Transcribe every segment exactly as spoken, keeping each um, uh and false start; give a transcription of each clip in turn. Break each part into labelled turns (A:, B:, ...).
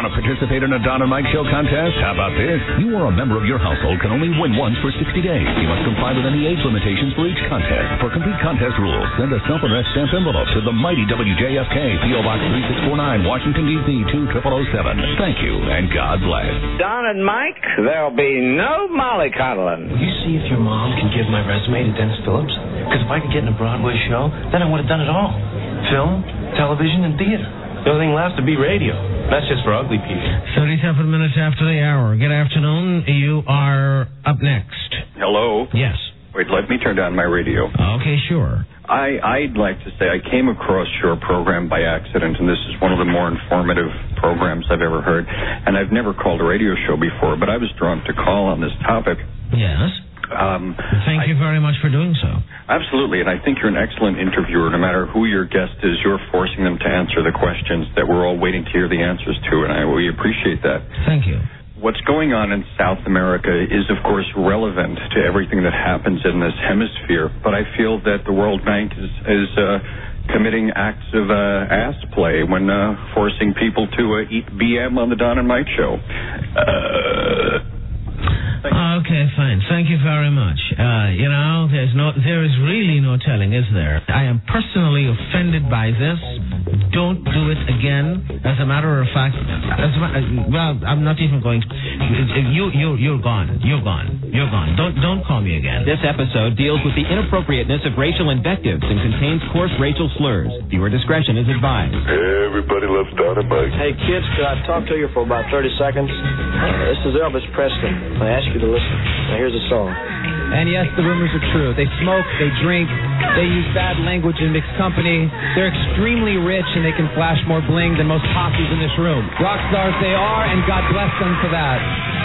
A: Want to participate in a Don and Mike Show contest? How about this? You or a member of your household can only win once for sixty days. You must comply with any age limitations for each contest. For complete contest rules, send a self-addressed stamped envelope to the mighty W J F K, P O Box three six four nine, Washington, D C two zero zero zero seven. Thank you, and God bless.
B: Don and Mike, there'll be no mollycoddling.
C: Will you see if your mom can give my resume to Dennis Phillips? Because if I could get in a Broadway show, then I would have done it all. Film, television, and theater. The only thing left to be radio. That's just for ugly people.
D: thirty-seven minutes after the hour. Good afternoon. You are up next.
E: Hello?
D: Yes.
E: Wait, let me turn down my radio.
D: Okay, sure.
E: I, I'd like to say I came across your program by accident, and this is one of the more informative programs I've ever heard. And I've never called a radio show before, but I was drawn to call on this topic.
D: Yes.
E: Um,
D: Thank
E: I,
D: you very much for doing so.
E: Absolutely, and I think you're an excellent interviewer. No matter who your guest is, you're forcing them to answer the questions that we're all waiting to hear the answers to, and I we appreciate that.
D: Thank you.
E: What's going on in South America is, of course, relevant to everything that happens in this hemisphere, but I feel that the World Bank is, is uh, committing acts of uh, ass play when uh, forcing people to uh, eat B M on the Don and Mike Show. Uh...
D: Okay, fine. Thank you very much. Uh, you know, there's no, there is really no telling, is there? I am personally offended by this. Don't do it again. As a matter of fact, as a, well, I'm not even going. You, you, you're gone. You're gone. You're gone. Don't, don't call me again.
F: This episode deals with the inappropriateness of racial invectives and contains coarse racial slurs. Viewer discretion is advised.
G: Everybody loves Don and Mike.
H: Hey, kids, could I talk to you for about thirty seconds? Uh, this is Elvis Presley. I ask you to listen. Now, here's a song.
I: And yes, the rumors are true. They smoke, they drink, they use bad language in mixed company. They're extremely rich, and they can flash more bling than most posses in this room. Rock stars they are, and God bless them for that.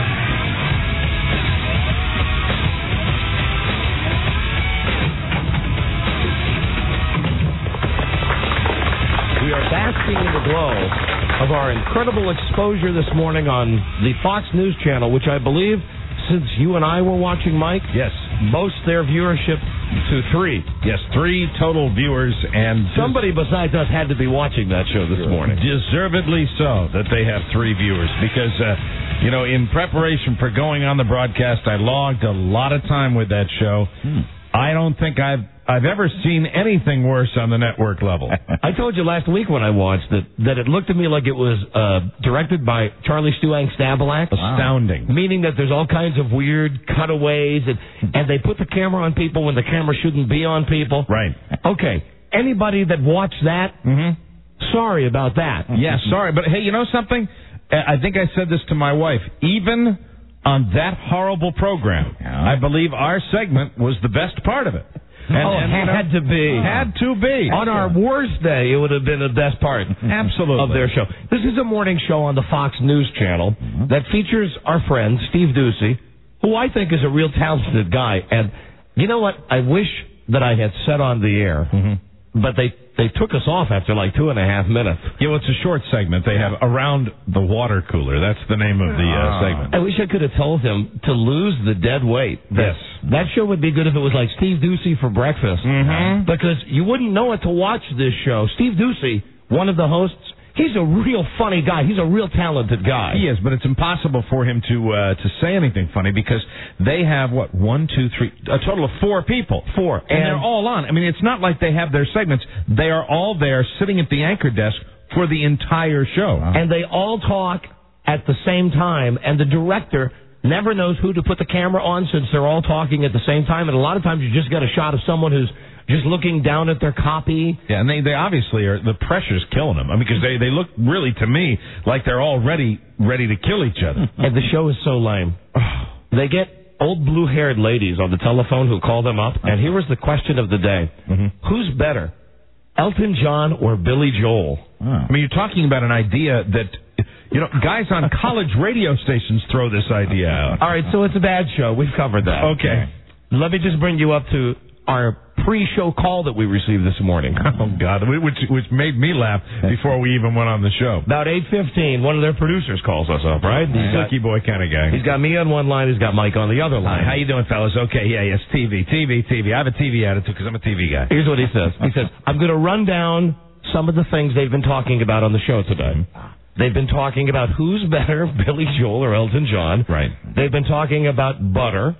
J: We are basking in the glow of our incredible exposure this morning on the Fox News Channel, which I believe, since you and I were watching, Mike,
K: yes,
J: boasts their viewership to three.
K: Yes, three total viewers, and
J: somebody besides us had to be watching that show this morning.
K: Deservedly so that they have three viewers, because, uh, you know, in preparation for going on the broadcast, I logged a lot of time with that show. Hmm. I don't think I've I've ever seen anything worse on the network level.
J: I told you last week when I watched it that it looked to me like it was uh, directed by Charlie Stuang Stabalak.
K: Astounding.
J: Wow. Meaning that there's all kinds of weird cutaways, and, and they put the camera on people when the camera shouldn't be on people.
K: Right.
J: Okay, anybody that watched that,
K: mm-hmm.
J: sorry about that.
K: Yeah, sorry. But, hey, you know something? I think I said this to my wife. Even on that horrible program, yeah. I believe our segment was the best part of it.
J: And, oh, and, had, you know, had to be.
K: Had to be.
J: On our worst day, it would have been the best part
K: Absolutely.
J: of their show. This is a morning show on the Fox News Channel mm-hmm. that features our friend, Steve Doocy, who I think is a real talented guy. And you know what? I wish that I had said on the air, mm-hmm. but they they took us off after like two and a half minutes.
K: Yeah, well, it's a short segment. They have Around the Water Cooler. That's the name of the uh, segment.
J: I wish I could have told him to lose the dead weight.
K: Yes.
J: That show would be good if it was like Steve Doocy for breakfast.
K: Mm-hmm.
J: Because you wouldn't know it to watch this show. Steve Doocy, one of the hosts, he's a real funny guy. He's a real talented guy.
K: He is, but it's impossible for him to uh, to say anything funny because they have, what, one, two, three, a total of four people.
J: Four.
K: And, and they're all on. I mean, it's not like they have their segments. They are all there sitting at the anchor desk for the entire show.
J: Wow. And they all talk at the same time, and the director never knows who to put the camera on since they're all talking at the same time, and a lot of times you just got a shot of someone who's just looking down at their copy.
K: Yeah, and they, they obviously are, the pressure's killing them. I mean, because they, they look really, to me, like they're all ready, ready to kill each other.
J: And the show is so lame. They get old blue-haired ladies on the telephone who call them up, and here was the question of the day. Mm-hmm. Who's better, Elton John or Billy Joel?
K: Oh. I mean, you're talking about an idea that, you know, guys on college radio stations throw this idea out.
J: All right, so it's a bad show. We've covered that.
K: Okay.
J: Let me just bring you up to our pre-show call that we received this morning.
K: Oh, God, which which made me laugh before we even went on the show.
J: About eight fifteen, one of their producers calls us up, right?
K: He's got, Silky boy kind of guy.
J: He's got me on one line, he's got Mike on the other line.
K: Hi, how you doing, fellas? Okay, yeah, yes, T V, T V, T V. I have a T V attitude because I'm a T V guy.
J: Here's what he says. He says, I'm going to run down some of the things they've been talking about on the show today. They've been talking about who's better, Billy Joel or Elton John.
K: Right.
J: They've been talking about butter.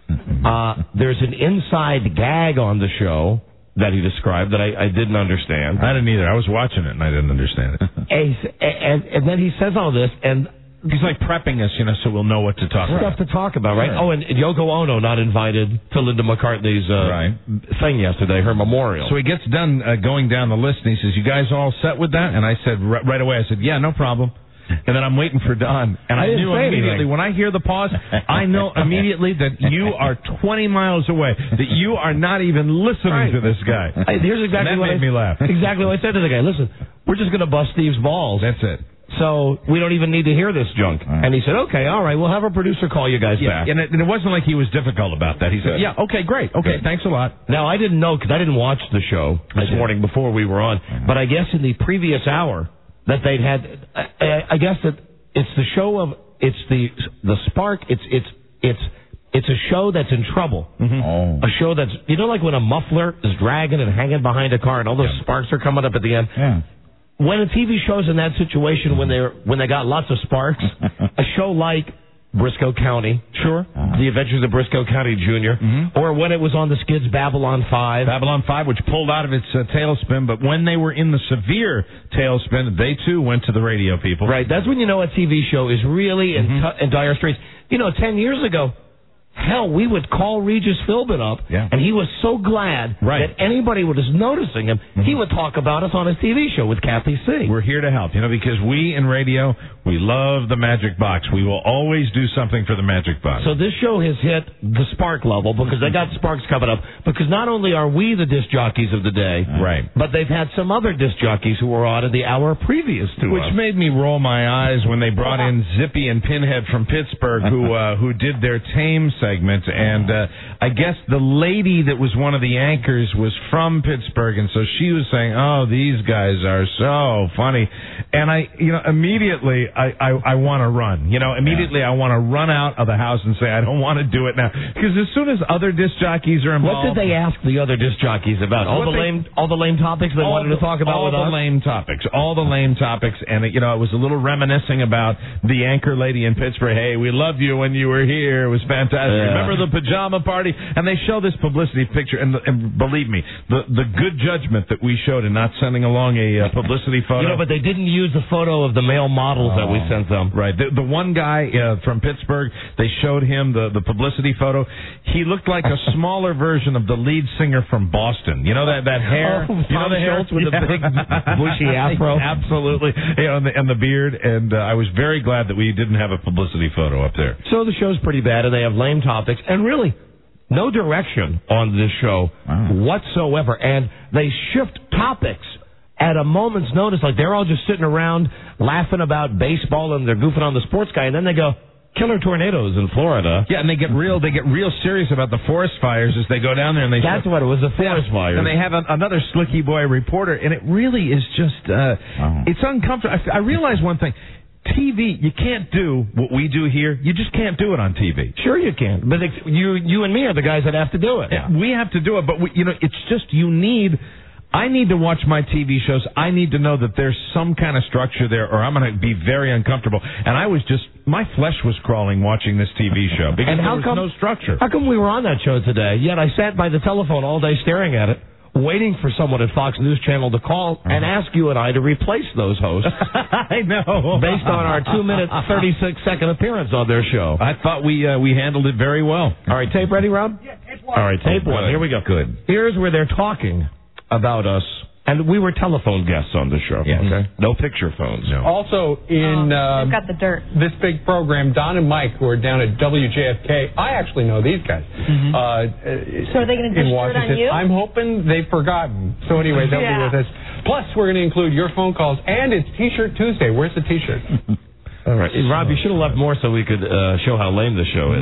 J: Uh, there's an inside gag on the show that he described that I, I didn't understand.
K: I didn't either. I was watching it and I didn't understand it.
J: and, and, and then he says all this, and
K: he's like prepping us, you know, so we'll know what to talk
J: stuff
K: about.
J: to talk about, right?
K: Right.
J: Oh, and Yoko Ono not invited to Linda McCartney's uh,
K: right.
J: thing yesterday, her memorial.
K: So he gets done uh, going down the list, and he says, "You guys all set with that?" And I said r- right away, I said, "Yeah, no problem." And then I'm waiting for Don, and I,
J: I
K: knew immediately
J: anything.
K: when I hear the pause, I know immediately that you are twenty miles away, that you are not even listening
J: right.
K: to this guy.
J: I, here's exactly
K: and that
J: what
K: made
J: I,
K: me laugh.
J: Exactly what I said to the guy. Listen, we're just going to bust Steve's balls.
K: That's it.
J: So we don't even need to hear this junk. And he said, okay, all right, we'll have our producer call you guys
K: Yeah,
J: back.
K: and it, and it wasn't like he was difficult about that. He said,
J: Good.
K: yeah, okay, great. Okay,
J: Good.
K: thanks a lot.
J: Now, I didn't know because I didn't watch the show this morning before we were on, but I guess in the previous hour that they'd had, I, I guess that it's the show of, it's the the spark, it's it's it's it's a show that's in trouble.
K: Mm-hmm.
J: Oh. A show that's, you know, like when a muffler is dragging and hanging behind a car and all those
K: Yeah.
J: sparks are coming up at the end?
K: Yeah.
J: When a T V show's in that situation, when they're when they got lots of sparks, a show like Briscoe County, sure, uh-huh. The Adventures of Briscoe County Junior, mm-hmm. or when it was on the skids Babylon five,
K: Babylon five, which pulled out of its uh, tailspin, but when they were in the severe tailspin, they too went to the radio people.
J: Right, that's when you know a T V show is really in,
K: mm-hmm.
J: t- in dire straits. You know, ten years ago. Hell, we would call Regis Philbin up,
K: yeah.
J: and he was so glad
K: right.
J: that anybody was noticing him. Mm-hmm. He would talk about us on his T V show with Kathy C.
K: We're here to help, you know, because we in radio, we love the Magic Box. We will always do something for the Magic Box.
J: So this show has hit the spark level because they got sparks coming up. Because not only are we the disc jockeys of the day,
K: right,
J: but they've had some other disc jockeys who were on in the hour previous to
K: Which
J: us.
K: made me roll my eyes when they brought in Zippy and Pinhead from Pittsburgh, who uh, who did their Tame segment, and uh, I guess the lady that was one of the anchors was from Pittsburgh, and so she was saying, "Oh, these guys are so funny," and I, you know, immediately I I, I want to run, you know, immediately yeah. I want to run out of the house and say I don't want to do it now, because as soon as other disc jockeys are involved,
J: what did they ask the other disc jockeys about? All the
K: they,
J: lame, all the lame topics they wanted
K: the,
J: to talk about
K: all
J: with
K: the
J: us.
K: lame topics, all the lame topics, and you know, it was a little reminiscing about the anchor lady in Pittsburgh. Hey, we loved you when you were here. It was fantastic. Yeah. Remember the pajama party? And they show this publicity picture, and, and believe me, the the good judgment that we showed in not sending along a uh, publicity photo.
J: You know, but they didn't use the photo of the male models oh. that we sent them.
K: Right. The, the one guy uh, from Pittsburgh, they showed him the, the publicity photo. He looked like a smaller version of the lead singer from Boston. You know that that hair?
J: Oh,
K: you know the hair
J: with yeah. the big bushy afro.
K: Absolutely. Yeah, and the, and the beard. And uh, I was very glad that we didn't have a publicity photo up there.
J: So the show's pretty bad, and they have lame topics, and really no direction on this show wow. whatsoever. And they shift topics at a moment's notice. Like they're all just sitting around laughing about baseball and they're goofing on the sports guy. And then they go, killer tornadoes in Florida.
K: Yeah, and they get real they get real serious about the forest fires as they go down there. And they
J: That's show, what it was, the forest
K: yeah,
J: fires.
K: And they have an, another slicky boy reporter. And it really is just, uh, wow. it's uncomfortable. I, I realize one thing. T V, you can't do what we do here. You just can't do it on T V.
J: Sure you can, but it's, you you and me are the guys that have to do it.
K: Yeah. We have to do it, but we, you know, it's just you need. I need to watch my T V shows. I need to know that there's some kind of structure there, or I'm going to be very uncomfortable. And I was just, my flesh was crawling watching this T V show because
J: and how
K: there was
J: come,
K: no structure.
J: How come we were on that show today? Yet I sat by the telephone all day staring at it, waiting for someone at Fox News Channel to call and ask you and I to replace those hosts.
K: I know.
J: Based on our two minute, thirty-six second appearance on their show.
K: I thought we uh, we handled it very well.
J: All right, tape ready, Rob?
L: Yeah, tape one.
J: All right, tape
K: oh,
J: one. Here we go.
K: Good.
J: Here's where they're talking about us. And we were telephone guests on the show.
K: Yes.
J: Okay. No picture phones.
K: No.
L: Also, in
M: oh,
L: um,
M: got the dirt.
L: this big program, Don and Mike, who are down at W J F K, I actually know these guys. Mm-hmm. Uh,
M: so are they going to dish dirt on you?
L: I'm hoping they've forgotten. So anyway, they'll
M: yeah.
L: be with us. Plus, we're going to include your phone calls, and it's T-shirt Tuesday. Where's the T-shirt?
J: All right. Hey, Rob, you should have left more so we could uh, show how lame the show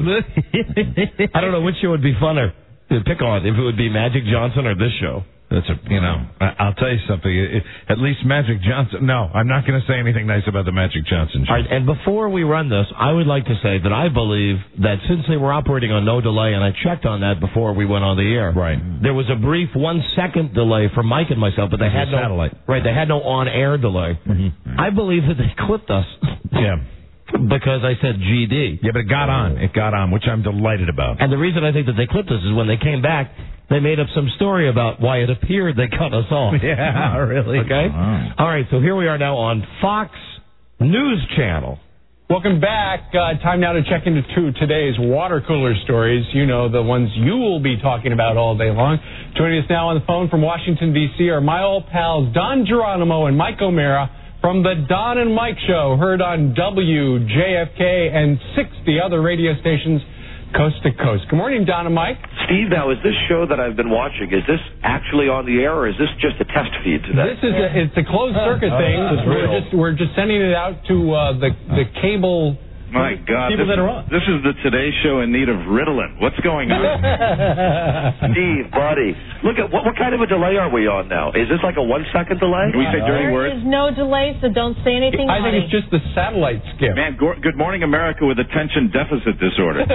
J: is. I don't know which show would be funner to pick on, if it would be Magic Johnson or this show.
K: That's a, you know, I'll tell you something. At least Magic Johnson. No, I'm not going to say anything nice about the Magic Johnson show.
J: All right, and before we run this, I would like to say that I believe that since they were operating on no delay, and I checked on that before we went on the air,
K: right?
J: There was a brief one second delay for Mike and myself, but they had no
K: satellite.
J: Right, they had no on air delay.
K: Mm-hmm.
J: I believe that they clipped us.
K: Yeah.
J: Because I said G D.
K: Yeah, but it got on. It got on, which I'm delighted about.
J: And the reason I think that they clipped us is when they came back, they made up some story about why it appeared they cut us off.
K: Yeah, really?
J: Okay?
K: Wow.
J: All right, so here we are now on Fox News Channel.
L: Welcome back. Uh, time now to check into two today's water cooler stories. You know, the ones you will be talking about all day long. Joining us now on the phone from Washington, D C are my old pals Don Geronimo and Mike O'Mara from the Don and Mike Show, heard on W J F K and sixty other radio stations coast to coast. Good morning, Don and Mike.
M: Steve, now, is this show that I've been watching, is this actually on the air, or is this just a test feed today?
L: This is a, it's a closed circuit
M: Oh,
L: thing.
M: this is
L: We're
M: real.
L: just, we're just sending it out to uh, the, the cable
N: My God,
L: people
N: this,
L: that are on.
N: this is the Today Show in need of Ritalin. What's going on?
M: Steve, buddy, look at what, what kind of a delay are we on now? Is this like a one-second delay?
N: Can we say dirty
O: There
N: words?
O: is no delay, so don't say anything
L: I think
O: naughty.
L: it's just the satellite skip.
N: Man, go- Good Morning America with attention deficit disorder.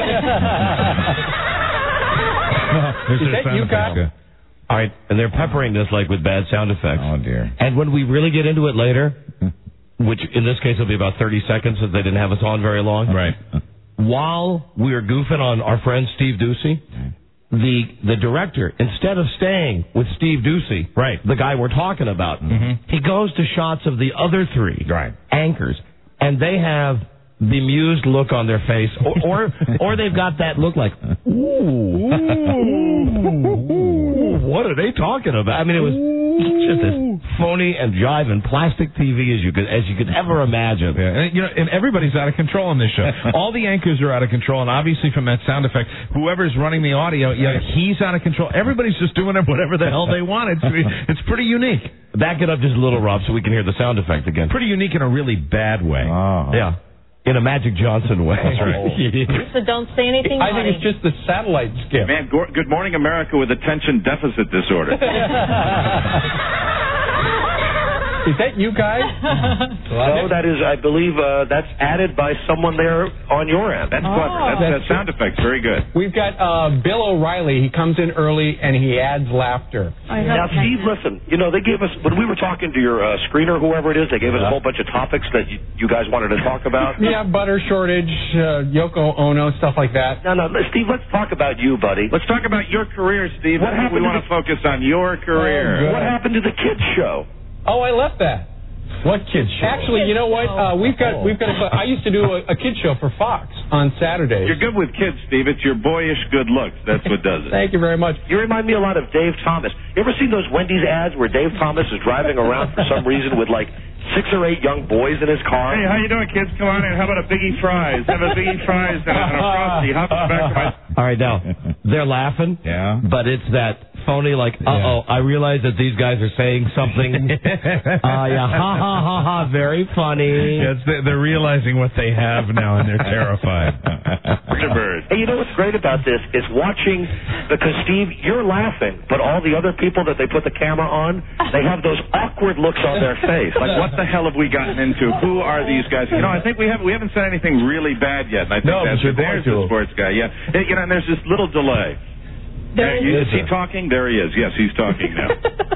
J: Is
L: that you, Kyle?
J: All right, and they're peppering this like with bad sound effects.
K: Oh, dear.
J: And when we really get into it later, which in this case will be about thirty seconds since they didn't have us on very long.
K: Right.
J: While we are goofing on our friend Steve Ducey, the the director, instead of staying with Steve Ducey,
K: right,
J: the guy we're talking about,
K: mm-hmm.
J: he goes to shots of the other three
K: right.
J: anchors, and they have bemused look on their face, or or, or they've got that look like, ooh, ooh, what are they talking about? I mean, it was just as phony and jiving plastic T V as you could as you could ever imagine.
K: Yeah, and, you know, and everybody's out of control on this show. All the anchors are out of control, and obviously from that sound effect, whoever's running the audio, yeah, he's out of control. Everybody's just doing whatever the hell they want. It's it's pretty unique.
J: Back it up just a little, Rob, so we can hear the sound effect again.
K: Pretty unique in a really bad way.
J: Oh. Yeah. In a Magic Johnson way.
K: That's right.
O: So don't say anything
L: I
O: naughty.
L: think it's just the satellite skip.
N: Man, go- Good Morning America with attention deficit disorder.
L: Is that you guys?
M: No, that is, I believe, uh, that's added by someone there on your end.
N: That's clever. That's, that sound effect's very good.
L: We've got uh, Bill O'Reilly. He comes in early and he adds laughter.
M: Now, Steve, listen, you know, they gave us, when we were talking to your uh, screener, whoever it is, they gave us a whole bunch of topics that you, you guys wanted to talk about.
L: Yeah, butter shortage, uh, Yoko Ono, stuff like that.
M: No, no, Steve, let's talk about you, buddy.
N: Let's talk about your career, Steve.
M: What
N: I think we
M: happened to
N: want to focus on your career.
M: Oh, what happened to the kids show?
L: Oh, I left that.
K: What kids show?
L: Actually, you know what? Uh, we've got we've got. A, I used to do a, a kids show for Fox on Saturdays.
N: You're good with kids, Steve. It's your boyish good looks. That's what does it.
L: Thank you very much.
M: You remind me a lot of Dave Thomas. You ever seen those Wendy's ads where Dave Thomas is driving around for some reason with like six or eight young boys in his car?
N: Hey, how you doing, kids? Come on in. How about a Biggie Fries? Have a Biggie Fries and a, and a Frosty. Hop back to my...
J: All right, now, they're laughing,
K: yeah,
J: but it's that phony, like, uh-oh, I realize that these guys are saying something. uh, yeah, ha, ha, ha, ha, very funny.
K: Yeah, it's, they're realizing what they have now, and they're terrified.
M: Hey, you know what's great about this is watching, because, Steve, you're laughing, but all the other people that they put the camera on, they have those awkward looks on their face.
N: Like, what the hell have we gotten into? Who are these guys? You know, I think we haven't we haven't said anything really bad yet, and I think
K: No,
N: that's
K: but you're
N: there's
K: going
N: the
K: to.
N: sports guy. Yeah, you know, and there's this little delay.
O: There
N: Uh, you-
O: is.
N: is he talking? There he is. Yes, he's talking now.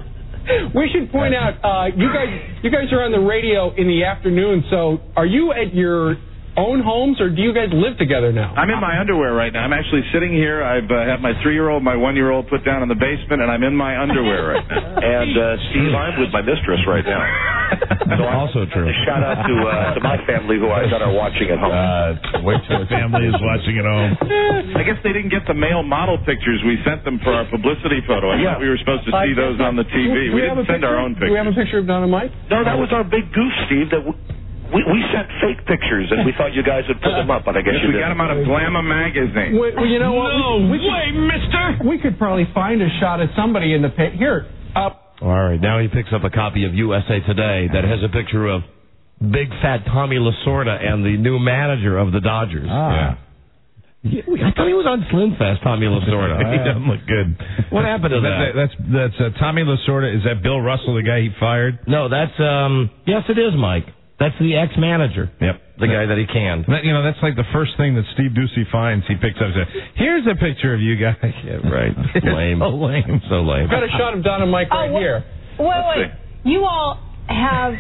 L: We should point out, uh, you guys, you guys are on the radio in the afternoon. So, are you at your own homes, or do you guys live together now?
N: I'm in my underwear right now. I'm actually sitting here. I've uh, have my three-year-old, my one-year-old put down in the basement, and I'm in my underwear right now.
M: And, uh, Steve, I'm with my mistress right now.
J: That's also true.
M: Shout out to uh, to my family who I thought are watching at home.
K: Uh, wait till the family is watching at home.
N: I guess they didn't get the male model pictures. We sent them for our publicity photo. I
M: Yeah.
N: thought we were supposed to see those on the T V. We
L: have
N: didn't
L: a
N: send our
L: picture?
N: own
L: Do we have a
N: pictures.
L: picture of Don and Mike?
M: No, that was our big goof, Steve, that we, we, we sent fake pictures, and we thought you guys would put them up, but I guess
N: Yes,
M: you
N: we got
M: didn't.
N: them out of Glamour magazine.
L: Well, you know what?
K: No
L: we, we
K: way, mister!
L: We could probably find a shot of somebody in the pit. Here, uh,
J: All right, now he picks up a copy of U S A Today that has a picture of big fat Tommy Lasorda and the new manager of the Dodgers.
K: Ah.
J: Yeah, I thought he was on Slim Fast, Tommy Lasorda.
K: He doesn't look good.
J: What happened to
K: That-
J: that?
K: That's that's uh, Tommy Lasorda. Is that Bill Russell, the guy he fired?
J: No, that's, um, yes, it is, Mike. That's the ex-manager.
K: Yep.
J: The guy that he canned.
K: That, you know, that's like the first thing that Steve Ducey finds. He picks up and says, "Here's a picture of you guys."
J: Yeah, right. Lame.
K: So lame.
J: So lame.
L: I've got a shot of Don and Mike right
O: Oh, wha-
L: here.
O: Wait, wait. You all have...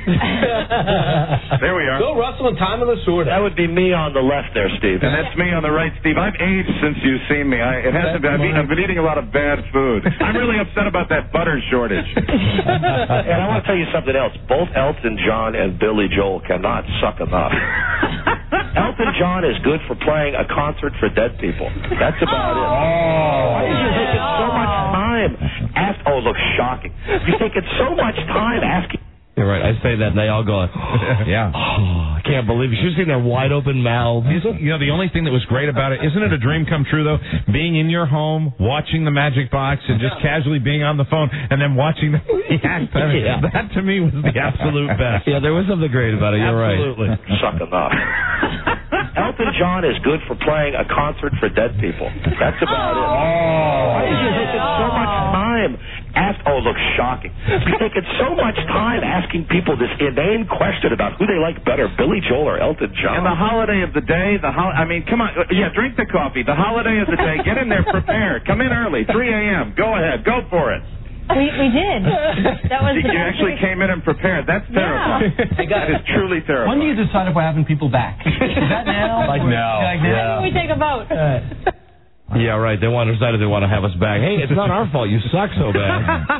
N: There we are.
H: Bill Russell and Tom of the Sword.
M: That would be me on the left there, Steve.
N: And that's me on the right, Steve. I've aged since you've seen me. I, it hasn't been. I've, eaten, I've been eating a lot of bad food. I'm really upset about that butter shortage.
M: And I want to tell you something else. Both Elton John and Billy Joel cannot suck enough. Elton John is good for playing a concert for dead people. That's about it.
N: Oh.
M: Why did you take it so much time? Ask, oh, look, shocking. You take it so much time asking.
J: You're right. I say that, and they all go,
K: yeah.
J: Oh, I can't believe it. You should have seen their wide open mouths.
K: You know, the only thing that was great about it, isn't it a dream come true, though? Being in your home, watching the Magic Box, and just casually being on the phone, and then watching the act. I mean,
J: yeah.
K: That, to me, was the absolute best.
J: Yeah, there was something great about it. You're
K: Absolutely.
J: right.
K: Absolutely.
M: Suck enough. Elton John is good for playing a concert for dead people. That's about it.
N: Oh.
M: Why did you take it so much time? Ask, oh, look, shocking. You take it so much time asking people this inane question about who they like better, Billy Joel or Elton John.
N: And the holiday of the day, the ho- I mean, come on. Yeah, drink the coffee. The holiday of the day. Get in there prepared. Come in early, three a.m. Go ahead. Go for it.
O: We, we did. That was
N: You
O: the
N: actually came in and prepared. That's terrifying.
O: Yeah.
N: That is truly terrifying.
L: When do you decide if we're having people back? Is that now?
J: Like now.
L: Like now?
O: When do we take a vote?
J: Yeah, right. They want to decide if they want to have us back. Hey, it's not our fault. You suck so bad.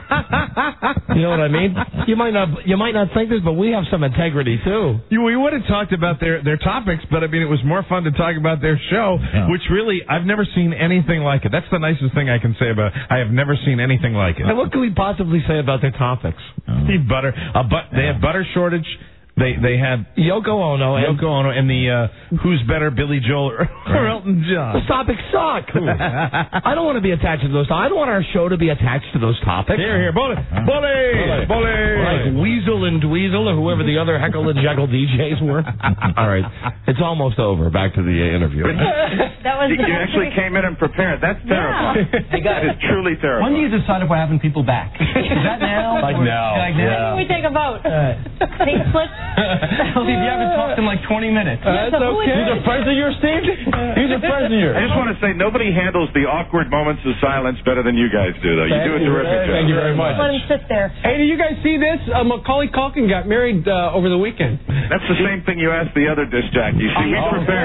J: You know what I mean? You might not. You might not think this, but we have some integrity too.
K: You, we would have talked about their, their topics, but I mean, it was more fun to talk about their show, yeah. which really, I've never seen anything like it. That's the nicest thing I can say about it. I have never seen anything like it.
J: And what can we possibly say about their topics?
K: Oh. Steve Butter. Uh, but they had butter shortage. They they had
J: Yoko Ono and
K: Yoko Ono and the uh, who's better, Billy Joel or, or Elton John.
J: Those topics suck. I don't want to be attached to those. I don't want our show to be attached to those topics.
K: Here, here, bully, bully, bully.
J: Like Weasel and Dweezil or whoever the other Heckle and Jekyll D Js were. All right, it's almost over. Back to the uh, interview.
O: That was
N: You, you actually came in and prepared. That's terrifying.
O: Yeah.
N: That is truly terrifying.
L: When do you decide if we're having people back? Is that now?
J: Like now.
L: Like now?
O: When do we take a vote? Pink slip?
L: Steve, you haven't talked in like twenty minutes.
O: Uh, That's okay.
J: He's a friend of yours, Steve? He's a friend of yours.
N: I just want to say, nobody handles the awkward moments of silence better than you guys do, though. You
L: Thank
N: do a
L: you.
N: terrific job.
L: Thank you very much.
O: Let him sit there.
L: Hey, did you guys see this? Uh, Macaulay Culkin got married uh, over the weekend.
N: That's the same thing you asked the other disc jockey. See, we
L: Oh,
N: prepared.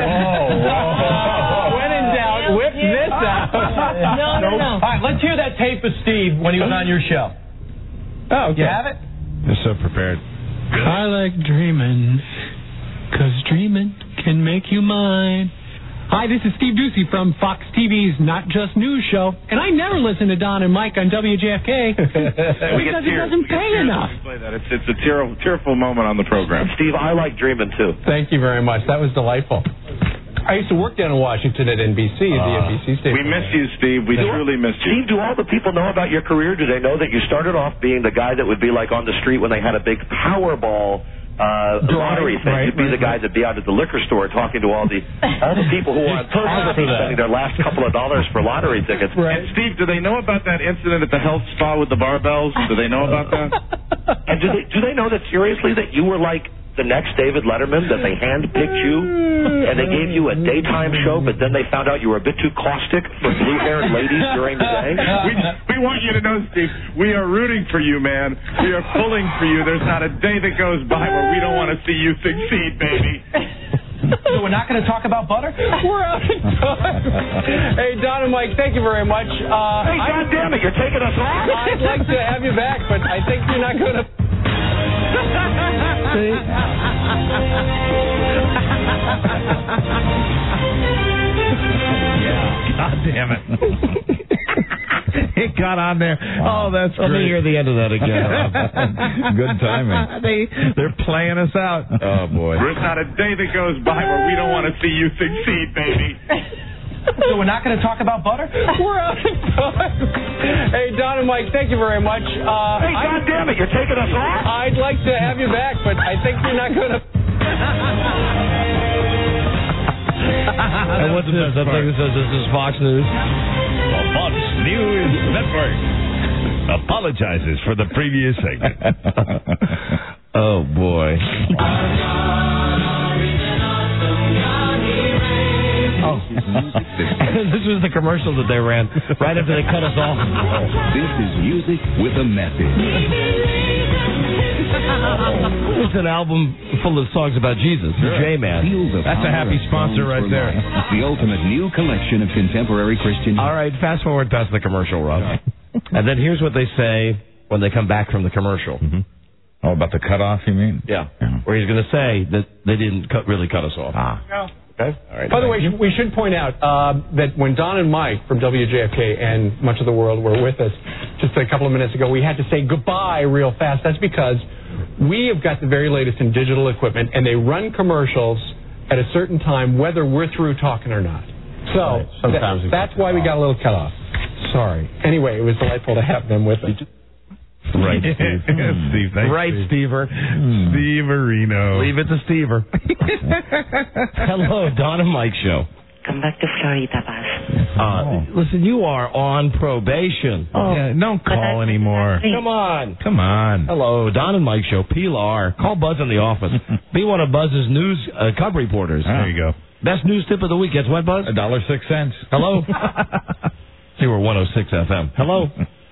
L: When in doubt, whip this out.
O: No, no, no.
L: All right, let's hear that tape of Steve when he was on your show. Oh, okay. You have it?
K: They're so prepared.
P: I like dreaming, 'cause dreaming can make you mine. Hi, this is Steve Ducey from Fox T V's Not Just News show, and I never listen to Don and Mike on W J F K because it doesn't pay enough.
N: Play that. It's, it's a tear, tearful moment on the program.
M: Steve, I like dreaming too.
L: Thank you very much. That was delightful. I used to work down in Washington at N B C, at the
M: Uh,
L: N B C station.
N: We miss you, Steve. We
M: Do-
N: truly miss you.
M: Steve, do all the people know about your career? Do they know that you started off being the guy that would be like on the street when they had a big Powerball uh, lottery thing?
L: Right,
M: You'd be
L: right,
M: the guy that'd be out at the liquor store talking to all the all the people who are on photography spending their last couple of dollars for lottery tickets.
N: And Steve, do they know about that incident at the health spa with the barbells? Do they know about that?
M: And do they do they know that seriously that you were like the next David Letterman, that they handpicked you and they gave you a daytime show, but then they found out you were a bit too caustic for blue-haired ladies during the day?
N: We, we want you to know, Steve, we are rooting for you, man. We are pulling for you. There's not a day that goes by where we don't want to see you succeed, baby.
L: So we're not going to talk about butter? We're out of time. Hey, Don and Mike, thank you very much. Uh,
M: hey, God damn it, you're taking us off?
L: I'd like to have you back, but I think you're not going to...
K: Yeah. God damn it. It got on there. Wow. Oh, that's
J: Let
K: great.
J: me hear the end of that again.
K: Good timing. they, they're playing us out. Oh, boy.
N: There's not a day that goes by where we don't want to see you succeed, baby.
L: So we're not going to talk about butter? We're out of time. Hey, Don and Mike, thank you very much. Uh,
M: hey, God damn it, you're taking us off?
L: I'd like to have you back, but I think you're not going to...
J: And what's this? That thing that says this is Fox News?
K: The Fox News Network apologizes for the previous segment.
J: Oh, boy. Oh. This was the commercial that they ran right after they cut us off.
A: This is music with a message.
J: It's an album full of songs about Jesus, the J-Man.
K: That's a happy sponsor right there.
Q: The ultimate new collection of contemporary Christian.
J: All right, fast forward past the commercial, Rob. And then here's what they say when they come back from the commercial.
K: Mm-hmm. Oh, about the cutoff, you mean?
J: Yeah. yeah. Where he's going to say that they didn't cut, really cut us off.
K: Ah.
L: No.
J: Okay. All right.
L: By the way, we should point out uh, that when Don and Mike from W J F K and much of the world were with us just a couple of minutes ago, we had to say goodbye real fast. That's because we have got the very latest in digital equipment, and they run commercials at a certain time, whether we're through talking or not. So
K: right. Sometimes
L: that, that's why we got a little cut off. Sorry. Anyway, it was delightful to have them with us.
K: Right, Steve. Steve, thanks,
J: right,
K: Steve.
J: Stever.
K: Steverino.
J: Leave it to Stever. Hello, Don and Mike Show.
R: Come back to Florida, Paz.
J: Uh, listen, you are on probation.
K: Oh, yeah, don't call anymore.
J: Come on.
K: Come on.
J: Hello, Don and Mike Show. Pilar. Call Buzz in the office. Be one of Buzz's news uh, cub reporters.
K: Oh. There you go.
J: Best news tip of the week. That's what, Buzz?
K: A dollar six cents.
J: Hello. See, we're one oh six F M. Hello.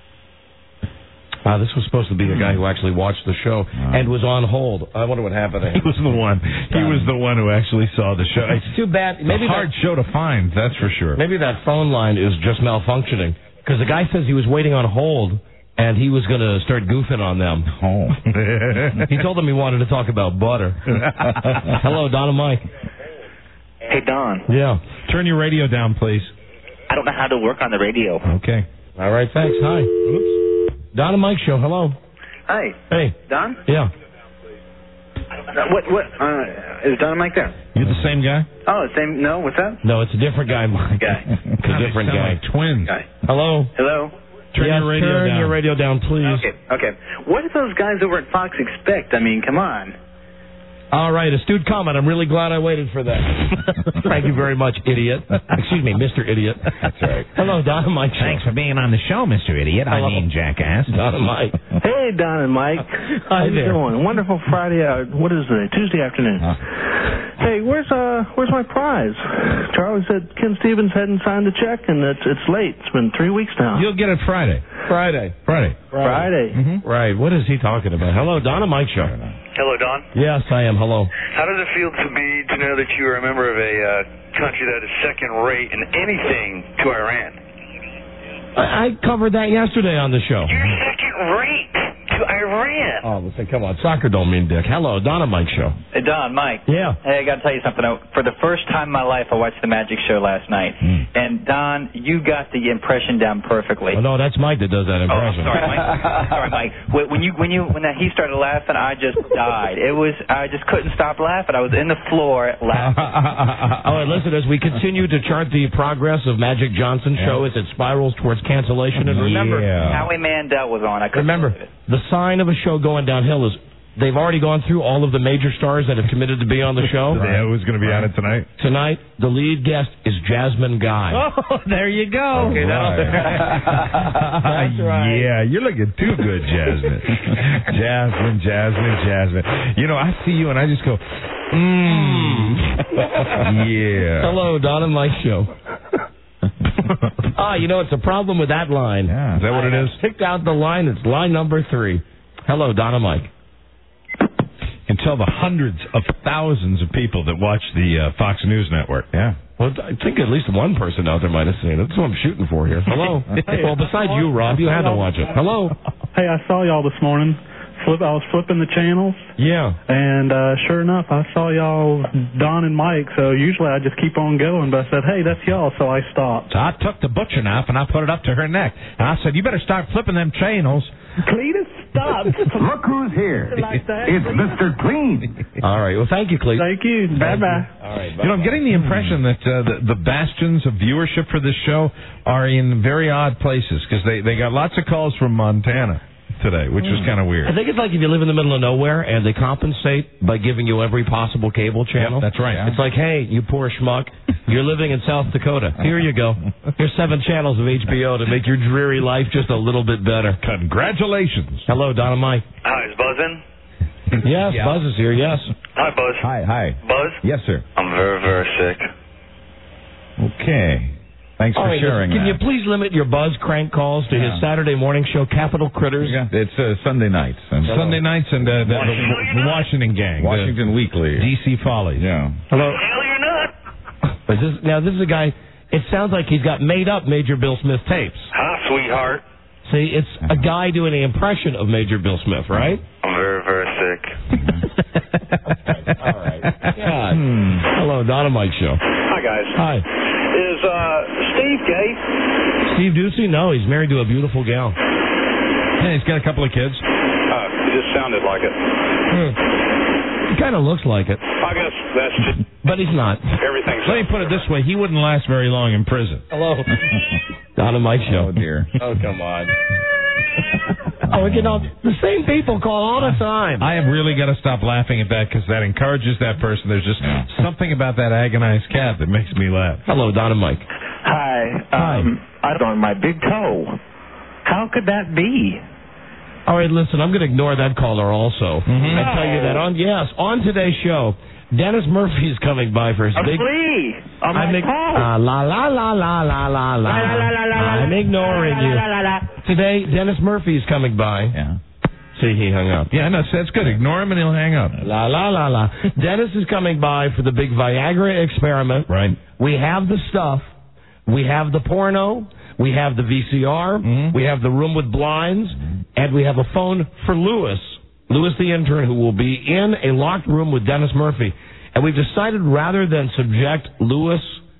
J: Uh, this was supposed to be a guy who actually watched the show and was on hold. I wonder what happened to him.
K: He was the one. He was the one who actually saw the show.
J: It's too bad. Maybe
K: a hard
J: that,
K: show to find, that's for sure.
J: Maybe that phone line is just malfunctioning. Because the guy says he was waiting on hold, and he was going to start goofing on them.
K: Oh.
J: He told them he wanted to talk about butter. Hello, Don and Mike.
R: Hey, Don.
J: Yeah.
K: Turn your radio down, please.
R: I don't know how to work on the radio.
K: Okay.
J: All right, thanks. Hi. Oops. Don and Mike Show. Hello.
B: Hi.
J: Hey.
B: Don?
J: Yeah.
B: Uh, what? What? Uh, is Don and Mike there?
K: You're the same guy?
B: Oh, same. No, what's that?
J: No, it's a different guy, Mike.
B: Guy.
J: It's a different
K: sound
J: guy.
K: like twins.
B: Guy.
J: Hello.
B: Hello.
K: Turn
J: yes,
K: your radio
J: turn
K: down.
J: your radio down, please.
B: Okay. Okay. What do those guys over at Fox expect? I mean, come on.
J: All right, astute comment. I'm really glad I waited for that. Thank you very much, idiot. Excuse me, Mister Idiot.
K: That's right.
J: Hello, Don and Mike.
S: Thanks for being on the show, Mister Idiot.
J: Hello.
S: I mean, jackass.
J: Don and Mike.
T: Hey, Don and Mike.
J: Hi
T: How you
J: there.
T: doing? Wonderful Friday. Uh, what is it? Tuesday afternoon.
K: Huh.
T: Hey, where's uh, where's my prize? Charlie said Ken Stevens hadn't signed the check, and it's it's late. It's been three weeks now.
K: You'll get it Friday.
J: Friday.
K: Friday.
T: Friday.
K: Mm-hmm.
J: Right. What is he talking about? Hello, Don and Mike Show.
U: Hello, Don.
J: Yes, I am. Hello.
U: How does it feel to be to know that you are a member of a uh, country that is second rate in anything to Iran?
J: I, I covered that yesterday on the show.
U: You're second rate to Iran.
J: Oh, listen, come on. Soccer don't mean dick. Hello, Don and Mike Show.
V: Hey, Don, Mike.
J: Yeah.
V: Hey, I got to tell you something. For the first time in my life, I watched the Magic Show last night.
J: Mm.
V: And, Don, you got the impression down perfectly.
J: Oh, no, that's Mike that does that
V: Oh,
J: impression.
V: sorry, Mike. sorry, Mike. When when you when you when that he started laughing, I just died. It was I just couldn't stop laughing. I was in the floor laughing.
J: All right, listen, as we continue to chart the progress of Magic Johnson's show as it spirals towards cancellation, and remember,
V: Howie Mandel was on. I couldn't
J: remember,
V: believe it.
J: the sign of a show going downhill is they've already gone through all of the major stars that have committed to be on the show.
K: Yeah, who's going to be on it tonight?
J: Tonight, the lead guest is Jasmine Guy.
S: Oh, there you go.
J: Okay, that'll
K: That's
J: right.
K: Yeah, you're looking too good, Jasmine. Jasmine, Jasmine, Jasmine. You know, I see you and I just go, mmm. Yeah.
J: Hello, Don and Mike Show. Ah, you know, it's a problem with that line.
K: Yeah, is that what it is?
J: Picked out the line. It's line number three. Hello, Don and Mike.
K: And tell the hundreds of thousands of people that watch the uh, Fox News Network. Yeah.
J: Well, I think at least one person out there might have seen it. That's what I'm shooting for here. Hello.
T: Hey,
J: well, besides you, Rob, you had to watch it. Hello.
T: Hey, I saw y'all this morning. Flip, I was flipping the channels,
J: Yeah.
T: and uh, sure enough, I saw y'all, Don and Mike. So usually I just keep on going, but I said, hey, that's y'all, so I stopped.
S: So I took the butcher knife and I put it up to her neck. And I said, you better start flipping them channels.
T: Cletus, stop.
A: Look who's here. It's Mister Clean.
J: All right. Well, thank you, Cleet.
T: Thank you. Bye bye.
J: All right.
K: You know, I'm getting the impression that uh, the, the bastions of viewership for this show are in very odd places because they, they got lots of calls from Montana today, which is kind of weird.
J: I think it's like if you live in the middle of nowhere and they compensate by giving you every possible cable channel.
K: Yep, that's right.
J: It's like, hey, you poor schmuck, you're living in South Dakota. Here you go. Here's seven channels of H B O to make your dreary life just a little bit better.
K: Congratulations.
J: Hello, Don and Mike.
U: Hi, is Buzz in?
J: Yes,
K: Yeah.
J: Buzz is here, yes.
U: Hi, Buzz.
K: Hi, hi.
U: Buzz?
K: Yes, sir.
U: I'm very, very sick.
K: Okay. Thanks
J: All
K: for
J: right,
K: sharing
J: listen, can
K: that.
J: you please limit your buzz crank calls to
K: Yeah.
J: his Saturday morning show, Capital Critters?
K: Yeah, it's uh, Sunday nights. And
S: Sunday nights and uh, the, the,
K: Washington-
S: the Washington gang.
K: Washington Weekly.
S: D C Follies.
K: Yeah.
J: Hello.
U: Hell, you're not.
J: Is this, now, this is a guy, it sounds like he's got made-up Major Bill Smith tapes.
U: Hi, sweetheart.
J: See, it's a guy doing an impression of Major Bill Smith, right?
U: I'm very, very sick.
J: All right. God. Hello, Don and Mike Show.
C: Hi, guys.
J: Hi.
C: Is uh, Steve gay?
J: Steve Ducey? No, he's married to a beautiful gal.
S: Yeah, he's got a couple of kids.
C: Uh, it just sounded like it.
J: He kind of looks like it,
C: I guess that's just
J: but he's not.
C: everything.
S: Let me put it this way: he wouldn't last very long in prison.
J: Hello. Don and Mike Show.
K: Oh, dear.
J: Oh, come on. Oh, you know, the same people call all the time.
S: I have really got to stop laughing at that because that encourages that person. There's just something about that agonized cat that makes me laugh.
J: Hello, Don and Mike.
B: Hi. Um, I on my big toe. How could that be?
J: All right, listen, I'm going to ignore that caller also.
B: Mm-hmm.
J: I tell you that on yes, on today's show, Dennis Murphy is coming by for his
B: A
J: big.
B: flea on my
J: I'm ig-
B: toe.
J: uh, la la la la la la la.
B: La, la, la, la, la,
J: I'm ignoring
B: la,
J: you.
B: la, la, la, la.
J: Today, Dennis Murphy is coming by.
K: Yeah.
J: See, he hung up.
S: Yeah, no, that's good. Ignore him and he'll hang up.
J: La la la la. Dennis is coming by for the big Viagra experiment.
S: Right.
J: We have the stuff. We have the porno. We have the V C R.
S: Mm-hmm.
J: We have the room with blinds. And we have a phone for Lewis. Lewis the intern, who will be in a locked room with Dennis Murphy. And we've decided rather than subject Lewis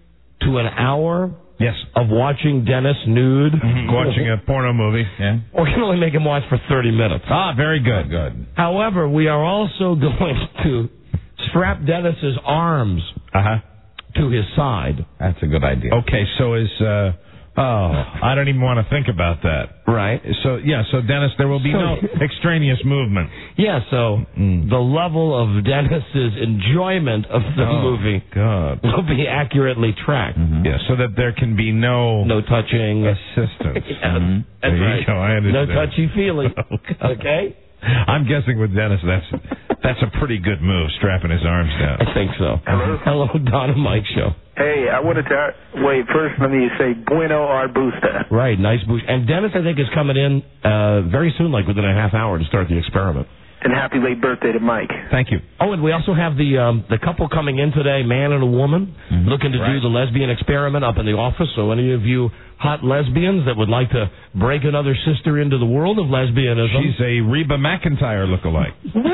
J: to an hour
S: Yes.
J: of watching Dennis nude,
S: Mm-hmm. Watching a porno movie. Yeah.
J: we can only make him watch for thirty minutes.
S: Ah, very good. Good.
J: However, we are also going to strap Dennis's arms
S: Uh huh.
J: to his side.
K: That's a good idea.
S: Okay, so is uh oh, I don't even want to think about that.
J: Right.
S: So yeah, so Dennis, there will be
J: So-
S: no extraneous movement.
J: Yeah, so
S: Mm.
J: the level of Dennis's enjoyment of the
S: Oh,
J: movie
S: God.
J: will be accurately tracked.
K: Mm-hmm.
S: Yeah, so that there can be no
J: No touching.
S: assistance.
J: Yes,
K: Mm-hmm.
J: that's
S: There you
J: right.
S: go, I
J: No
S: understand.
J: touchy feely.
S: Oh, God.
J: Okay?
S: I'm guessing with Dennis, that's that's a pretty good move, strapping his arms down.
J: I think so.
U: Hello?
J: Hello, Don and Mike Show.
U: Hey, I wanted to wait. First, let me say bueno arbusta.
J: Right, nice boost. And Dennis, I think, is coming in uh, very soon, like within a half hour to start the experiment.
U: And happy late birthday to Mike.
S: Thank you.
J: Oh, and we also have the um, the couple coming in today, man and a woman,
K: Mm-hmm.
J: looking to do the lesbian experiment up in the office. So any of you hot lesbians that would like to break another sister into the world of lesbianism.
S: She's a Reba McEntire lookalike.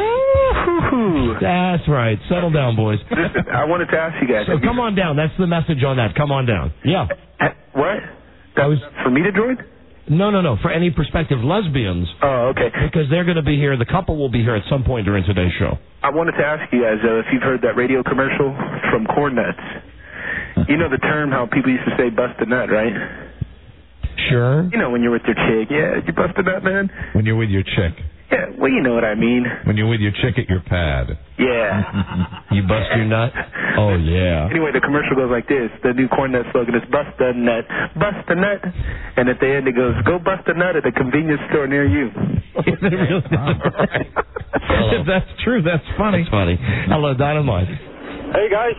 U: Woo-hoo-hoo.
J: That's right. Settle down, boys.
U: Listen, I wanted to ask you guys.
J: So come on down. That's the message on that. Come on down. Yeah.
U: Uh, What? That was for me to join?
J: No, no, no. For any prospective lesbians,
U: Oh, okay.
J: because they're going to be here. The couple will be here at some point during today's show.
U: I wanted to ask you guys, though, if you've heard that radio commercial from Corn Nuts. You know the term how people used to say bust a nut, right?
J: Sure.
U: You know when you're with your chick. Yeah, you bust a nut, man?
S: When you're with your chick.
U: Yeah, well, you know what I mean.
S: When you're with your chick at your pad.
U: Yeah.
J: You bust your nut? Oh, yeah.
U: Anyway, the commercial goes like this. The new Corn Nut slogan is bust a nut, bust a nut. And at the end it goes, go bust a nut at a convenience store near you.
S: If that's true, that's funny.
J: That's funny. Hello, Dynamite.
C: Hey, guys.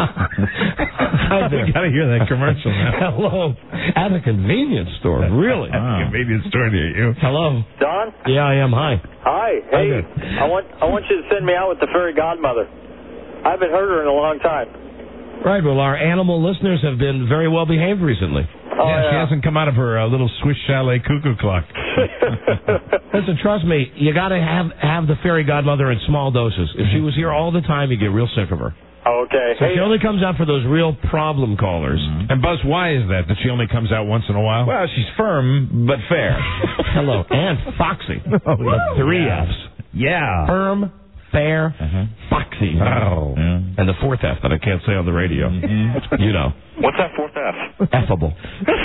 S: We got to hear that commercial now.
J: Hello. At a convenience store. Really?
S: At a convenience store near you.
J: Hello.
C: Don?
J: Yeah, I am. Hi.
C: Hi. Hey,
J: there.
C: I want I want you to send me out with the fairy godmother. I haven't heard her in a long time.
J: Right. Well, our animal listeners have been very well behaved recently.
C: Oh,
S: yeah, she
C: yeah.
S: hasn't come out of her uh, little Swiss chalet cuckoo clock.
J: Listen, trust me, you got to have have the fairy godmother in small doses. If she was here all the time, you get real sick of her.
C: Okay.
J: So
C: Hey,
J: she only comes out for those real problem callers.
S: And Buzz, why is that? That she only comes out once in a while?
K: Well, she's firm but fair.
J: Hello. And foxy.
S: Oh,
J: With three
K: yeah.
J: F's.
K: Yeah.
J: Firm, fair,
K: Uh-huh.
J: foxy.
K: Oh. Yeah.
J: And the fourth F that I can't say on the radio.
K: Mm-hmm.
J: You know.
U: What's that fourth F?
J: Affable.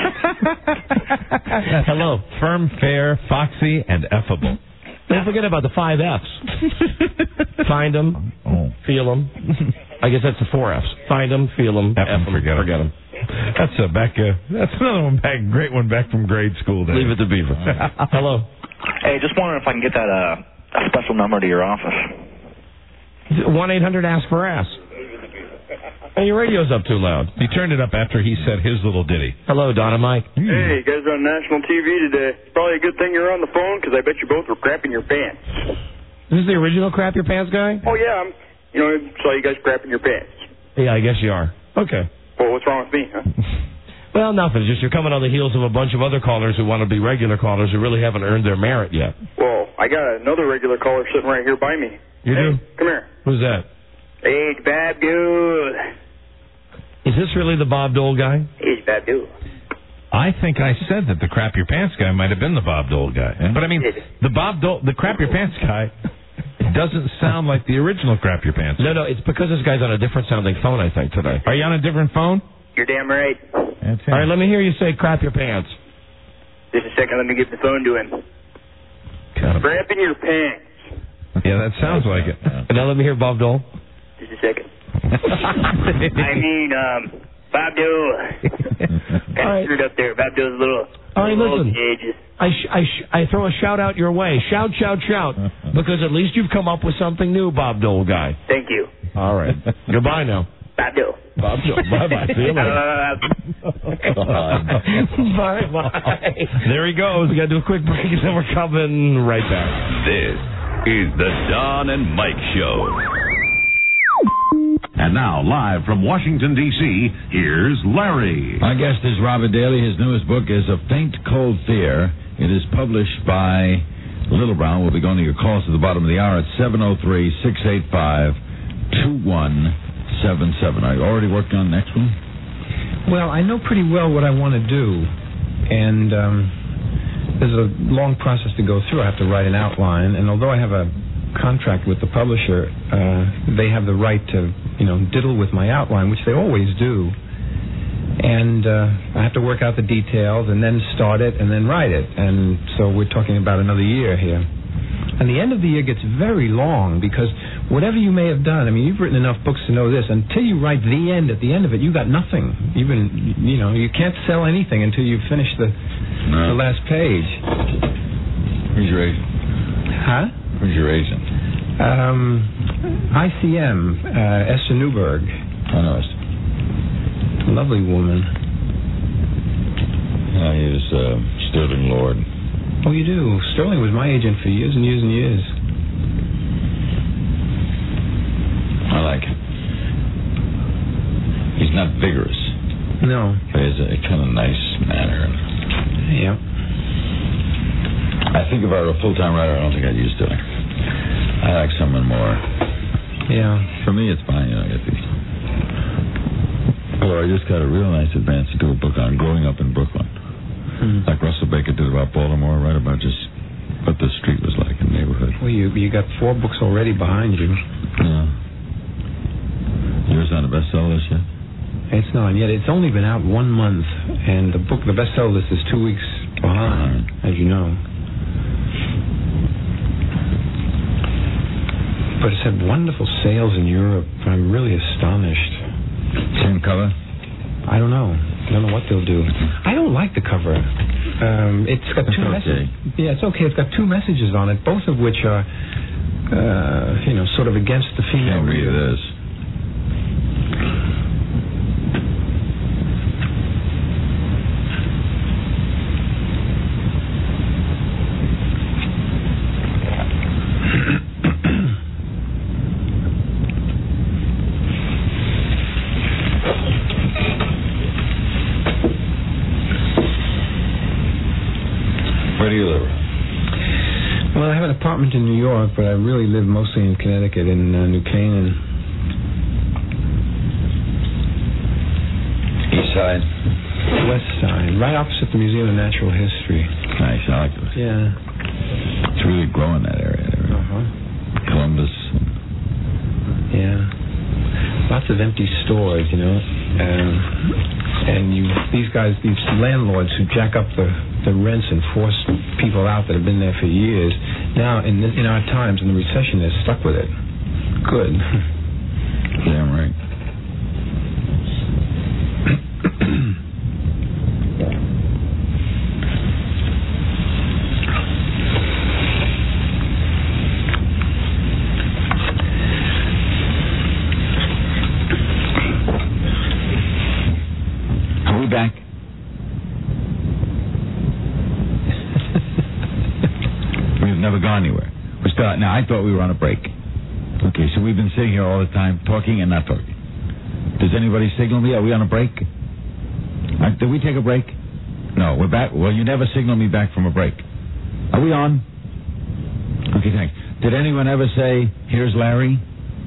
J: Hello.
S: Firm, fair, foxy, and effable.
J: Don't forget about the five F's. Find them,
K: Oh.
J: feel them. I guess that's the four F's. Find them, feel them,
S: F 'em, forget 'em.
J: forget them.
S: That's a back. Uh, that's another one back. Great one back from grade school days.
J: Leave it to Beaver. Hello.
R: Hey, just wondering if I can get that uh, a special number to your office.
J: one eight hundred ask for ass. Hey, your radio's up too loud.
K: He turned it up after he said his little ditty.
J: Hello, Don and Mike.
D: Hey, you guys are on national T V today. It's probably a good thing you're on the phone because I bet you both were crapping your pants.
J: This is the original Crap Your Pants guy?
D: Oh, yeah. I'm, you know, I saw you guys crapping your pants.
J: Yeah, I guess you are. Okay.
D: Well, what's wrong with me, huh?
J: Well, nothing. Just you're coming on the heels of a bunch of other callers who want to be regular callers who really haven't earned their merit yet.
D: Well, I got another regular caller sitting right here by me.
J: You
D: hey,
J: do?
D: Come here.
J: Who's that?
D: Hey, it's Bob Dole.
J: Is this really the Bob Dole guy?
D: It's Bob Dole.
K: I think I said that the Crap Your Pants guy might have been the Bob Dole guy. But, I mean, the Bob Dole, the Crap Your Pants guy doesn't sound like the original Crap Your Pants.
J: No, no, it's because this guy's on a different sounding phone, I think, today.
K: Are you on a different phone?
D: You're damn right.
J: That's All right, let me hear you say Crap Your Pants.
D: Just a second, let me give the phone to him. Crapping your pants.
K: Yeah, that sounds like it.
J: And now let me hear Bob Dole.
D: Just a second. I mean, um, Bob Dole. Kind of
J: right.
D: screwed up there. Bob Dole's a little,
J: All right,
D: little
J: listen.
D: ages.
J: I, sh- I, sh- I throw a shout out your way. Shout, shout, shout. Because at least you've come up with something new, Bob Dole guy.
D: Thank you.
J: All right. Goodbye now.
D: Bob Dole.
J: Bob Dole. Bye-bye. See you later. Bye-bye. There he goes. We got to do a quick break, and then we're coming right back.
A: This is the Don and Mike Show.
E: And now, live from Washington, D C, here's Larry.
W: My guest is Robert Daly. His newest book is A Faint Cold Fear. It is published by Little Brown. We'll be going to your calls at the bottom of the hour at seven oh three, six eight five, two one seven seven. Are you already working on the next one?
X: Well, I know pretty well what I want to do, and um, there's a long process to go through. I have to write an outline, and although I have a contract with the publisher, uh, they have the right to, you know, diddle with my outline, which they always do. And uh, I have to work out the details and then start it and then write it. And so we're talking about another year here. And the end of the year gets very long because whatever you may have done, I mean, you've written enough books to know this, until you write the end at the end of it, you got nothing. Even, you know, you can't sell anything until you finish the, no. the last page.
W: Who's your agent?
X: Huh?
W: Who's your agent?
X: Um, I C M, uh, Esther Newberg.
W: I know Esther.
X: Lovely woman.
W: I use uh, Sterling Lord.
X: Oh, you do? Sterling was my agent for years and years and years.
W: I like him. He's not vigorous.
X: No.
W: But he has a kind of nice manner.
X: Yeah.
W: I think if I were a full-time writer, I don't think I'd use Sterling. I like someone more.
X: Yeah.
W: For me, it's fine. You know, I get these. Or I just got a real nice advance to do a book on growing up in Brooklyn.
X: Hmm.
W: Like Russell Baker did about Baltimore, right about just what the street was like in the neighborhood.
X: Well, you you got four books already behind you.
W: Yeah. Yours on the bestseller list yet?
X: It's not yet. It's only been out one month, and the book, the bestseller list, is two weeks behind, uh-huh. as you know. But it's had wonderful sales in Europe. I'm really astonished.
W: Same cover?
X: I don't know. I don't know what they'll do. I don't like the cover. Um, it's got two messages. Yeah, it's okay. It's got two messages on it, both of which are, uh, you know, sort of against the female
W: Can't read
X: reader.
W: this. Where do you live?
X: Well, I have an apartment in New York, but I really live mostly in Connecticut, in uh, New Canaan.
W: East side?
X: West side, right opposite the Museum of Natural History.
W: Nice, I like it.
X: Yeah.
W: It's really growing, that area.
X: Uh-huh.
W: Columbus.
X: Yeah. Lots of empty stores, you know. Um, and you, these guys, these landlords who jack up the, the rents and force people out that have been there for years, now in this, in our times in the recession, they're stuck with it. Good.
W: Damn right. be back? We've never gone anywhere. We're still, now, I thought we were on a break. Okay, so we've been sitting here all the time, talking and not talking. Does anybody signal me? Are we on a break? Uh, did we take a break? No, we're back. Well, you never signal me back from a break. Are we on? Okay, thanks. Did anyone ever say, here's Larry?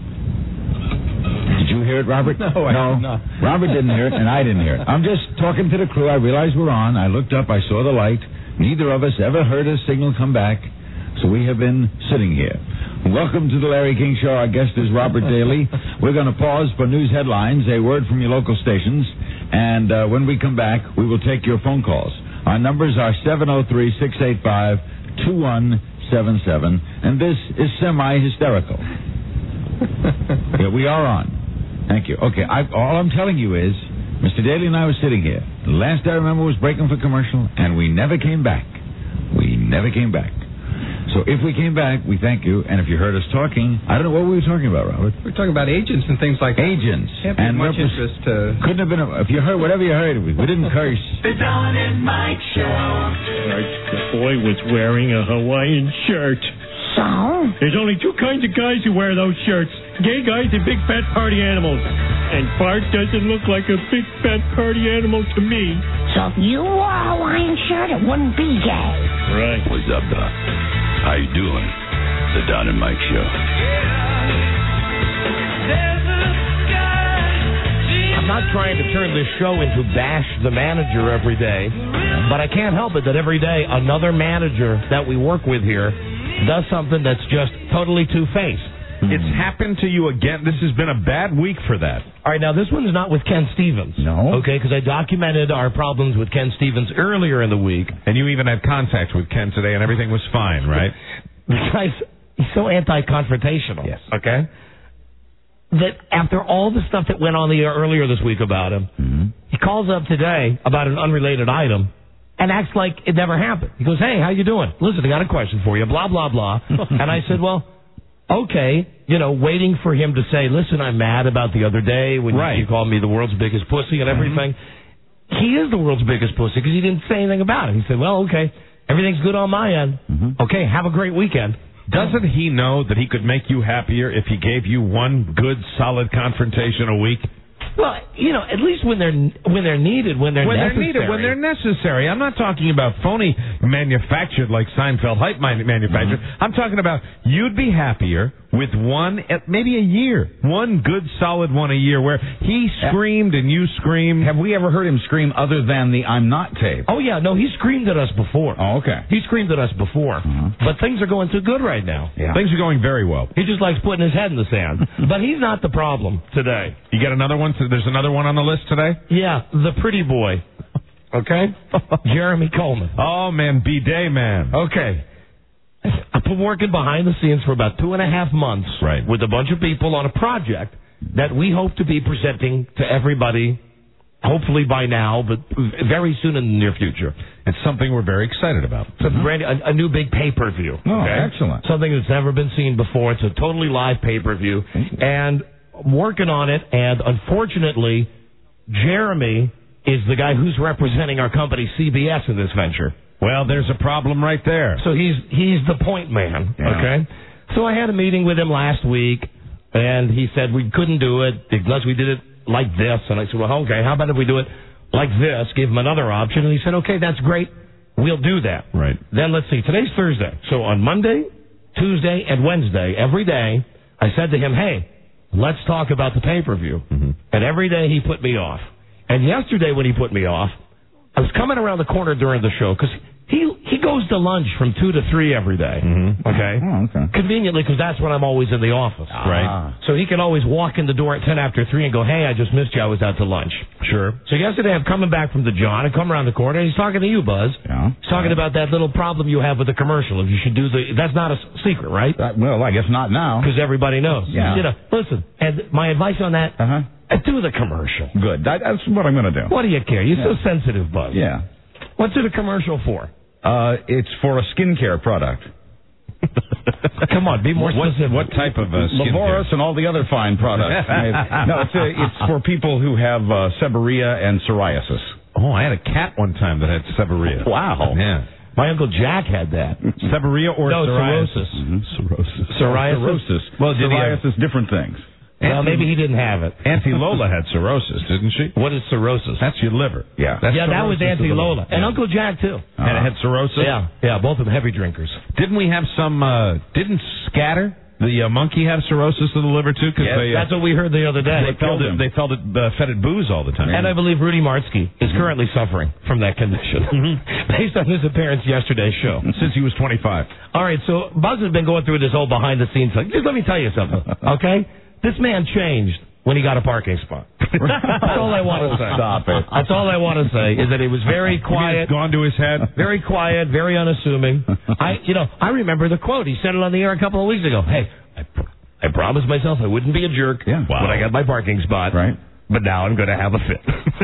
W: Did you hear it, Robert?
X: No, I
W: no.
X: did not.
W: Robert didn't hear it, and I didn't hear it. I'm just talking to the crew. I realized we're on. I looked up. I saw the light. Neither of us ever heard a signal come back, so we have been sitting here. Welcome to the Larry King Show. Our guest is Robert Daly. We're going to pause for news headlines, a word from your local stations, and uh, when we come back, we will take your phone calls. Our numbers are seven oh three, six eight five, two one seven seven, and this is semi-hysterical. Yeah, we are on. Thank you. Okay, I, all I'm telling you is, Mister Daly and I were sitting here. The last I remember was breaking for commercial, and we never came back. We never came back. So if we came back, we thank you. And if you heard us talking, I don't know what we were talking about, Robert.
X: We were talking about agents and things like that.
W: Agents.
X: Can't be
W: and
X: much
W: repres-
X: interest to...
W: Couldn't have been, a, if you heard whatever you heard, we, we didn't curse.
F: The Don and Mike Show.
G: The boy was wearing a Hawaiian shirt.
F: So?
G: There's only two kinds of guys who wear those shirts. Gay guys and big fat party animals. And Bart doesn't look like a big fat party animal to me.
F: So if you wore a Hawaiian shirt, it wouldn't be gay.
G: Right.
H: What's up, Doc? How you doing? The Don and Mike Show.
J: I'm not trying to turn this show into Bash the Manager every day, but I can't help it that every day another manager that we work with here does something that's just totally two-faced.
K: It's happened to you again. This has been a bad week for that.
J: All right, now this one's not with Ken Stevens.
W: No.
J: Okay, because I documented our problems with Ken Stevens earlier in the week.
K: And you even had contact with Ken today, and everything was fine, right?
J: The guy's he's so anti-confrontational.
W: Yes.
J: Okay? That after all the stuff that went on the air earlier this week about him,
W: Mm-hmm.
J: he calls up today about an unrelated item and acts like it never happened. He goes, hey, how you doing? Listen, I got a question for you, blah, blah, blah. And I said, well... Okay, you know, waiting for him to say, listen, I'm mad about the other day when
K: right.
J: you, you called me the world's biggest pussy and everything. Mm-hmm. He is the world's biggest pussy because he didn't say anything about it. He said, well, okay, everything's good on my end. Mm-hmm. Okay, have a great weekend.
K: Doesn't he know that he could make you happier if he gave you one good, solid confrontation a week?
J: Well, you know, at least when they're when they're needed, when they're
K: when
J: necessary.
K: they're needed, when they're necessary. I'm not talking about phony manufactured like Seinfeld hype manufactured. Mm-hmm. I'm talking about you'd be happier with one, maybe a year, one good solid one a year where he screamed and you screamed.
W: Have we ever heard him scream other than the I'm not tape?
J: Oh, yeah, no, he screamed at us before.
W: Oh, okay.
J: He screamed at us before. Mm-hmm. But things are going too good right now.
W: Yeah.
K: Things are going very well.
J: He just likes putting his head in the sand. But he's not the problem today.
K: You got another one? There's another one on the list today?
J: Yeah, the pretty boy. Okay? Jeremy Coleman.
K: Oh, man, B-Day man.
J: Okay. I've been working behind the scenes for about two and a half months
K: right.
J: with a bunch of people on a project that we hope to be presenting to everybody, hopefully by now, but very soon in the near future.
K: It's something we're very excited about.
J: It's a, brand, a, a new big pay-per-view.
W: Oh,
J: okay?
W: excellent.
J: Something that's never been seen before. It's a totally live pay-per-view. And I'm working on it, and unfortunately, Jeremy is the guy who's representing our company, C B S, in this venture.
K: Well, there's a problem right there.
J: So he's he's the point man,
W: yeah.
J: okay? So I had a meeting with him last week, and he said we couldn't do it unless we did it like this. And I said, well, okay, how about if we do it like this? Gave him another option, and he said, okay, that's great. We'll do that.
K: Right.
J: Then let's see. Today's Thursday. So on Monday, Tuesday, and Wednesday, every day, I said to him, hey, let's talk about the pay-per-view. Mm-hmm. And every day he put me off. And yesterday when he put me off, I was coming around the corner during the show because he he goes to lunch from two to three every day.
W: Mm-hmm.
J: Okay?
W: Oh, okay.
J: Conveniently, because that's when I'm always in the office.
W: Ah.
K: Right.
J: So he can always walk in the door at ten after three and go, hey, I just missed you. I was out to lunch.
K: Sure.
J: So yesterday I'm coming back from the John. I come around the corner, and he's talking to you, Buzz.
W: Yeah.
J: He's talking about that little problem you have with the commercial. If you should do the... That's not a secret, right?
W: Uh, well, I guess not now.
J: Because everybody knows.
W: Yeah.
J: You know, listen, and my advice on that...
W: Uh-huh.
J: Do the commercial.
W: Good. That, that's what I'm going to do.
J: What do you care? You're
W: yeah.
J: so sensitive, Buzz.
W: Yeah.
J: What's it a commercial for?
W: Uh, it's for a skincare product.
J: Come on, be more specific.
K: What, what type of uh, skincare?
W: Lavoris and all the other fine products. No, it's, uh, it's for people who have uh, seborrhea and psoriasis.
S: Oh, I had a cat one time that had seborrhea.
J: Wow.
S: Yeah.
J: My Uncle Jack had that.
S: Seborrhea or
J: no,
S: psoriasis?
J: cirrhosis.
W: Mm-hmm. Cirrhosis.
J: Psoriasis.
W: Oh, cirrhosis.
S: Well, did
W: psoriasis,
S: he have...
W: different things.
J: Well, maybe he didn't have it.
S: Auntie Lola had cirrhosis, didn't she?
J: What is cirrhosis?
S: That's your liver.
W: Yeah.
S: That's
J: yeah, that was
S: cirrhosis
J: Auntie
S: of the
J: Lola.
S: liver.
J: And
S: Yeah.
J: Uncle Jack, too.
W: Uh-huh.
S: And it had cirrhosis?
J: Yeah, yeah, both of them heavy drinkers.
S: Didn't we have some, uh, didn't Scatter, the uh, monkey, have cirrhosis of the liver, too? Cause
J: Yes,
S: they, uh,
J: that's what we heard the other day.
S: They felt it, they felt it uh, fed it booze all the time.
J: And I believe Rudy Martzke is currently suffering from that condition, based on his appearance yesterday's show.
S: Since he was twenty-five.
J: All right, so Buzz has been going through this whole behind-the-scenes thing. Just let me tell you something, okay? This man changed when he got a parking spot. That's all I want to say.
W: Stop it.
J: That's all I want to say is that he was very quiet.
S: It's gone to his head.
J: Very quiet, very unassuming. I, you know, I remember the quote. He said it on the air a couple of weeks ago. Hey, I, pr- I promised myself I wouldn't be a jerk
W: Yeah.
J: when I got my parking spot.
W: Right.
J: But now I'm going to have a fit.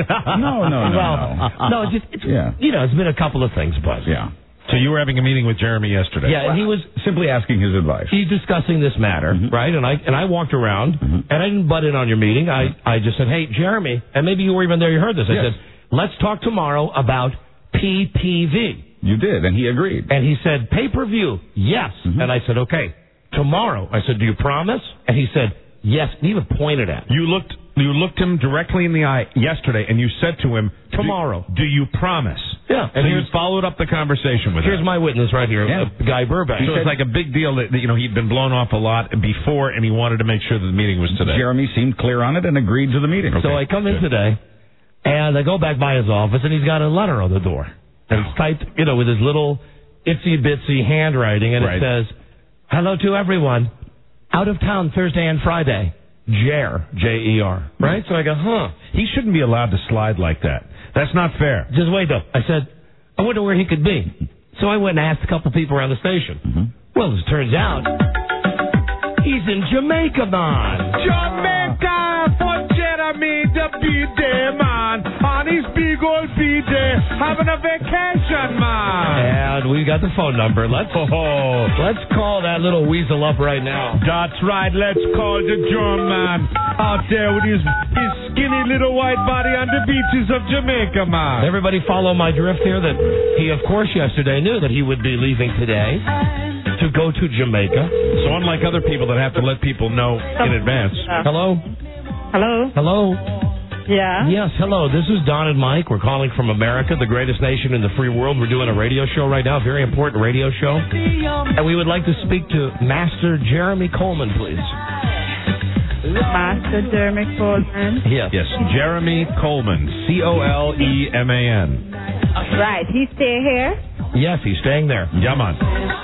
W: No, no, no,
J: well,
W: no.
J: no, it's just, it's,
W: Yeah.
J: you know, it's been a couple of things, Buzz.
W: Yeah.
S: So you were having a meeting with Jeremy yesterday.
J: Yeah, and he was
W: simply asking his advice.
J: He's discussing this matter,
W: Mm-hmm.
J: right? And I and I walked around,
W: Mm-hmm.
J: and I didn't butt in on your meeting. I, I just said, hey, Jeremy, and maybe you were even there, you heard this. I
W: Yes.
J: said, let's talk tomorrow about P P V.
W: You did, and he agreed.
J: And he said, pay-per-view, yes.
W: Mm-hmm.
J: And I said, okay, tomorrow. I said, do you promise? And he said, yes. And he even pointed at me.
S: You looked you looked him directly in the eye yesterday, and you said to him,
J: Tomorrow.
S: Do, do you promise?
J: Yeah.
S: And so you followed up the conversation with
J: Here's
S: him.
J: my witness right here,
W: Yeah.
J: uh, Guy Burbank.
S: So it's like a big deal that, that, you know, he'd been blown off a lot before, and he wanted to make sure that the meeting was today.
W: Jeremy seemed clear on it and agreed to the meeting.
J: So I come in today, and I go back by his office, and he's got a letter on the door. And it's typed, you know, with his little itsy-bitsy handwriting, and
S: Right.
J: it says, hello to everyone. Out of town Thursday and Friday. Jer, J E R. Right? So I go, huh.
S: He shouldn't be allowed to slide like that. That's not fair.
J: Just wait, though. I said, I wonder where he could be. So I went and asked a couple people around the station.
W: Mm-hmm.
J: Well, as it turns out, he's in Jamaica, man.
S: Jamaica for Jeremy the B-Day, man. On his big old B-Day, having a vacation, man.
J: And we got the phone number. Let's
S: Oh,
J: let's call that little weasel up right now.
S: that's right. Let's call the drum man out there with his, his skinny little white body on the beaches of Jamaica, man.
J: Everybody follow my drift here that he, of course, yesterday knew that he would be leaving today to go to Jamaica.
S: So unlike other people that have to let people know in advance.
J: Hello?
I: Hello?
J: Hello?
I: Yeah?
J: Yes, hello. This is Don and Mike. We're calling from America, the greatest nation in the free world. We're doing a radio show right now, a very important radio show. And we would like to speak to Master Jeremy Coleman, please.
I: Master Jeremy Coleman.
J: Yes.
S: Yes, Jeremy Coleman, C O L E M A N.
I: Right. He stay here?
J: Yes, he's staying there.
S: Yeah, man.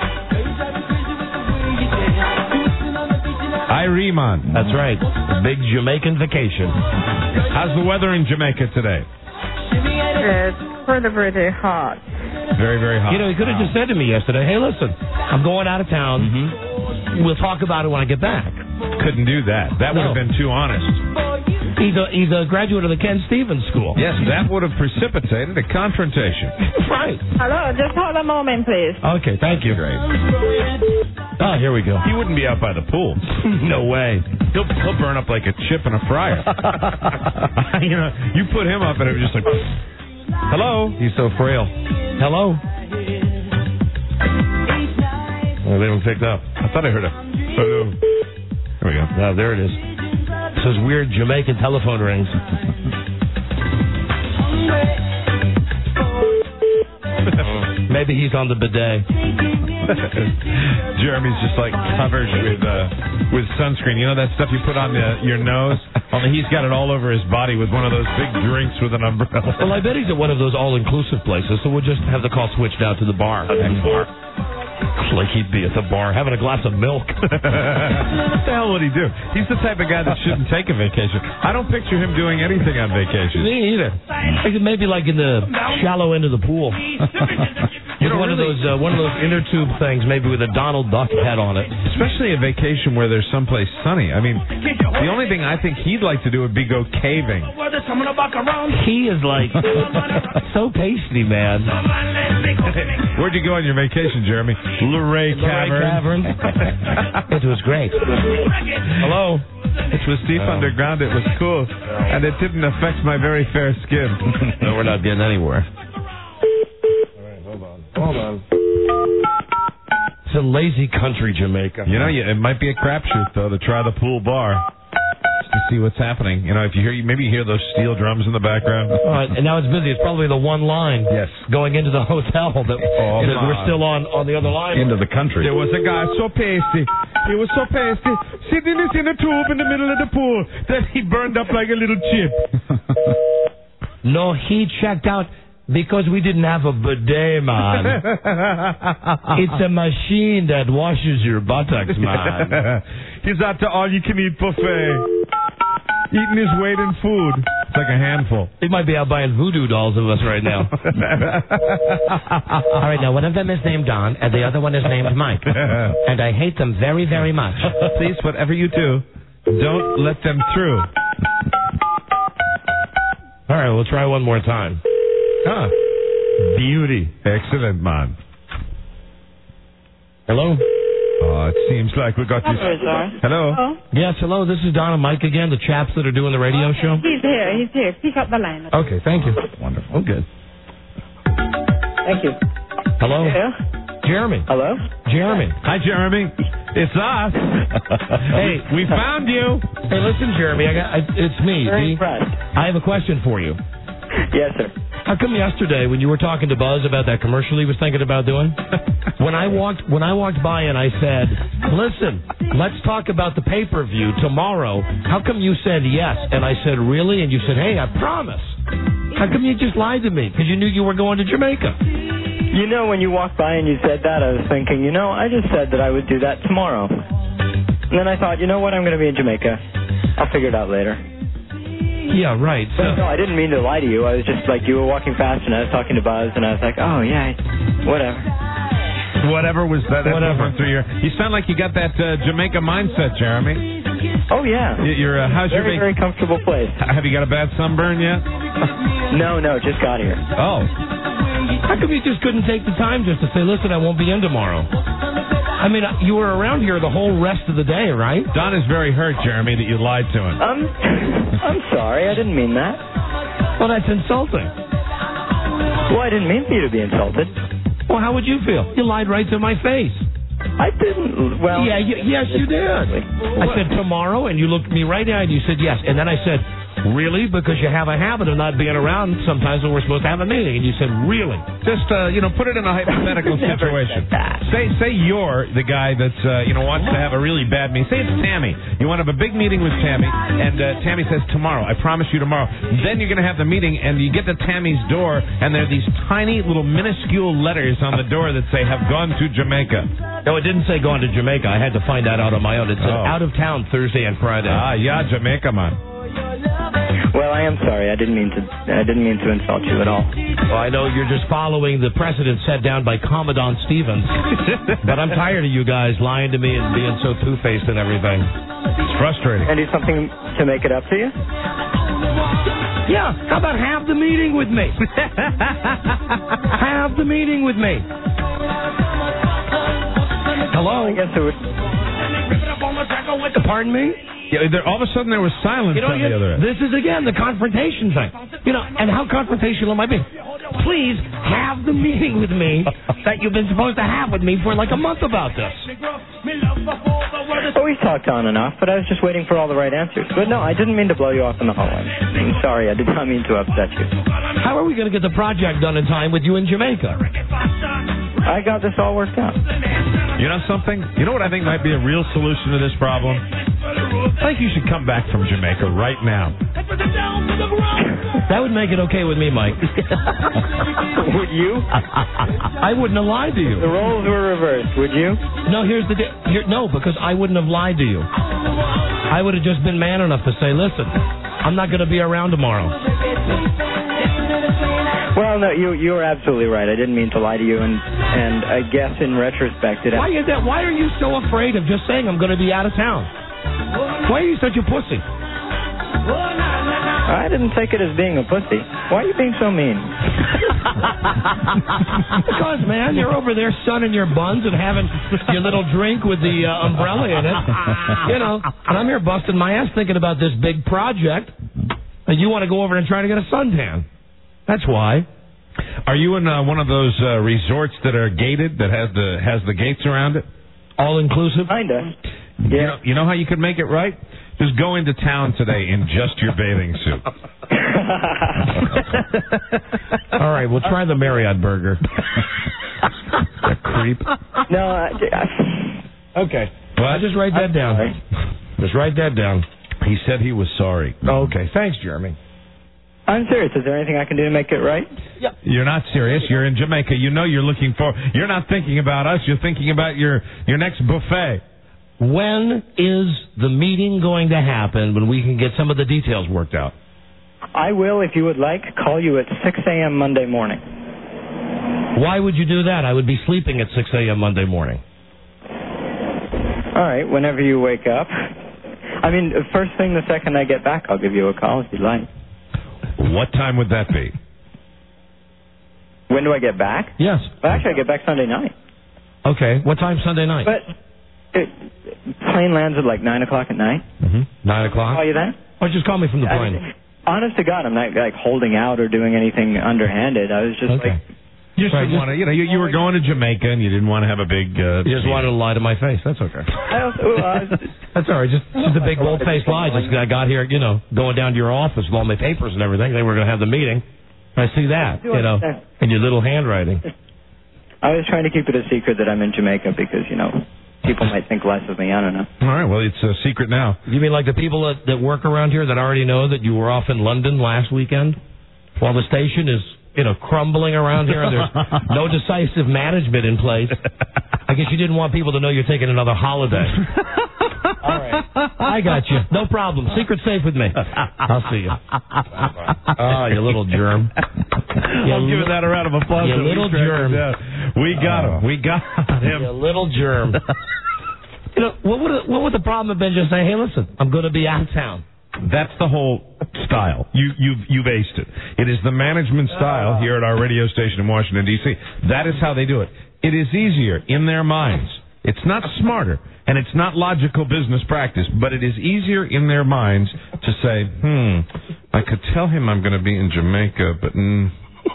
S: Irieman.
J: That's right. Big Jamaican vacation.
S: How's the weather in Jamaica today?
I: It's pretty, pretty hot.
S: Very, very hot.
J: You know, he could have just said to me yesterday, hey, listen, I'm going out of town. Mm-hmm. We'll talk about it when I get back.
S: Couldn't do that. That would
J: No.
S: have been too honest.
J: He's a, he's a graduate of the Ken Stevens School.
S: Yes, that would have precipitated a confrontation.
J: Right.
I: Hello, just hold a moment, please.
J: Okay, thank you.
S: Great.
J: Oh, here we go.
S: He wouldn't be out by the pool.
J: No way.
S: He'll, he'll burn up like a chip in a fryer. You know, you put him up and it was just like, hello.
J: He's so frail. Hello. Well, they haven't picked up.
S: I thought I heard a hello. There we go.
J: No, there it is. Those weird Jamaican telephone rings. Maybe he's on the bidet.
S: Jeremy's just like covered with uh, with sunscreen. You know that stuff you put on the, your nose? Only he's got it all over his body with one of those big drinks with an umbrella.
J: Well, I bet he's at one of those all-inclusive places, so we'll just have the call switched out to the bar. bar. Like he'd be at the bar having a glass of milk.
S: What the hell would he do? He's the type of guy that shouldn't take a vacation. I don't picture him doing anything on vacation.
J: Me either. Maybe like in the shallow end of the pool. You know, one
S: really?
J: of those uh, one of those inner tube things, maybe with a Donald Duck head on it.
S: Especially a vacation where there's someplace sunny. I mean, the only thing I think he'd like to do would be go caving.
J: He is like so pasty, man.
S: Where'd you go on your vacation, Jeremy? Luray Cavern.
J: Cavern. It was great. Hello.
S: which was deep
J: Oh.
S: underground. It was cool, and it didn't affect my very fair skin.
J: No, we're not getting anywhere.
S: Hold on. Hold on.
J: It's a lazy country, Jamaica.
S: You know, you, it might be a crapshoot, though, to try the pool bar. Just to see what's happening. You know, if you hear, maybe you hear those steel drums in the background.
J: All right, and now it's busy. It's probably the one line
S: yes.
J: going into the hotel that,
S: oh,
J: that we're still on, on the other line.
W: Into the country.
S: There was a guy so pasty. He was so pasty, sitting in a tube in the middle of the pool that he burned up like a little chip.
J: No, he checked out because we didn't have a bidet, man. It's a machine that washes your buttocks, man.
S: He's out to all-you-can-eat buffet. Eating his weight in food. It's like a handful.
J: He might be out buying voodoo dolls of us right now. All right, now one of them is named Don, and the other one is named Mike. And I hate them very, very much.
S: Please, whatever you do, don't let them through.
J: All right, we'll try one more time.
S: Huh. Beauty. Excellent, man.
J: Hello?
S: Oh, it seems like we got this. Hello?
I: Hello?
J: Yes, hello, this is Don and Mike again, the chaps that are doing the radio show.
I: He's here. He's here. Pick up the line.
J: Okay, thank you. Wonderful. Good.
C: Thank you.
J: Hello?
C: Yeah?
J: Jeremy.
C: Hello?
J: Jeremy.
S: Hi, Jeremy. It's us.
J: Hey,
S: we found you.
J: Hey, listen, Jeremy, I got, I, it's me.
C: Very
J: D.
C: impressed.
J: I have a question for you.
C: Yes, sir.
J: How come yesterday when you were talking to Buzz about that commercial he was thinking about doing, when I walked when I walked by and I said, "Listen, let's talk about the pay-per-view tomorrow." How come you said yes? And I said, "Really?" And you said, "Hey, I promise." How come you just lied to me? Because you knew you were going to Jamaica.
C: You know, when you walked by and you said that, I was thinking, you know, I just said that I would do that tomorrow. And then I thought, you know what, I'm going to be in Jamaica. I'll figure it out later.
J: Yeah, right. So.
C: But no, I didn't mean to lie to you. I was just like, you were walking past and I was talking to Buzz and I was like, oh, yeah, whatever.
S: Whatever was that?
J: Whatever.
S: Through your, you sound like you got that uh, Jamaica mindset, Jeremy.
C: Oh, yeah.
S: You- You're, uh, how's
C: very,
S: your
C: very comfortable place.
S: Have you got a bad sunburn yet?
C: No, no, just got here.
S: Oh.
J: How come you just couldn't take the time just to say, listen, I won't be in tomorrow? I mean, you were around here the whole rest of the day, right?
S: Don is very hurt, Jeremy, that you lied to him.
C: Um, I'm sorry. I didn't mean that.
J: Well, that's insulting.
C: Well, I didn't mean for you to be insulted.
J: Well, how would you feel? You lied right to my face.
C: I didn't. Well,
J: yeah, y- yes, you did. I said tomorrow, and you looked me right in the eye, and you said yes. And then I said, really? Because you have a habit of not being around sometimes when we're supposed to have a meeting. And you said, really?
S: Just, uh, you know, put it in a hypothetical situation. Say say you're the guy that's, uh, you know, wants to have a really bad meeting. Say it's Tammy. You want to have a big meeting with Tammy, and uh, Tammy says, tomorrow. I promise you tomorrow. Then you're going to have the meeting, and you get to Tammy's door, and there are these tiny little minuscule letters on the door that say, have gone to Jamaica.
J: No, it didn't say going to Jamaica. I had to find that out on my own. It said
S: Oh.
J: out of town Thursday and Friday.
S: Ah, yeah, Jamaica, man.
C: Well, I am sorry. I didn't mean to. I didn't mean to insult you at all.
J: Well, I know you're just following the precedent set down by Commandant Stevens, but I'm tired of you guys lying to me and being so two-faced and everything.
S: It's frustrating.
C: And do something to make it up to you?
J: Yeah, how about have the meeting with me? Have the meeting with me. Hello?
C: I guess it would.
J: Pardon me?
S: Yeah, there, all of a sudden there was silence
J: You know,
S: on the other end.
J: this is, again, the confrontation thing. You know, and how confrontational am I being? Please have the meeting with me that you've been supposed to have with me for like a month about this.
C: Oh, we talked on and off, but I was just waiting for all the right answers. But no, I didn't mean to blow you off in the hallway. I'm sorry. I did not mean to upset you.
J: How are we going to get the project done in time with you in Jamaica?
C: I got this all worked out.
S: You know something? You know what I think might be a real solution to this problem? I think you should come back from Jamaica right now.
J: That would make it okay with me, Mike.
C: Would you?
J: I wouldn't have lied to you.
C: The roles were reversed. Would you?
J: No, here's the di- here, no, because I wouldn't have lied to you. I would have just been man enough to say, listen, I'm not going to be around tomorrow.
C: Well, no, you you were absolutely right. I didn't mean to lie to you, and and I guess in retrospect, it.
J: Why is that? Why are you so afraid of just saying I'm going to be out of town? Why are you such a pussy?
C: I didn't take it as being a pussy. Why are you being so mean?
J: Because, man, you're over there sunning your buns and having your little drink with the uh, umbrella in it. You know, and I'm here busting my ass thinking about this big project, and you want to go over and try to get a suntan. That's why.
S: Are you in uh, one of those uh, resorts that are gated, that has the has the gates around it?
J: All inclusive?
C: Kinda.
S: Yeah. You know, you know how you can make it right? Just go into town today in just your bathing suit.
J: All right, we'll try the Marriott burger. A creep.
C: No, I, I,
J: okay. Well, just write that down. Just write that down.
S: He said he was sorry.
J: Oh, okay. Thanks, Jeremy.
C: I'm serious. Is there anything I can do to make it right?
J: Yeah.
S: You're not serious. You're in Jamaica. You know you're looking for... You're not thinking about us. You're thinking about your, your next buffet.
J: When is the meeting going to happen when we can get some of the details worked out?
C: I will, if you would like, call you at six a.m. Monday morning.
J: Why would you do that? I would be sleeping at six a.m. Monday morning.
C: All right, whenever you wake up. I mean, first thing the second I get back, I'll give you a call if you'd like.
S: What time would that be?
C: When do I get back?
J: Yes.
C: Well, actually, I get back Sunday night.
J: Okay. What time Sunday night?
C: But it, plane lands at like nine o'clock at night.
J: Mm-hmm. nine o'clock?
C: Call you then?
J: Or just call me from the
C: I
J: plane.
C: mean, honest to God, I'm not like holding out or doing anything underhanded. I was just
J: okay.
C: like...
S: You just right, didn't want to, you know, you, you were going to Jamaica and you didn't want to have a big... Uh,
J: you just wanted to lie to my face. That's okay.
C: I also, uh,
J: That's all right. Just, just a big bold-faced lie. Just I got here, you know, going down to your office with all my papers and everything. They were going to have the meeting. I see that, you know, in your little handwriting.
C: I was trying to keep it a secret that I'm in Jamaica because, you know, people might think less of me. I don't know.
S: All right. Well, it's a secret now.
J: You mean like the people that, that work around here that already know that you were off in London last weekend while the station is... you know, crumbling around here, and there's no decisive management in place. I guess you didn't want people to know you're taking another holiday. All right. I got you. No problem. Secret safe with me. I'll see you. Oh, you little germ. You
S: I'm giving that a round of applause.
J: You little germ.
S: We got him. We got him.
J: You little germ. You know, what would, what would the problem have been? Just say, hey, listen, I'm going to be out of town.
S: That's the whole style. You, you've, you've aced it. It is the management style here at our radio station in Washington, D C That is how they do it. It is easier in their minds. It's not smarter, and it's not logical business practice, but it is easier in their minds to say, hmm, I could tell him I'm going to be in Jamaica, but mm,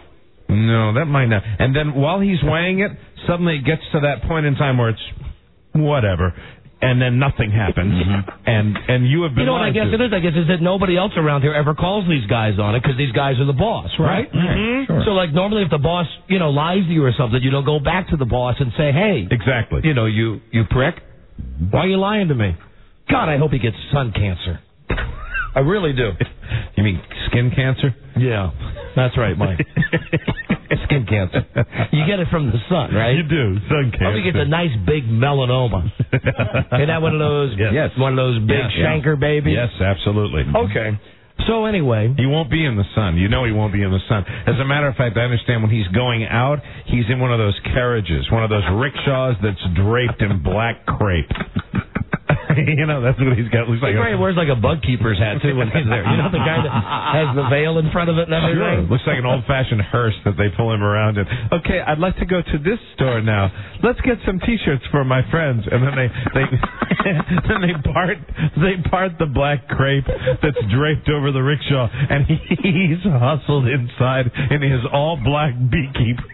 S: no, that might not. And then while he's weighing it, suddenly it gets to that point in time where it's whatever. And then nothing happens, mm-hmm. and and you have been.
J: You know what I guess
S: to.
J: it is? I guess is that nobody else around here ever calls these guys on it because these guys are the boss, right?
S: Right. Mm-hmm. Sure.
J: So like normally, if the boss you know lies to you or something, you don't go back to the boss and say, "Hey,
S: exactly,
J: you know you you prick, why are you lying to me?" God, I hope he gets sun cancer. I really do.
S: You mean skin cancer?
J: Yeah, that's right, Mike. Skin cancer. You get it from the sun, right?
S: You do, sun cancer.
J: I hope you get the nice big melanoma. Ain't that one of those?
S: Yes.
J: One of those big
S: yes,
J: shanker
S: yes.
J: babies?
S: Yes, absolutely.
J: Okay. So anyway,
S: he won't be in the sun. You know he won't be in the sun. As a matter of fact, I understand when he's going out, he's in one of those carriages, one of those rickshaws that's draped in black crepe. You know, that's what he's got. Looks like
J: he
S: a,
J: wears like a bug keeper's hat, too, when he's there. You know, the guy that has the veil in front of it and everything?
S: Sure. Looks like an old-fashioned hearse that they pull him around in. Okay, I'd like to go to this store now. Let's get some T-shirts for my friends. And then they they then they part they part the black crepe that's draped over the rickshaw, and he's hustled inside in his all-black beekeepers.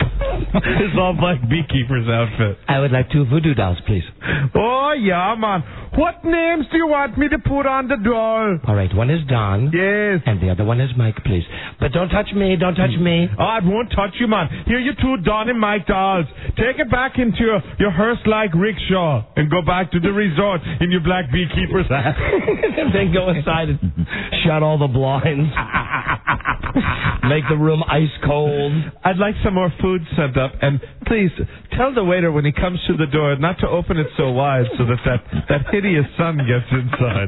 S: His all-black beekeeper's outfit.
J: I would like two voodoo dolls, please.
S: Oh, yeah, man. What names do you want me to put on the doll?
J: All right, one is Don.
S: Yes.
J: And the other one is Mike, please. But don't touch me, don't touch me.
S: Oh, I won't touch you, man. Here you two Don and Mike dolls. Take it back into your, your hearse-like rickshaw and go back to the resort in your black beekeeper's hat.
J: And then go inside and shut all the blinds. Make the room ice cold.
S: I'd like some more food sent up. And please, tell the waiter when he comes through the door not to open it so wide so that that, that hideous sun gets inside.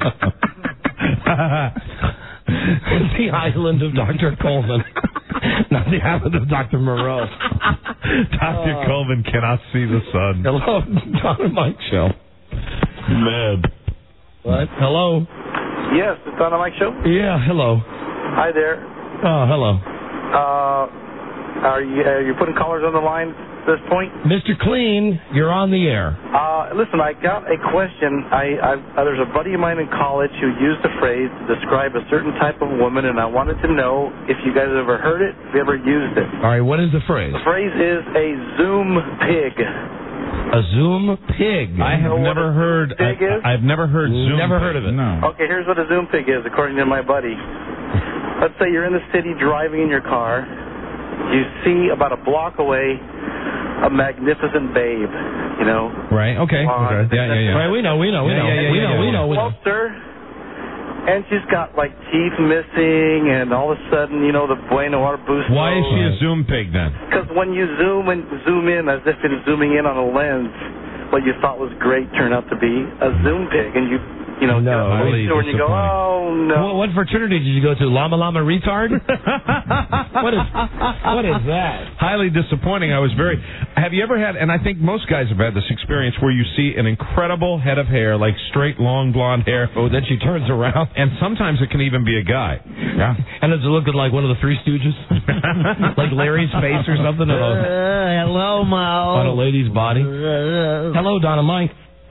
J: The island of Doctor Coleman. Not the island of Doctor Moreau.
S: Doctor Uh, Coleman cannot see the sun.
J: Hello, Don and Mike Show.
S: Meb.
J: What? Hello?
B: Yes, the Don and Mike Show?
J: Yeah, hello.
U: Hi there.
J: Oh, hello.
U: Uh, are you are you putting callers on the line at this point?
J: Mister Clean, you're on the air.
U: Uh, listen, I got a question. I, I uh, there's a buddy of mine in college who used the phrase to describe a certain type of woman, and I wanted to know if you guys ever heard it, if you ever used it.
J: All right, what is the phrase?
U: The phrase is a Zoom pig.
J: A Zoom pig.
S: I have never heard.
U: Pig is?
S: I, I've never heard Zoom.
J: Never
S: pig.
J: heard of it.
S: No.
U: Okay, here's what a Zoom pig is, according to my buddy. Let's say you're in the city driving in your car. You see about a block away a magnificent babe, you know.
S: Right. Okay.
U: Blonde,
S: okay. Yeah, yeah, yeah.
J: Right, we know, we know, we
S: Yeah,
J: know,
S: yeah, yeah,
J: we
S: yeah,
J: know,
S: yeah,
J: we
S: yeah.
J: know, we know.
U: Helps her, and she's got like teeth missing, and all of a sudden, you know, the bueno arbust.
S: Why is she a Zoom pig then?
U: Because when you zoom and zoom in, as if it's zooming in on a lens, what you thought was great turned out to be a Zoom pig, and you, you know,
J: No,
U: get
J: really
U: store and you go, oh no.
J: What, what fraternity did you go to? Llama Llama Retard? what is what is that?
S: Highly disappointing. I was very. Have you ever had? And I think most guys have had this experience where you see an incredible head of hair, like straight, long blonde hair.
J: Oh, then she turns around,
S: and sometimes it can even be a guy.
J: Yeah. And it's looking like one of the Three Stooges, like Larry's face or something.
F: Uh, hello, Mo.
J: On a lady's body.
F: Uh,
J: Hello, Donna Mike.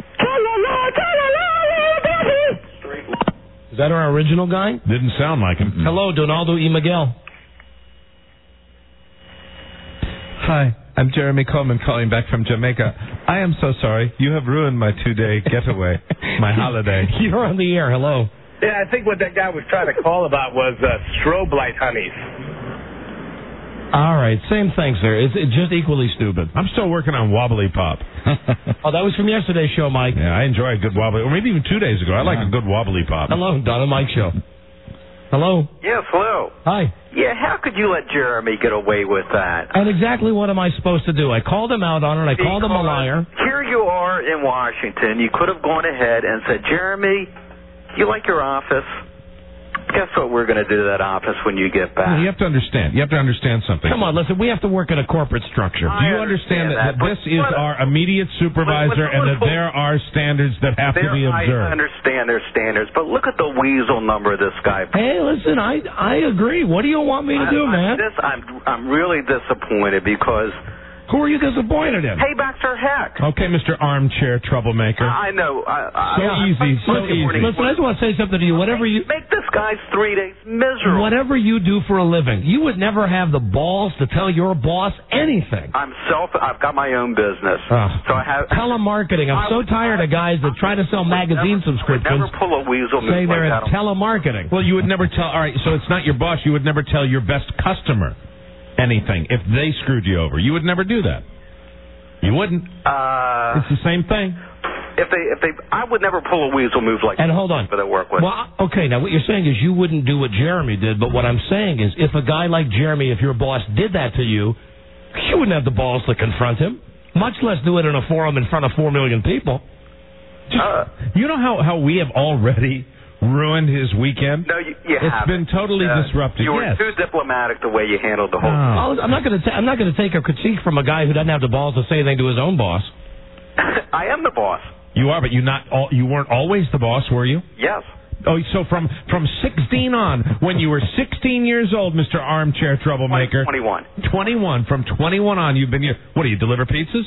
J: Is that our original guy?
S: Didn't sound like him.
J: Hello, Donaldo E. Miguel.
M: Hi, I'm Jeremy Coleman calling back from Jamaica. I am so sorry. You have ruined my two-day getaway, my holiday.
J: You're on the air. Hello.
N: Yeah, I think what that guy was trying to call about was uh, strobe light honeys.
J: All right, same thing, sir. It's, it's just equally stupid.
S: I'm still working on Wobbly Pop.
J: Oh, that was from yesterday's show, Mike.
S: Yeah, I enjoy a good Wobbly, or maybe even two days ago. I like a good Wobbly Pop.
J: Hello, Donna Mike Show. Hello.
O: Yes, hello.
J: Hi.
O: Yeah, how could you let Jeremy get away with that?
J: And exactly what am I supposed to do? I called him out on it. I called him a liar.
O: Here you are in Washington. You could have gone ahead and said, Jeremy, you like your office? Guess what we're going to do to that office when you get back?
S: You have to understand. You have to understand something.
J: Come on, listen, we have to work in a corporate structure.
S: Do you understand, understand that, that, that this is
O: but,
S: our immediate supervisor
O: but, but,
S: and that there are standards that have
O: there,
S: to be observed?
O: I understand there's standards, but look at the weasel number of this guy.
J: Hey, listen, I I agree. What do you want me to
O: I,
J: do,
O: I'm
J: man?
O: This, I'm, I'm really disappointed because...
J: Who are you disappointed in?
O: Paybacks are heck.
S: Okay, Mister Armchair Troublemaker.
O: I know. I, I,
S: so
O: yeah,
S: easy, so
J: listen,
S: easy.
J: Listen, I just want to say something to you. Whatever you
O: make this guy's three days miserable.
J: Whatever you do for a living, you would never have the balls to tell your boss anything.
O: I'm self. I've got my own business,
J: uh,
O: so I have
J: telemarketing. I'm
O: I
J: so
O: would,
J: tired of guys that try to sell magazine
O: never,
J: subscriptions.
O: Never pull a weasel.
J: Say they're
O: like
J: in telemarketing.
S: Well, you would never tell. All right, so it's not your boss. You would never tell your best customer anything if they screwed you over. You would never do that. You wouldn't.
O: Uh,
S: it's the same thing.
O: If they, if they, I would never pull a weasel move like
J: and
O: that.
J: hold on.
O: That I work with.
J: Well, okay. Now what you're saying is you wouldn't do what Jeremy did, but what I'm saying is if a guy like Jeremy, if your boss did that to you, you wouldn't have the balls to confront him. Much less do it in a forum in front of four million people.
S: Just, uh, you know how how we have already ruined his weekend?
O: No, you, you
S: It's
O: haven't.
S: been totally
O: uh,
S: disrupted.
O: You were
S: yes.
O: too diplomatic the way you handled the whole
S: oh.
O: thing.
J: I'm not going to. I'm not going to take a critique from a guy who doesn't have the balls to say anything to his own boss.
O: I am the boss.
S: You are, but you not. All, you weren't always the boss, were you?
O: Yes.
S: Oh, so from from sixteen on, when you were sixteen years old, Mister Armchair Troublemaker.
O: Twenty-one.
S: Twenty-one. From twenty-one on, you've been here. What do you deliver pizzas?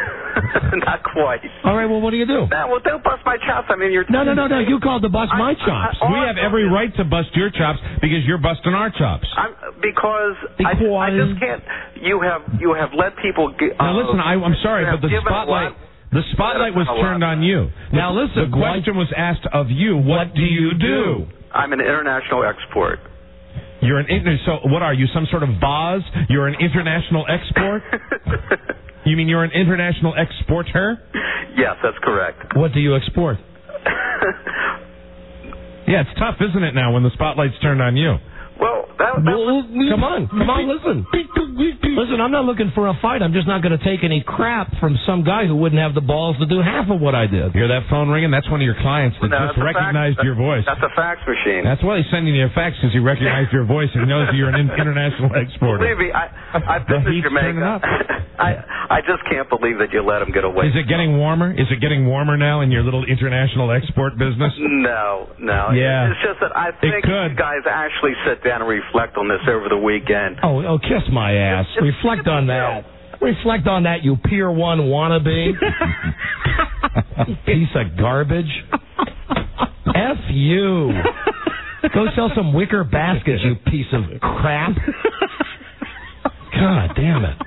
O: Not quite.
J: All right, well, what do you do?
O: No, well, don't bust my chops. I mean, you're...
J: No, no, no, no. You called to bust my chops.
O: I, I,
S: we have every right to bust your chops because you're busting our chops.
O: I'm, because
J: Be
O: I, I
J: quiet.
O: just can't... You have you have let people... Get,
S: now,
O: uh,
S: listen, I, I'm sorry,
O: have
S: but the
O: given
S: spotlight...
O: what?
S: The spotlight was turned on you.
J: Now, listen.
S: The question was asked of you, what,
J: what
S: do you do?
O: I'm an international export.
S: You're an... So what are you, some sort of Boz? You're an international export? You mean you're an international exporter?
O: Yes, that's correct.
J: What do you export?
S: Yeah, it's tough, isn't it, now, when the spotlight's turned on you?
O: Well, that, that
J: well, come on. Come on, listen. Listen, Listen, I'm not looking for a fight. I'm just not going to take any crap from some guy who wouldn't have the balls to do half of what I did.
S: Hear that phone ringing? That's one of your clients that
O: No,
S: just
O: that's a
S: recognized
O: fax.
S: your voice.
O: That's a fax machine.
S: That's why he's sending you a fax, because he recognized your voice and knows that you're an in- international exporter.
O: Believe me, I, I've been
S: The
O: to
S: heat's turning
O: Jamaica.
S: up.
O: I, I just can't believe that you let him get away.
S: Is it getting warmer? Is it getting warmer now in your little international export business?
O: No, no.
S: Yeah.
O: It's just that I think you guys actually sit down and reflect on this over the weekend.
J: Oh, oh, kiss my ass. Reflect on that. Reflect on that, you Pier one wannabe. Piece of garbage. F you. Go sell some wicker baskets, you piece of crap. God damn it.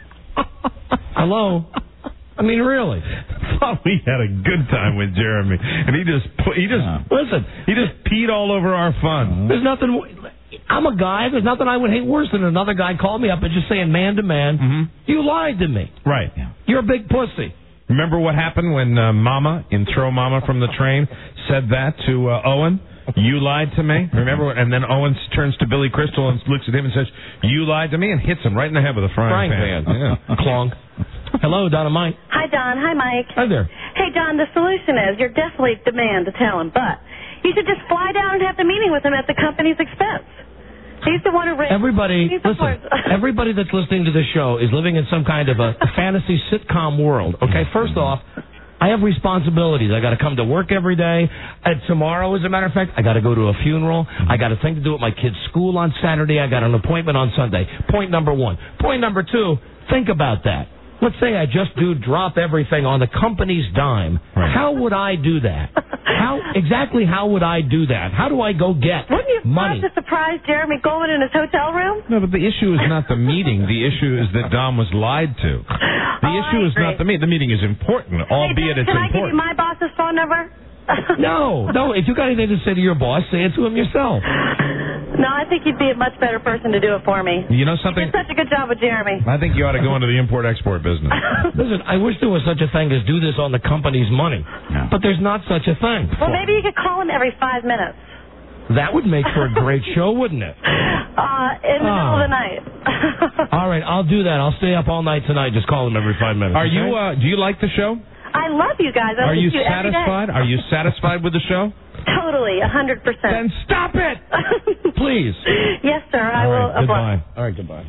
J: Hello? I mean, really.
S: Thought we had a good time with Jeremy, and he just put, he just
J: listen.
S: He just peed all over our fun.
J: There's nothing. I'm a guy. There's nothing I would hate worse than another guy called me up and just saying, man to man,
S: mm-hmm.
J: you lied to me.
S: Right.
J: You're a big pussy.
S: Remember what happened when uh, Mama in Throw Mama from the Train said that to uh, Owen? You lied to me. Remember? What, and then Owen turns to Billy Crystal and looks at him and says, "You lied to me," and hits him right in the head with a frying,
J: frying pan.
S: pan. Yeah.
J: Clonk. Hello, Donna Mike.
L: Hi, Don. Hi, Mike.
J: Hi there.
L: Hey, Don, the solution is you're definitely the man to tell him, but you should just fly down and have the meeting with him at the company's expense. He's the one who raised...
J: Everybody, listen, everybody that's listening to this show is living in some kind of a fantasy sitcom world, okay? First off, I have responsibilities. I got to come to work every day. And tomorrow, as a matter of fact, I got to go to a funeral. I got a thing to do at my kid's school on Saturday. I got an appointment on Sunday. Point number one. Point number two, think about that. Let's say I just do drop everything on the company's dime. Right. How would I do that? How exactly how would I do that? How do I go get
L: Wouldn't you
J: money?
L: love to surprise Jeremy Goldman in his hotel room?
S: No, but the issue is not the meeting. The issue is that Dom was lied to. The
L: oh,
S: issue is not the meeting. The meeting is important, albeit
L: hey,
S: it's
L: can
S: important.
L: Can I give you my boss's phone number?
J: No, no. If you got anything to say to your boss, say it to him yourself.
L: No, I think you'd be a much better person to do it for me.
S: You know something?
L: You did such a good job with Jeremy.
S: I think you ought to go into the import-export business.
J: Listen, I wish there was such a thing as do this on the company's money. No. But there's not such a thing.
L: Well, maybe you could call him every five minutes.
J: That would make for a great show, wouldn't it?
L: Uh, in the
J: oh.
L: middle of the night.
J: All right, I'll do that. I'll stay up all night tonight. Just call him every five minutes.
S: Are
J: okay?
S: you? Uh, do you like the show?
L: I love you guys. I
S: Are you
L: you
S: satisfied? Are you satisfied with the show?
L: Totally, a hundred percent.
S: Then stop it,
J: please.
L: Yes, sir. I
J: all
L: will.
J: Right, goodbye.
L: Apply.
J: All right, goodbye.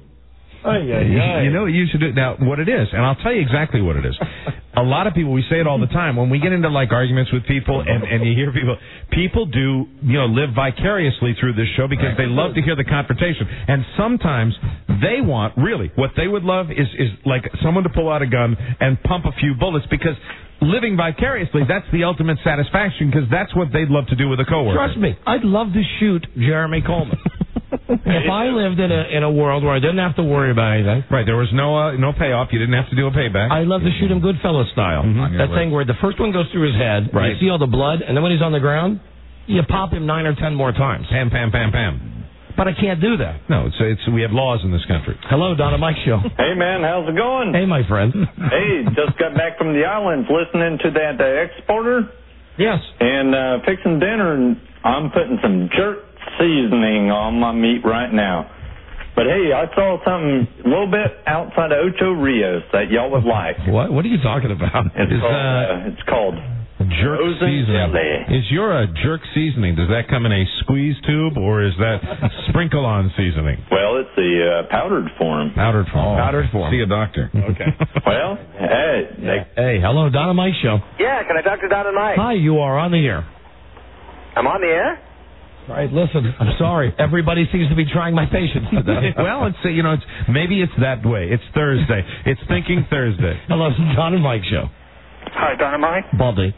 S: Ay, ay, ay. You know what you should do now. What it is, and I'll tell you exactly what it is. A lot of people, we say it all the time when we get into like arguments with people, and and you hear people, people do you know live vicariously through this show because they love to hear the confrontation, and sometimes they want really what they would love is is like someone to pull out a gun and pump a few bullets because. Living vicariously, that's the ultimate satisfaction because that's what they'd love to do with a coworker.
J: Trust me, I'd love to shoot Jeremy Coleman. If I lived in a in a world where I didn't have to worry about anything.
S: Right, there was no uh, no payoff. You didn't have to do a payback.
J: I'd love to shoot him Goodfellas style. Mm-hmm. That thing where the first one goes through his head,
S: right.
J: You see all the blood, and then when he's on the ground, you pop him nine or ten more times.
S: Pam, pam, pam, pam.
J: But I can't do that.
S: No, it's it's we have laws in this country.
J: Hello, Donna Mike Show.
B: Hey, man, how's it going?
J: Hey, my friend.
B: Hey, just got back from the islands listening to that uh, exporter.
J: Yes.
B: And uh, fixing dinner, and I'm putting some jerk seasoning on my meat right now. But, hey, I saw something a little bit outside of Ocho Rios that y'all would like.
J: What What are you talking about?
B: It's
J: Is,
B: called...
J: uh,
B: Uh, it's called...
S: Jerk seasoning. Is your uh, jerk seasoning, does that come in a squeeze tube or is that sprinkle on seasoning?
B: Well, it's the uh, powdered form.
S: Powdered form.
J: Oh, powdered form.
S: See a doctor.
J: Okay.
B: Well, hey.
J: Yeah. Hey, hello, Donna Mike Show.
D: Yeah, can I talk to Don and Mike?
J: Hi, you are on the air.
D: I'm on the air?
J: Right, listen, I'm sorry. Everybody seems to be trying my patience today.
S: Well, it's uh, you know, it's maybe it's that way. It's Thursday. It's Thinking Thursday.
J: Hello, Don and Mike Show.
P: Hi, Don and Mike.
J: Buddy.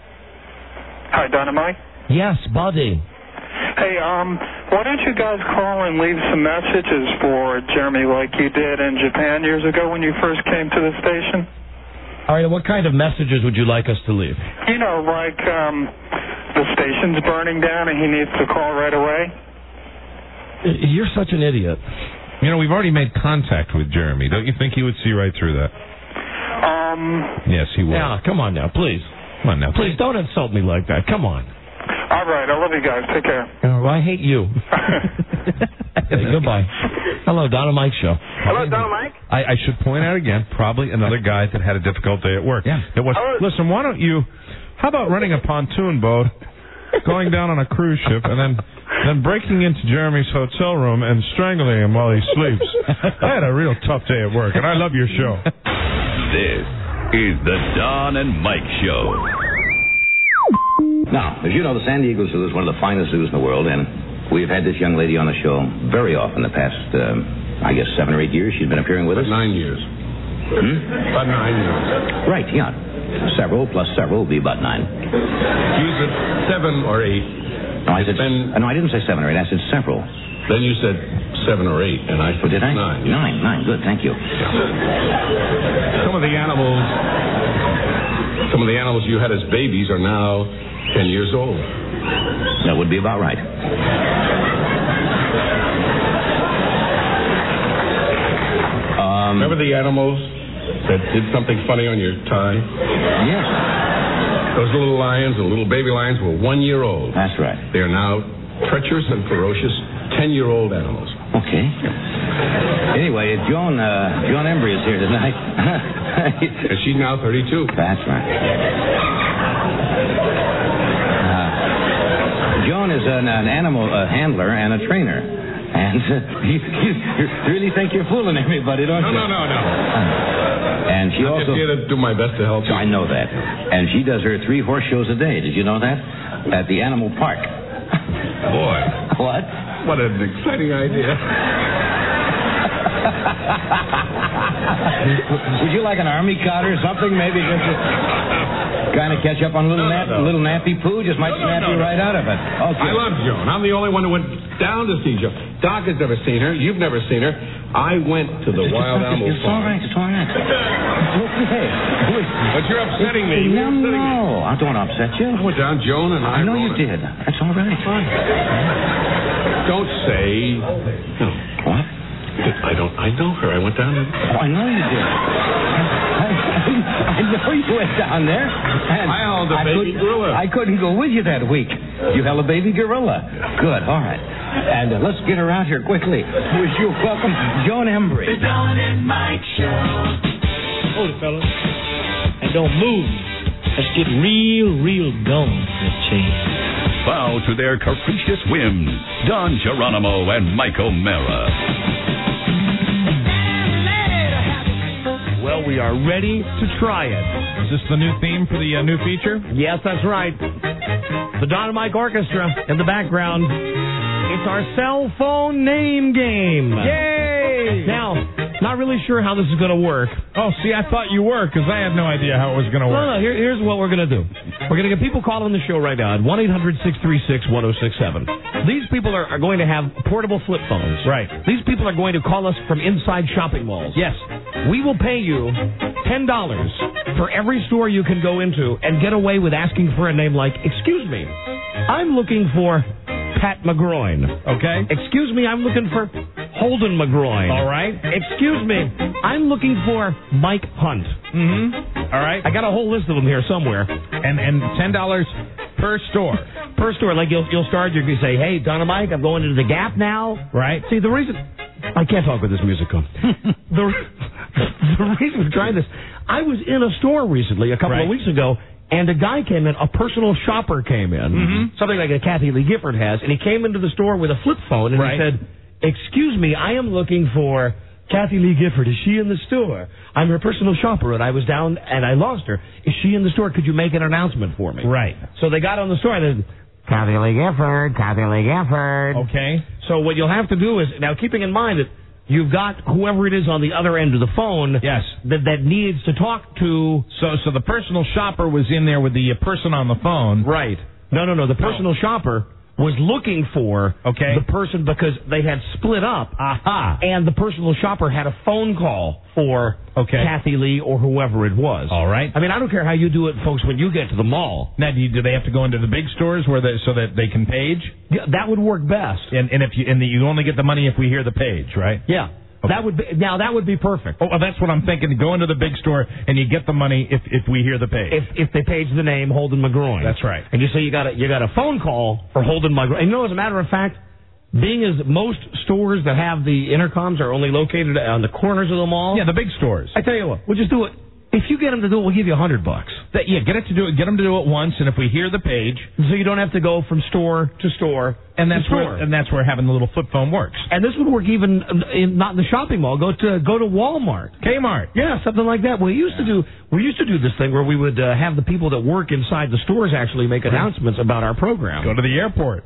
P: Hi, Don and Mike.
J: Yes, Buddy.
P: Hey, um, why don't you guys call and leave some messages for Jeremy like you did in Japan years ago when you first came to the station?
J: All right, what kind of messages would you like us to leave?
P: You know, like um, the station's burning down and he needs to call right away.
J: You're such an idiot.
S: You know, we've already made contact with Jeremy. Don't you think he would see right through that?
P: Um.
S: Yes, he would.
J: Yeah, come on now, please.
S: Come on now.
J: Please, don't insult me like that. Come on.
P: All right, I love you guys. Take care.
J: Oh, I hate you. Hey, goodbye. Hello, Don and Mike Show.
Q: Hello, Don and Mike.
S: I, I should point out again, probably another guy that had a difficult day at work. Yeah. It was. Listen, why don't you? How about renting a pontoon boat, going down on a cruise ship, and then then breaking into Jeremy's hotel room and strangling him while he sleeps? I had a real tough day at work, and I love your show.
A: This is the Don and Mike Show.
R: Now, as you know, the San Diego Zoo is one of the finest zoos in the world, and we've had this young lady on the show very often the past, uh, I guess, seven or eight years. She's been appearing with us.
T: Nine years.
R: Hmm?
T: About nine years.
R: Right, yeah. Several plus several will be about nine.
T: You said seven or eight.
R: No, I said.
T: Then,
R: no, I didn't say seven or eight. I said several.
T: Then you said seven or eight, and I said
R: oh, did I?
T: nine. Yeah.
R: Nine, nine. Good, thank you.
T: Yeah. Some of the animals, some of the animals you had as babies are now ten years old.
R: That would be about right. Um,
T: Remember the animals that did something funny on your tie?
R: Yes.
T: Those little lions and little baby lions were one year old.
R: That's right.
T: They are now treacherous and ferocious ten-year-old animals.
R: Okay. Anyway, Joan uh, Joan Embry is here tonight.
T: And she's now thirty-two.
R: That's right. Uh, Joan is an, an animal uh, handler and a trainer. And uh, you, you really think you're fooling everybody, don't
T: no,
R: you?
T: No, no, no, no.
R: Uh, and she
T: I'm
R: also...
T: just here to do my best to help you.
R: I know that. And she does her three horse shows a day. Did you know that? At the Animal Park.
T: Boy.
R: What?
T: What an exciting idea.
R: Would you like an army cot or something? Maybe just to kind of catch up on little,
T: no,
R: nap,
T: no, no.
R: little nappy poo? Just might
T: no,
R: snap
T: no,
R: you
T: no.
R: right out of it. Okay.
T: I love Joan. I'm the only one who went down to see Joan. Doc has never seen her. You've never seen her. I went to the
R: it's,
T: wild
R: it's,
T: animal
R: It's
T: farm.
R: all right. It's all right. Okay.
T: But you're upsetting me.
R: No,
T: You're upsetting
R: no.
T: me.
R: I don't upset you.
T: I went down, Joan and I.
R: I know you
T: it.
R: did. That's all right.
T: Don't say. No.
R: What?
T: I don't. I know her. I went down and.
R: Oh, I know you did. I, I, I know you went down there. And
T: I held a baby gorilla.
R: I couldn't go with you that week. You held a baby gorilla. Good. All right. And uh, let's get her out here quickly. Wish you welcome, Joan Embry.
V: The Don and Mike Show.
G: Hold it, fellas. And don't move. Let's get real, real going for a change.
A: Bow to their capricious whims. Don Geronimo and Mike O'Mara.
J: Well, we are ready to try it.
S: Is this the new theme for the uh, new feature?
J: Yes, that's right. The Don and Mike Orchestra in the background. It's our cell phone name game.
S: Yay!
J: Now, not really sure how this is going to work.
S: Oh, see, I thought you were, because I had no idea how it was going to work.
J: No, no, here, here's what we're going to do. We're going to get people calling the show right now at one eight hundred six three six one oh six seven. These people are, are going to have portable flip phones.
S: Right.
J: These people are going to call us from inside shopping malls.
S: Yes.
J: We will pay you ten dollars for every store you can go into and get away with asking for a name like, excuse me, I'm looking for Pat McGroin.
S: Okay.
J: Excuse me, I'm looking for Holden McGroin.
S: All right.
J: Excuse me, I'm looking for Mike Hunt.
S: Mm-hmm. All right.
J: I got a whole list of them here somewhere.
S: And and ten dollars per store.
J: Per store. Like you'll you'll start, you can say, hey, Don and Mike, I'm going into the Gap now.
S: Right.
J: See, the reason... I can't talk with this music on. the, the reason for trying this, I was in a store recently, a couple
S: right.
J: of weeks ago, and a guy came in, a personal shopper came in,
S: mm-hmm.
J: something like a Kathy Lee Gifford has, and he came into the store with a flip phone, and
S: right.
J: he said, excuse me, I am looking for Kathy Lee Gifford. Is she in the store? I'm her personal shopper, and I was down, and I lost her. Is she in the store? Could you make an announcement for me?
S: Right.
J: So they got on the store, and they
F: Kathy Lee Gifford, Kathy Lee Gifford.
S: Okay.
J: So what you'll have to do is, now keeping in mind that you've got whoever it is on the other end of the phone
S: yes.
J: that, that needs to talk to...
S: So so the personal shopper was in there with the uh, person on the phone.
J: Right. No, no, no. The personal
S: oh.
J: shopper was looking for
S: okay.
J: the person because they had split up.
S: Aha.
J: And the personal shopper had a phone call for
S: okay.
J: Kathy Lee or whoever it was.
S: All right.
J: I mean, I don't care how you do it, folks, when you get to the mall.
S: Now, do, you, do they have to go into the big stores where they, so that they can page?
J: Yeah, that would work best.
S: And, and if you and the, you only get the money if we hear the page, right?
J: Yeah. Okay. That would be, now that would be perfect.
S: Oh, that's what I'm thinking. Go into the big store and you get the money if, if we hear the page.
J: If if they page the name Holden McGroin.
S: That's right.
J: And you say you got a you got a phone call for Holden McGroin. And you know, as a matter of fact, being as most stores that have the intercoms are only located on the corners of the mall.
K: Yeah, the big stores.
J: I tell you what, we'll just do it. If you get them to do it, we'll give you a hundred bucks.
K: That, yeah, get it to do it. Get them to do it once, and if we hear the page,
J: so you don't have to go from store to store,
K: and that's
J: to store.
K: where and that's where having the little flip phone works.
J: And this would work even in, not in the shopping mall. Go to go to Walmart,
K: Kmart,
J: yeah, something like that. We used to do we used to do this thing where we would uh, have the people that work inside the stores actually make announcements about our program.
K: Go to the airport.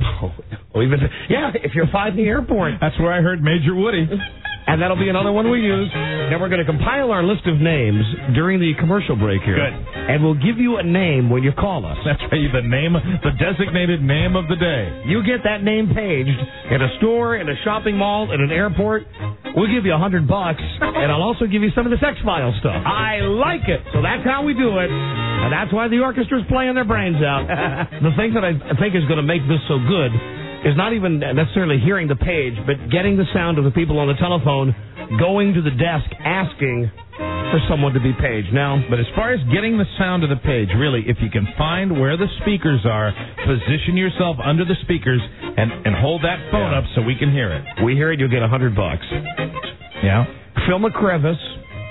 J: Oh, even yeah, if you're five in the airport,
K: that's where I heard Major Woody.
J: And that'll be another one we use. Now we're going to compile our list of names during the commercial break here.
K: Good.
J: And we'll give you a name when you call us.
K: That's right, the name, the designated name of the day.
J: You get that name paged in a store, in a shopping mall, in an airport. We'll give you a hundred bucks, and I'll also give you some of this X-Files stuff. I like it. So that's how we do it. And that's why the orchestra's playing their brains out. The thing that I think is going to make this so good is not even necessarily hearing the page, but getting the sound of the people on the telephone going to the desk asking for someone to be paged. Now,
K: but as far as getting the sound of the page, really, if you can find where the speakers are, position yourself under the speakers and, and hold that phone
J: yeah.
K: up so we can hear it.
J: We hear it, you'll get a hundred bucks.
K: Yeah.
J: Phil McCrevis,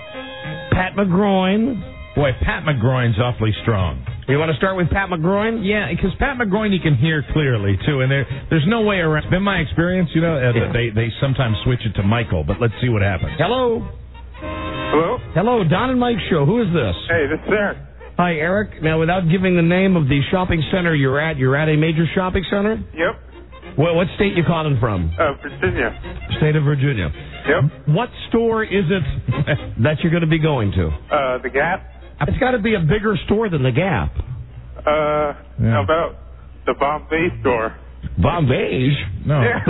J: Pat McGroin.
K: Boy, Pat McGroin's awfully strong.
J: You want to start with Pat McGroin?
K: Yeah, because Pat McGroin you can hear clearly, too, and there there's no way around. It's been my experience, you know, uh,
J: yeah.
K: they, they sometimes switch it to Michael, but let's see what happens.
J: Hello?
N: Hello?
J: Hello, Don and Mike Show. Who is this?
N: Hey, this is Eric.
J: Hi, Eric. Now, without giving the name of the shopping center you're at, you're at a major shopping center?
N: Yep.
J: Well, what state you calling from?
N: Uh, Virginia.
J: State of Virginia.
N: Yep.
J: What store is it that you're going to be going to?
N: Uh, the Gap.
J: It's got to be a bigger store than the Gap.
N: Uh,
K: Yeah.
N: how about the Bombay store?
J: Bombay?
K: No.
N: Yeah.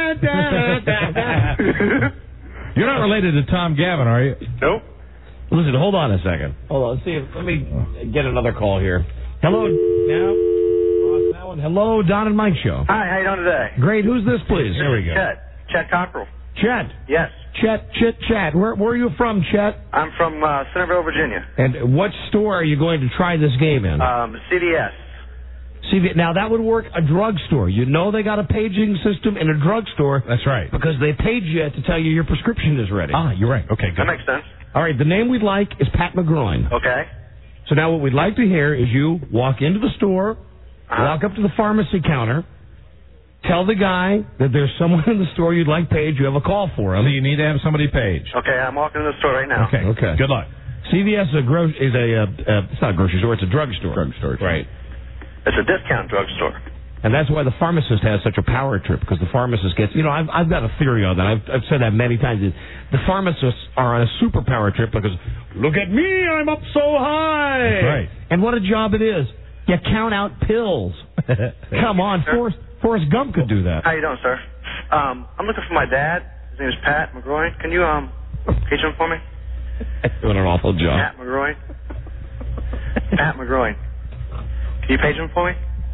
K: You're not related to Tom Gavin, are you?
N: Nope.
J: Listen, hold on a second. Hold on. Let's see if, let me get another call here. Hello. Now. Lost that one. Hello, Don and Mike Show.
D: Hi, how you doing today?
J: Great. Who's this, please?
K: There we go.
D: Chet. Chet Cockrell.
J: Chet.
D: Yes.
J: Chet, Chet, Chet. Where, where are you from, Chet?
D: I'm from uh, Centerville, Virginia.
J: And what store are you going to try this game in?
D: Um, C V S.
J: C V S. Now, that would work a drugstore. You know they got a paging system in a drugstore.
K: That's right.
J: Because they page you to tell you your prescription is ready.
K: Ah, you're right. Okay, good.
D: That makes sense.
J: All right, the name we'd like is Pat McGroin.
D: Okay.
J: So now what we'd like to hear is you walk into the store,
D: Uh-huh.
J: walk up to the pharmacy counter, tell the guy that there's someone in the store you'd like paged. You have a call for him.
K: So you need to have somebody paged.
D: Okay, I'm walking in the store right now.
K: Okay.
J: Okay.
K: Good luck.
J: C V S is a, gro- is a uh, uh, it's not a grocery store, it's a drugstore.
W: Drugstore.
J: Right.
D: It's a discount drugstore.
J: And that's why the pharmacist has such a power trip, because the pharmacist gets, you know, I've, I've got a theory on that. I've, I've said that many times. The pharmacists are on a super power trip because, look at me, I'm up so high.
K: That's right.
J: And what a job it is. You count out pills. Come on, Forrest, Forrest Gump could do that.
D: How you doing, sir? Um, I'm looking for my dad. His name is Pat McGroin. Can you um page him for me?
J: Doing an awful job.
D: Pat McGroin. Pat McGroin. Can you page him for me?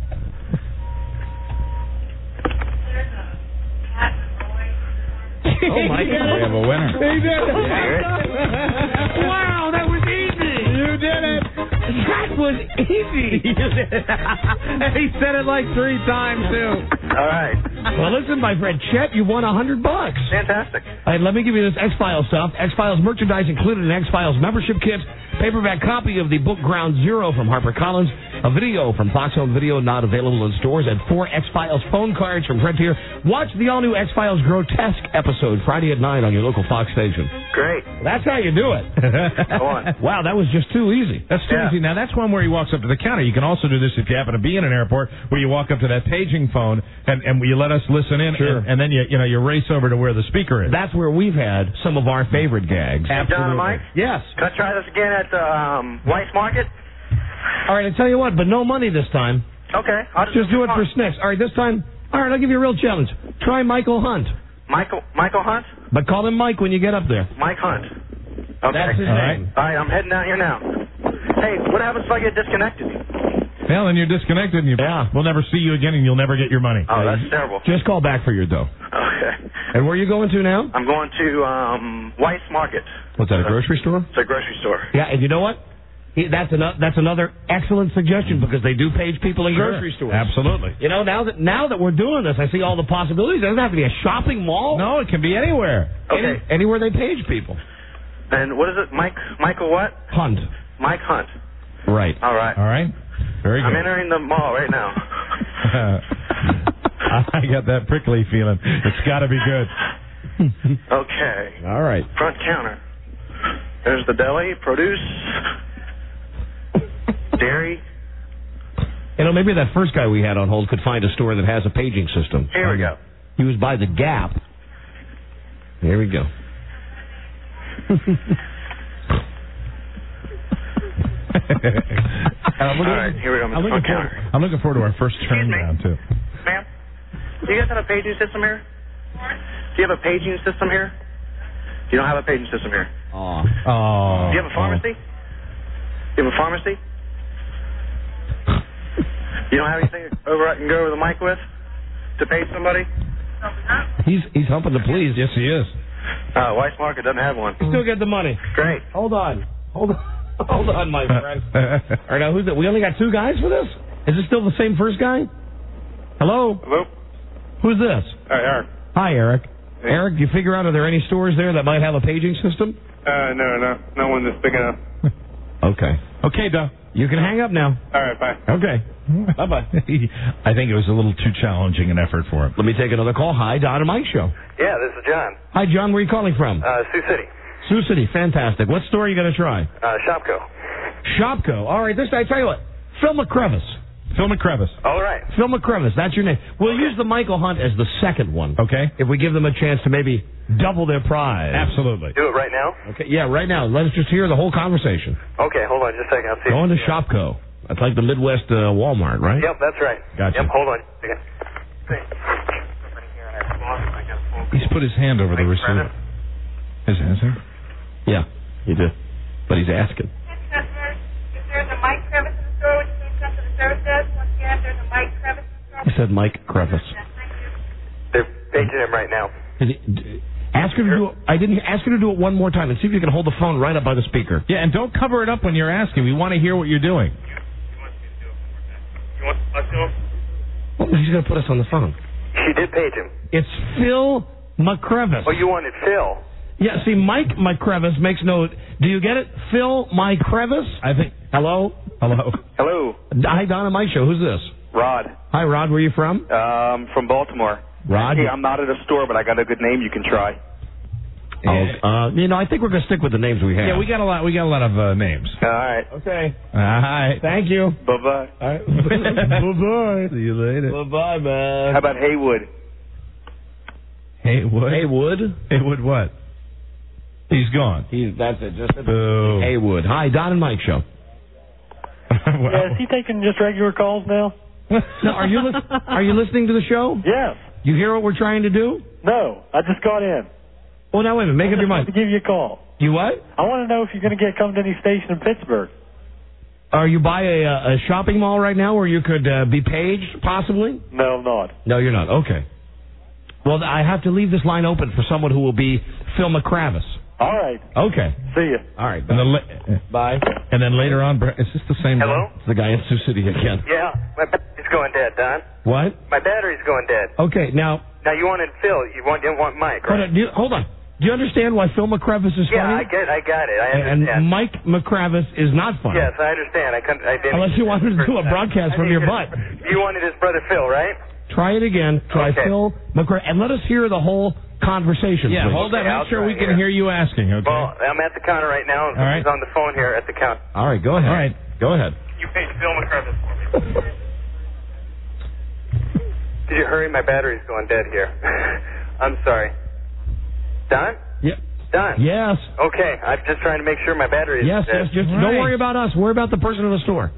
J: Oh, my God.
K: We have a winner.
J: He did it. Wow, that was easy. You did it. That was easy. He said it like three times, too.
D: All right.
J: Well, listen, my friend Chet, you won a hundred bucks.
D: Fantastic.
J: All right, let me give you this X-Files stuff. X-Files merchandise included an X-Files membership kit, paperback copy of the book Ground Zero from HarperCollins, a video from Fox Home Video not available in stores, and four X-Files phone cards from Frontier. Watch the all-new X-Files Grotesque episode Friday at nine on your local Fox station.
D: Great.
J: That's how you do it.
D: Go on.
J: Wow, that was just too easy.
K: That's too
D: Yeah.
K: easy. Now, that's one where he walks up to the counter. You can also do this if you happen to be in an airport, where you walk up to that paging phone and, and you let us listen in,
J: Sure.
K: and, and then you you know you race over to where the speaker is.
J: That's where we've had some of our favorite gags.
D: Hey, Don and Mike?
J: Yes.
D: Can I try this again at the um, Weiss Market?
J: All right, I tell you what, but no money this time.
D: Okay. I'll
J: Just do it for Snicks. All right, this time, all right, I'll give you a real challenge. Try Michael Hunt.
D: Michael Michael Hunt?
J: But call him Mike when you get up there.
D: Mike Hunt. Okay.
J: That's his
K: All
J: name.
D: All right, I'm heading down here now. Hey, what happens if I get disconnected?
K: Well, then you're disconnected, and you,
J: Yeah.
K: we'll never see you again, and you'll never get your money.
D: Oh, that's terrible.
J: Just call back for your dough.
D: Okay.
J: And where are you going to now?
D: I'm going to um, Weiss Market.
J: What's that, a grocery store?
D: It's a grocery store.
J: Yeah, and you know what? he, that's another that's another excellent suggestion because they do page people in
K: Sure.
J: grocery stores.
K: Absolutely.
J: You know, now that now that we're doing this, I see all the possibilities. It doesn't have to be a shopping mall.
K: No, it can be anywhere.
O: Okay.
J: Any, anywhere they page people.
O: And what is it? Mike, Michael what?
J: Hunt.
O: Mike Hunt.
J: Right.
O: All right.
K: All right. Very good.
O: I'm entering the mall right now.
K: I got that prickly feeling. It's got to be good.
O: Okay.
J: All right.
O: Front counter. There's the deli, produce, dairy.
J: You know, maybe that first guy we had on hold could find a store that has a paging system.
O: Here we go.
J: He was by the Gap. There we go.
O: All right, here we go.
K: I'm looking, forward, I'm looking forward to our first turn down, too.
O: Ma'am, do you guys have a paging system here? Do you have a paging system here? You don't have a paging system here.
J: Oh.
K: Oh.
O: Do you have a pharmacy? Do you have a pharmacy? You don't have anything over I can go over the mic with to page somebody?
J: He's he's humping the please.
K: Yes, he is.
O: Uh, Weiss Market doesn't have one.
J: You still get the money.
O: Great.
J: Hold on. Hold on. Hold on, my friend. All right, now, who's that? We only got two guys for this? Is this still the same first guy? Hello?
N: Hello?
J: Who's this?
N: Hi, Eric.
J: Hi, Eric.
N: Hey.
J: Eric, do you figure out, are there any stores there that might have a paging system?
N: Uh, no, no. No one that's big enough.
J: Okay.
K: Okay, Doug.
J: You can hang up now.
N: All right, bye.
J: Okay. Bye-bye.
K: I think it was a little too challenging an effort for him.
J: Let me take another call. Hi, Don and Mike Show.
O: Yeah, this is John.
J: Hi, John. Where are you calling from?
O: Uh, Sioux City.
J: Sioux City. Fantastic. What store are you going to try?
O: Uh, Shopko.
J: Shopko. All right, this I tell you what. Phil McCrevis.
K: Phil McCrevis.
O: All right.
J: Phil McCrevis. That's your name. We'll
O: Okay.
J: use the Michael Hunt as the second one.
K: Okay.
J: If we give them a chance to maybe double their prize.
K: Absolutely.
O: Do it right now?
J: Okay. Yeah, right now. Let us just hear the whole conversation.
O: Okay, hold on just a second. I'll see.
J: Going to Shopko. That's like the Midwest uh, Walmart, right?
O: Yep, that's right.
J: Gotcha.
O: Yep, hold on. Okay.
K: He's put his hand over the receiver. His hands there?
J: Yeah, he did. But he's asking.
I: If there's a Mike Crevice in the store, would you please come to the service desk? Once again, if there's a Mike Crevice in the store.
J: He said Mike Crevice.
O: They're paging him right now.
J: Did he, d- ask her to do it. I didn't ask her to do it one more time and see if you can hold the phone right up by the speaker.
K: Yeah, and don't cover it up when you're asking. We want to hear what you're doing.
O: You want us to?
J: Well, he's going to put us on the phone.
O: She did page him.
J: It's Phil McCrevis.
O: Oh, you wanted Phil.
J: Yeah, see, Mike McCrevis makes no... Do you get it? Phil McCrevis?
K: I think...
J: Hello?
K: Hello.
O: Hello.
J: Hi, Don and Mike Show. Who's this?
O: Rod.
J: Hi, Rod. Where are you from?
O: Um, from Baltimore.
J: Rod?
O: Hey, I'm not at a store, but I got a good name you can try.
J: Oh, uh, you know, I think we're going to stick with the names we have.
K: Yeah, we got a lot. We got a lot of uh, names.
O: All right.
J: Okay.
K: Uh, hi.
J: Thank you.
O: Bye-bye.
J: All right. Bye-bye.
K: See you later.
J: Bye-bye, man.
O: How about Haywood?
K: Haywood.
J: Haywood?
K: Haywood what? He's gone.
J: He's, that's it. Just
K: Boo.
J: Haywood. Hi, Don and Mike Show.
K: Well,
C: Yeah, is he taking just regular calls now?
J: No, are you li- are you listening to the show?
C: Yes.
J: You hear what we're trying to do?
C: No, I just got in.
J: Well, now wait a minute. Make up your mind.
C: To give you a call.
J: You what?
C: I want to know if you're going to get come to any station in Pittsburgh.
J: Are you by a, uh, a shopping mall right now where you could uh, be paged, possibly?
C: No, I'm not.
J: No, you're not. Okay. Well, I have to leave this line open for someone who will be Phil McCravis.
C: All right.
J: Okay.
C: See you.
J: All right.
K: and, then la-
J: Bye.
K: and then later on, Bra- is this the same
O: Hello?
J: It's the guy in Sioux City again.
O: Yeah, my battery's going dead, Don.
J: What?
O: My battery's going dead.
J: Okay, now...
O: Now, you wanted Phil. You want, didn't want Mike,
J: Hold
O: right?
J: on. Do you, hold on. Do you understand why Phil McCravis is
O: Yeah,
J: funny?
O: I get, I got it. I
J: And
O: understand.
J: Mike McCravis is not funny.
O: Yes, I understand. I couldn't. I didn't.
J: Unless you wanted to do a broadcast
O: I
J: from your
O: didn't-
J: butt.
O: You wanted his brother Phil, right?
J: Try it again. Try
O: Okay.
J: Phil McCravis. And let us hear the whole conversation,
K: Yeah,
J: please.
K: hold that.
O: Okay, I'll
K: Make sure
O: try
K: we can
O: here.
K: hear you asking, okay?
O: Well, I'm at the counter right now. And
K: All right.
O: He's on the phone here at the counter.
J: All right, go ahead.
K: All right.
J: Go ahead.
O: You paid Phil McCrevis for me. Did you hurry? My battery's going dead here. I'm sorry. Don?
J: Yeah.
O: Don?
J: Yes.
O: Okay, I'm just trying to make sure my battery is
J: Yes,
O: dead.
J: yes. Just don't
K: Right.
J: worry about us. Worry about the person in the store.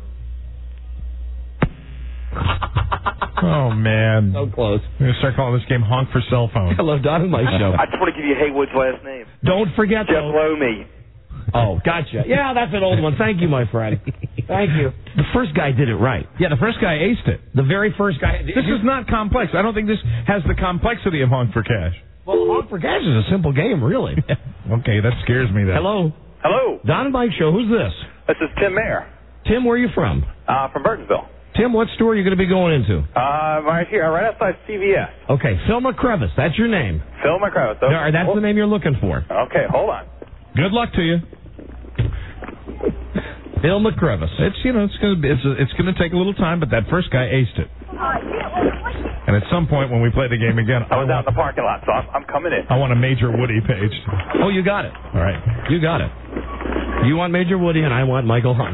K: Oh, man.
J: So close.
K: We're going to start calling this game Honk for Cell Phone.
J: Hello, Don and Mike Show.
O: I just want to give you Haywood's last name.
J: Don't forget,
O: Jeff
J: though.
O: Lomy.
J: Oh, gotcha. Yeah, that's an old one. Thank you, my friend. Thank you. The first guy did it right.
K: Yeah, the first guy aced it.
J: The very first guy.
K: This is not complex. I don't think this has the complexity of Honk for Cash.
J: Well, Honk for Cash is a simple game, really.
K: Okay, that scares me, then.
J: Hello.
O: Hello.
J: Don and Mike Show. Who's this?
E: This is Tim Mayer.
J: Tim, where are you from?
E: Uh, from Burtonsville.
J: Tim, what store are you going to be going into?
E: Uh, right here, right outside C V S.
J: Okay, Phil McCrevis. That's your name.
E: Phil McCrevis. Okay.
J: No, that's the name you're looking for.
E: Okay, hold on.
K: Good luck to you.
J: Phil McCrevis.
K: It's you know it's gonna be it's it's gonna take a little time, but that first guy aced it. And at some point when we play the game again,
E: I was out in the parking lot, so I'm, I'm coming in.
K: I want a Major Woody page.
J: Oh, you got it.
K: All right,
J: you got it. You want Major Woody, and I want Michael Hunt.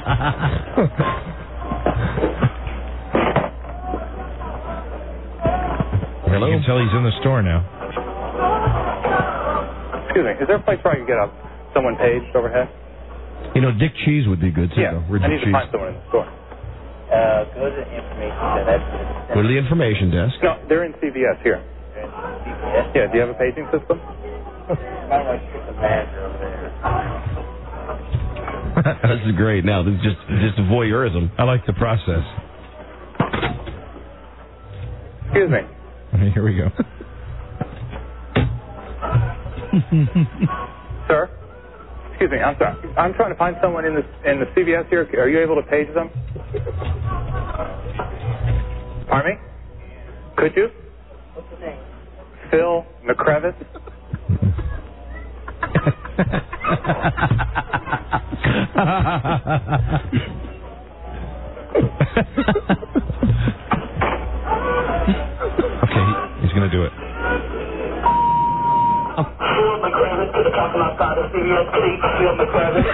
K: Hello. You can tell he's in the store now.
E: Excuse me. Is there a place where I can get a someone paged overhead?
J: You know, Dick Cheese would be good too.
E: Yeah,
J: though.
E: I need
J: Cheese.
E: to find someone in the store. Uh, go to the information desk.
J: Go to the information desk.
E: No, they're in C V S here.
I: C V S?
E: Yeah, do you have a paging system?
I: I want to get the manager over there.
J: This is great. Now, this is just just voyeurism.
K: I like the process.
E: Excuse me.
K: Here we go.
E: Sir? Excuse me, I'm sorry. I'm trying to find someone in the in the C V S here. Are you able to page them? Pardon me? Could you?
I: What's the name?
E: Phil McCrevis.
K: Okay, he's going to do it.
I: Phil McCrevis to the parking lot side of C V S. Please, Phil McCrevis.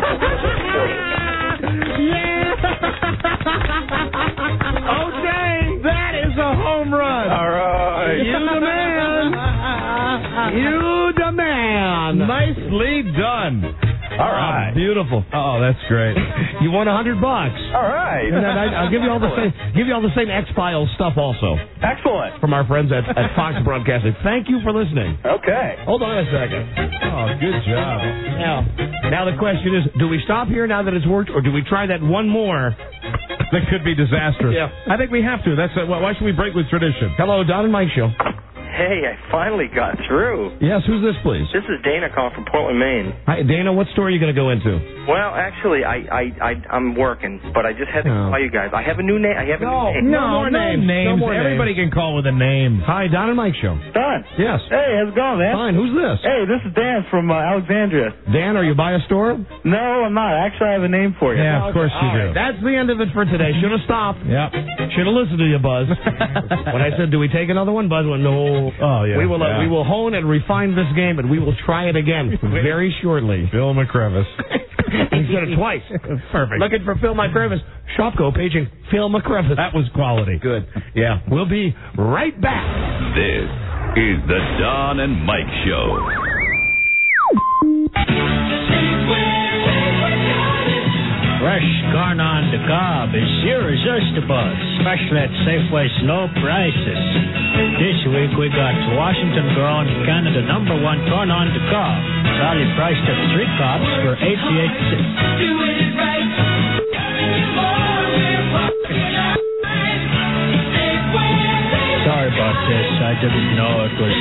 J: Oh, dang! That is a home run.
E: All right.
J: You the man. You the man.
K: Nicely done.
J: All right. Oh, beautiful.
K: Oh, that's great.
J: You won a hundred bucks.
E: All right.
J: And then I, I'll give you all the same, give you all the same X-Files stuff also.
E: Excellent.
J: From our friends at, at Fox Broadcasting. Thank you for listening.
E: Okay.
J: Hold on a second.
K: Oh, good job.
J: Now, now the question is, do we stop here now that it's worked, or do we try that one more?
K: That could be disastrous.
J: Yeah.
K: I think we have to. That's a, why should we break with tradition?
J: Hello, Don and Mike Show.
H: Hey, I finally got through.
J: Yes, who's this, please?
H: This is Dana calling from Portland, Maine.
J: Hi, Dana. What store are you going to go into?
H: Well, actually, I, I, I, I'm working, but I just had to
J: Oh.
H: call you guys. I have a new name. I have a
J: No,
H: new name.
J: no, more names.
K: names.
J: No more
K: Everybody
J: names.
K: can call with a name.
J: Hi, Don and Mike Show.
C: Don.
J: Yes.
C: Hey, how's it going, man?
J: Fine. Who's this?
C: Hey, this is Dan from uh, Alexandria.
J: Dan, are you by a store?
C: No, I'm not. Actually, I have a name for you.
K: Yeah, of course you
J: All
K: do.
J: right, that's the end of it for today. Should have stopped.
K: Yep.
J: Should have listened to you, Buzz. When I said, do we take another one? Buzz went, no.
K: Oh, yeah.
J: We will, uh,
K: yeah.
J: we will hone and refine this game, and we will try it again very shortly.
K: Phil McCrevis.
J: He said it twice.
K: Perfect.
J: Looking for Phil McCrevis. Shopko paging Phil McCrevis.
K: That was quality.
J: Good. Yeah. We'll be right back.
A: This is the Don and Mike Show.
Q: Fresh corn on the cob is irresistible, especially at Safeway's low prices. This week we got Washington grown Canada number one corn on the cob. It's only priced at three cobs for eighty-eight cents. Do it right. Sorry about this. I didn't know it was.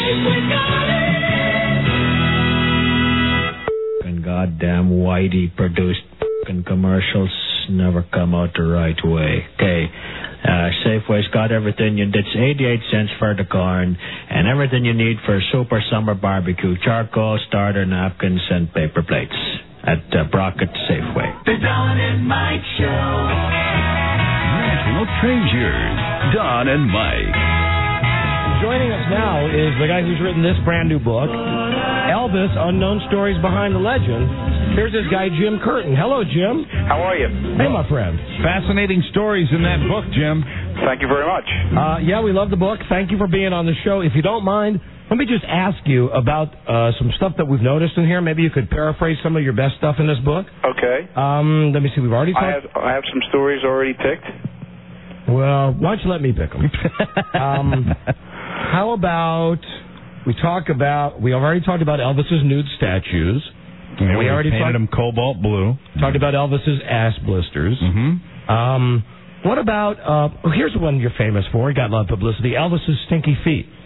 Q: And goddamn Whitey produced fucking commercials never come out the right way. Okay. Uh, Safeway's got everything you It's eighty-eight cents for the corn and everything you need for a super summer barbecue. Charcoal, starter, napkins, and paper plates at uh, Brockett Safeway.
V: The Don and Mike Show.
A: National Treasures. Don and Mike.
J: Joining us now is the guy who's written this brand new book, Elvis, Unknown Stories Behind the Legend. Here's this guy, Jim Curtin. Hello, Jim.
E: How are you?
J: Hey, my friend.
K: Fascinating stories in that book, Jim.
E: Thank you very much.
J: Uh, yeah, we love the book. Thank you for being on the show. If you don't mind, let me just ask you about uh, some stuff that we've noticed in here. Maybe you could paraphrase some of your best stuff in this book.
E: Okay.
J: Um, let me see. We've already talked.
E: I have, I have some stories already picked.
J: Well, why don't you let me pick them? um, how about we talk about, we already talked about Elvis's nude statues.
K: Yeah,
J: we,
K: we
J: already
K: painted
J: talked,
K: them cobalt blue.
J: Talked about Elvis's ass blisters.
K: Mm-hmm.
J: Um, what about, uh, oh, here's one you're famous for. He got a lot of publicity. Elvis's stinky feet.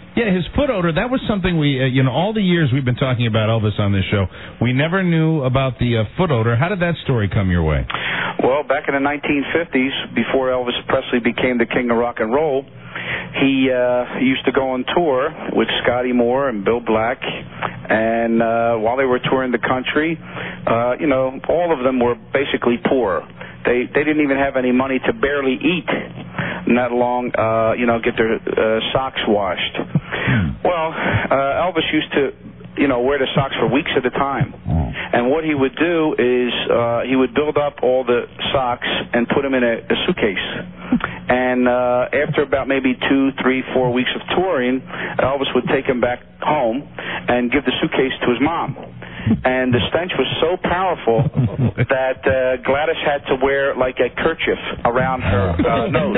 K: Yeah, his foot odor, that was something we, uh, you know, all the years we've been talking about Elvis on this show, we never knew about the uh, foot odor. How did that story come your way?
L: Well, back in the nineteen fifties, before Elvis Presley became the king of rock and roll, he uh, used to go on tour with Scotty Moore and Bill Black, and uh, while they were touring the country, uh, you know, all of them were basically poor. They they didn't even have any money to barely eat, not long, uh, you know, get their uh, socks washed. Well, uh, Elvis used to, you know, wear the socks for weeks at a time. And what he would do is uh, he would build up all the socks and put them in a, a suitcase. And uh, after about maybe two, three, four weeks of touring, Elvis would take him back home and give the suitcase to his mom. And the stench was so powerful that uh, Gladys had to wear like a kerchief around her uh, nose.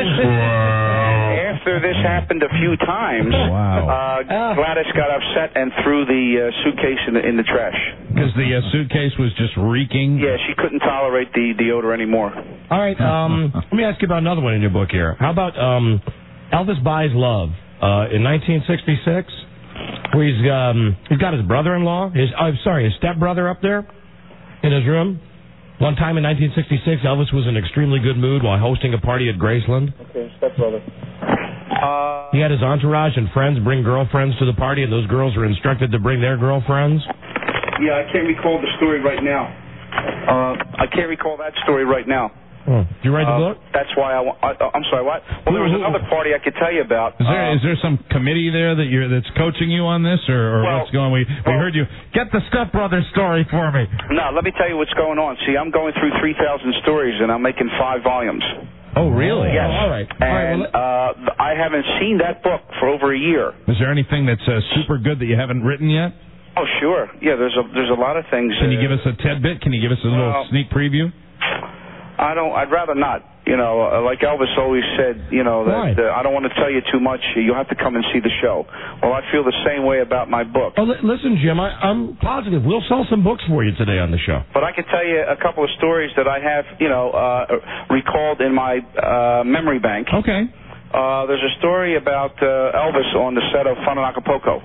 L: After this happened a few times, wow. uh, Gladys got upset and threw the uh, suitcase in the, in the trash.
K: Because the uh, suitcase was just reeking?
L: Yeah, she couldn't tolerate the, the odor anymore.
J: All right, um, let me ask you about another one in your book here. How about um, Elvis Buys Love uh, in nineteen sixty-six? Where he's um, he's got his brother-in-law, his I'm sorry, his stepbrother up there in his room. One time in nineteen sixty-six, Elvis was in extremely good mood while hosting a party at Graceland.
L: Okay, stepbrother. Uh,
J: he had his entourage and friends bring girlfriends to the party, and those girls were instructed to bring their girlfriends.
L: Yeah, I can't recall the story right now. Uh, I can't recall that story right now.
J: Oh. Did you write the
L: uh,
J: book?
L: That's why I, I. I'm sorry. What? Well, there was another party I could tell you about.
K: Is there,
L: um,
K: is there some committee there that you're that's coaching you on this, or, or
L: well,
K: what's going? We we
L: well,
K: heard you get the stepbrother story for me.
L: No, let me tell you what's going on. See, I'm going through three thousand stories, and I'm making five volumes.
J: Oh, really?
L: Yes.
J: Oh, all right.
L: And
J: all right, well,
L: uh, I haven't seen that book for over a year.
K: Is there anything that's uh, super good that you haven't written yet?
L: Oh, sure. Yeah, there's a there's a lot of things.
K: Can you
L: uh,
K: give us a tidbit? Can you give us a little
L: well,
K: sneak preview?
L: I don't. I'd rather not. You know, uh, like Elvis always said, you know, that uh, I don't want to tell you too much. You'll have to come and see the show. Well, I feel the same way about my book.
J: Oh, li- listen, Jim, I, I'm positive we'll sell some books for you today on the show.
L: But I can tell you a couple of stories that I have, you know, uh, recalled in my uh, memory bank.
K: Okay.
L: Uh, there's a story about uh, Elvis on the set of Fun in Acapulco.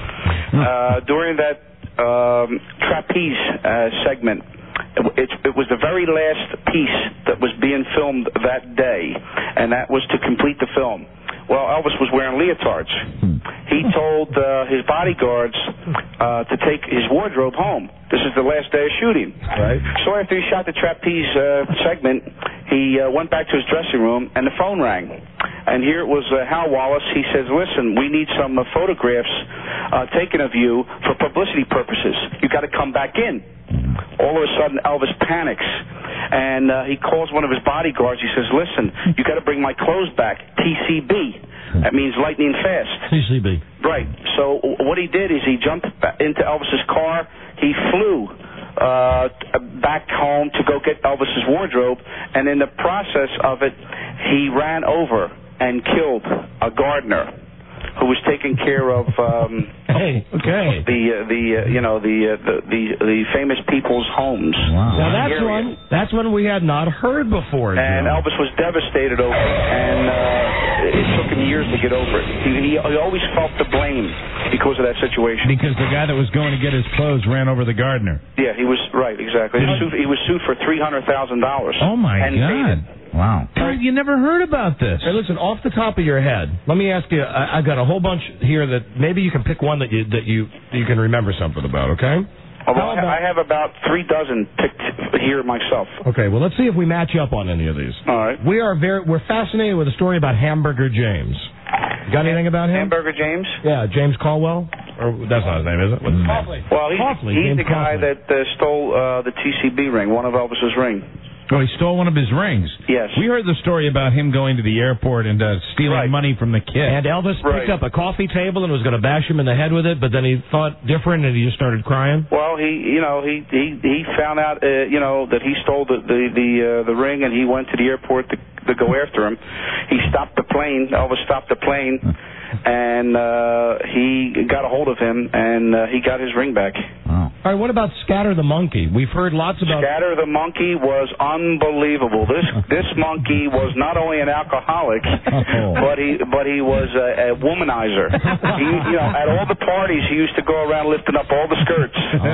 L: Uh, during that um, trapeze uh, segment, It, it was the very last piece that was being filmed that day, and that was to complete the film. Well, Elvis was wearing leotards. He told uh, his bodyguards uh, to take his wardrobe home. This is the last day of shooting.
J: Right.
L: So after he shot the trapeze uh, segment, he uh, went back to his dressing room, and the phone rang. And here it was uh, Hal Wallace. He says, listen, we need some uh, photographs uh, taken of you for publicity purposes. You got to come back in. All of a sudden, Elvis panics, and uh, he calls one of his bodyguards. He says, listen, you got to bring my clothes back, T C B. That means lightning fast.
J: T C B.
L: Right. So what he did is he jumped into Elvis's car. He flew uh, back home to go get Elvis's wardrobe, and in the process of it, he ran over and killed a gardener who was taking care of um,
J: hey, okay.
L: the uh, the uh, you know the, uh, the the the famous people's homes.
J: Wow. Now that's one that's one we had not heard before.
L: And
J: Jim.
L: Elvis was devastated over it, and uh, it took him years to get over it. He, he, he always felt the blame because of that situation.
K: Because the guy that was going to get his clothes ran over the gardener.
L: Yeah, he was right, exactly. He was sued, he was sued for three hundred thousand dollars.
K: Oh my
L: and
K: God! Wow. You never heard about this.
J: Hey, listen, off the top of your head, let me ask you. I, I've got a whole bunch here that maybe you can pick one that you that you you can remember something about. Okay.
L: Although I, I have about three dozen picked here myself.
J: Okay. Well, let's see if we match up on any of these.
L: All right.
J: We are very we're fascinated with a story about Hamburger James. Got anything about him?
L: Hamburger James?
J: Yeah, James Caldwell. Or that's not his name, is it? What's his name?
L: Well, he's,
J: Coughley,
L: he's
J: James
L: the guy
J: Coughley.
L: that uh, stole uh, the T C B ring, one of Elvis's ring.
K: Oh, he stole one of his rings.
L: Yes.
K: We heard the story about him going to the airport and uh, stealing
L: Right.
K: money from the kid.
J: And Elvis
L: Right.
J: picked up a coffee table and was going to bash him in the head with it, but then he thought different and he just started crying.
L: Well, he, you know, he he he found out, uh, you know, that he stole the the the, uh, the ring, and he went to the airport to to go after him. He stopped the plane. Elvis stopped the plane, and uh, he got a hold of him, and uh, he got his ring back.
W: Wow.
J: All right, what about Scatter the Monkey? We've heard lots about...
L: Scatter the Monkey was unbelievable. This this monkey was not only an alcoholic,
W: Oh.
L: but he but he was a, a womanizer. He, you know, at all the parties, he used to go around lifting up all the skirts.
W: Oh.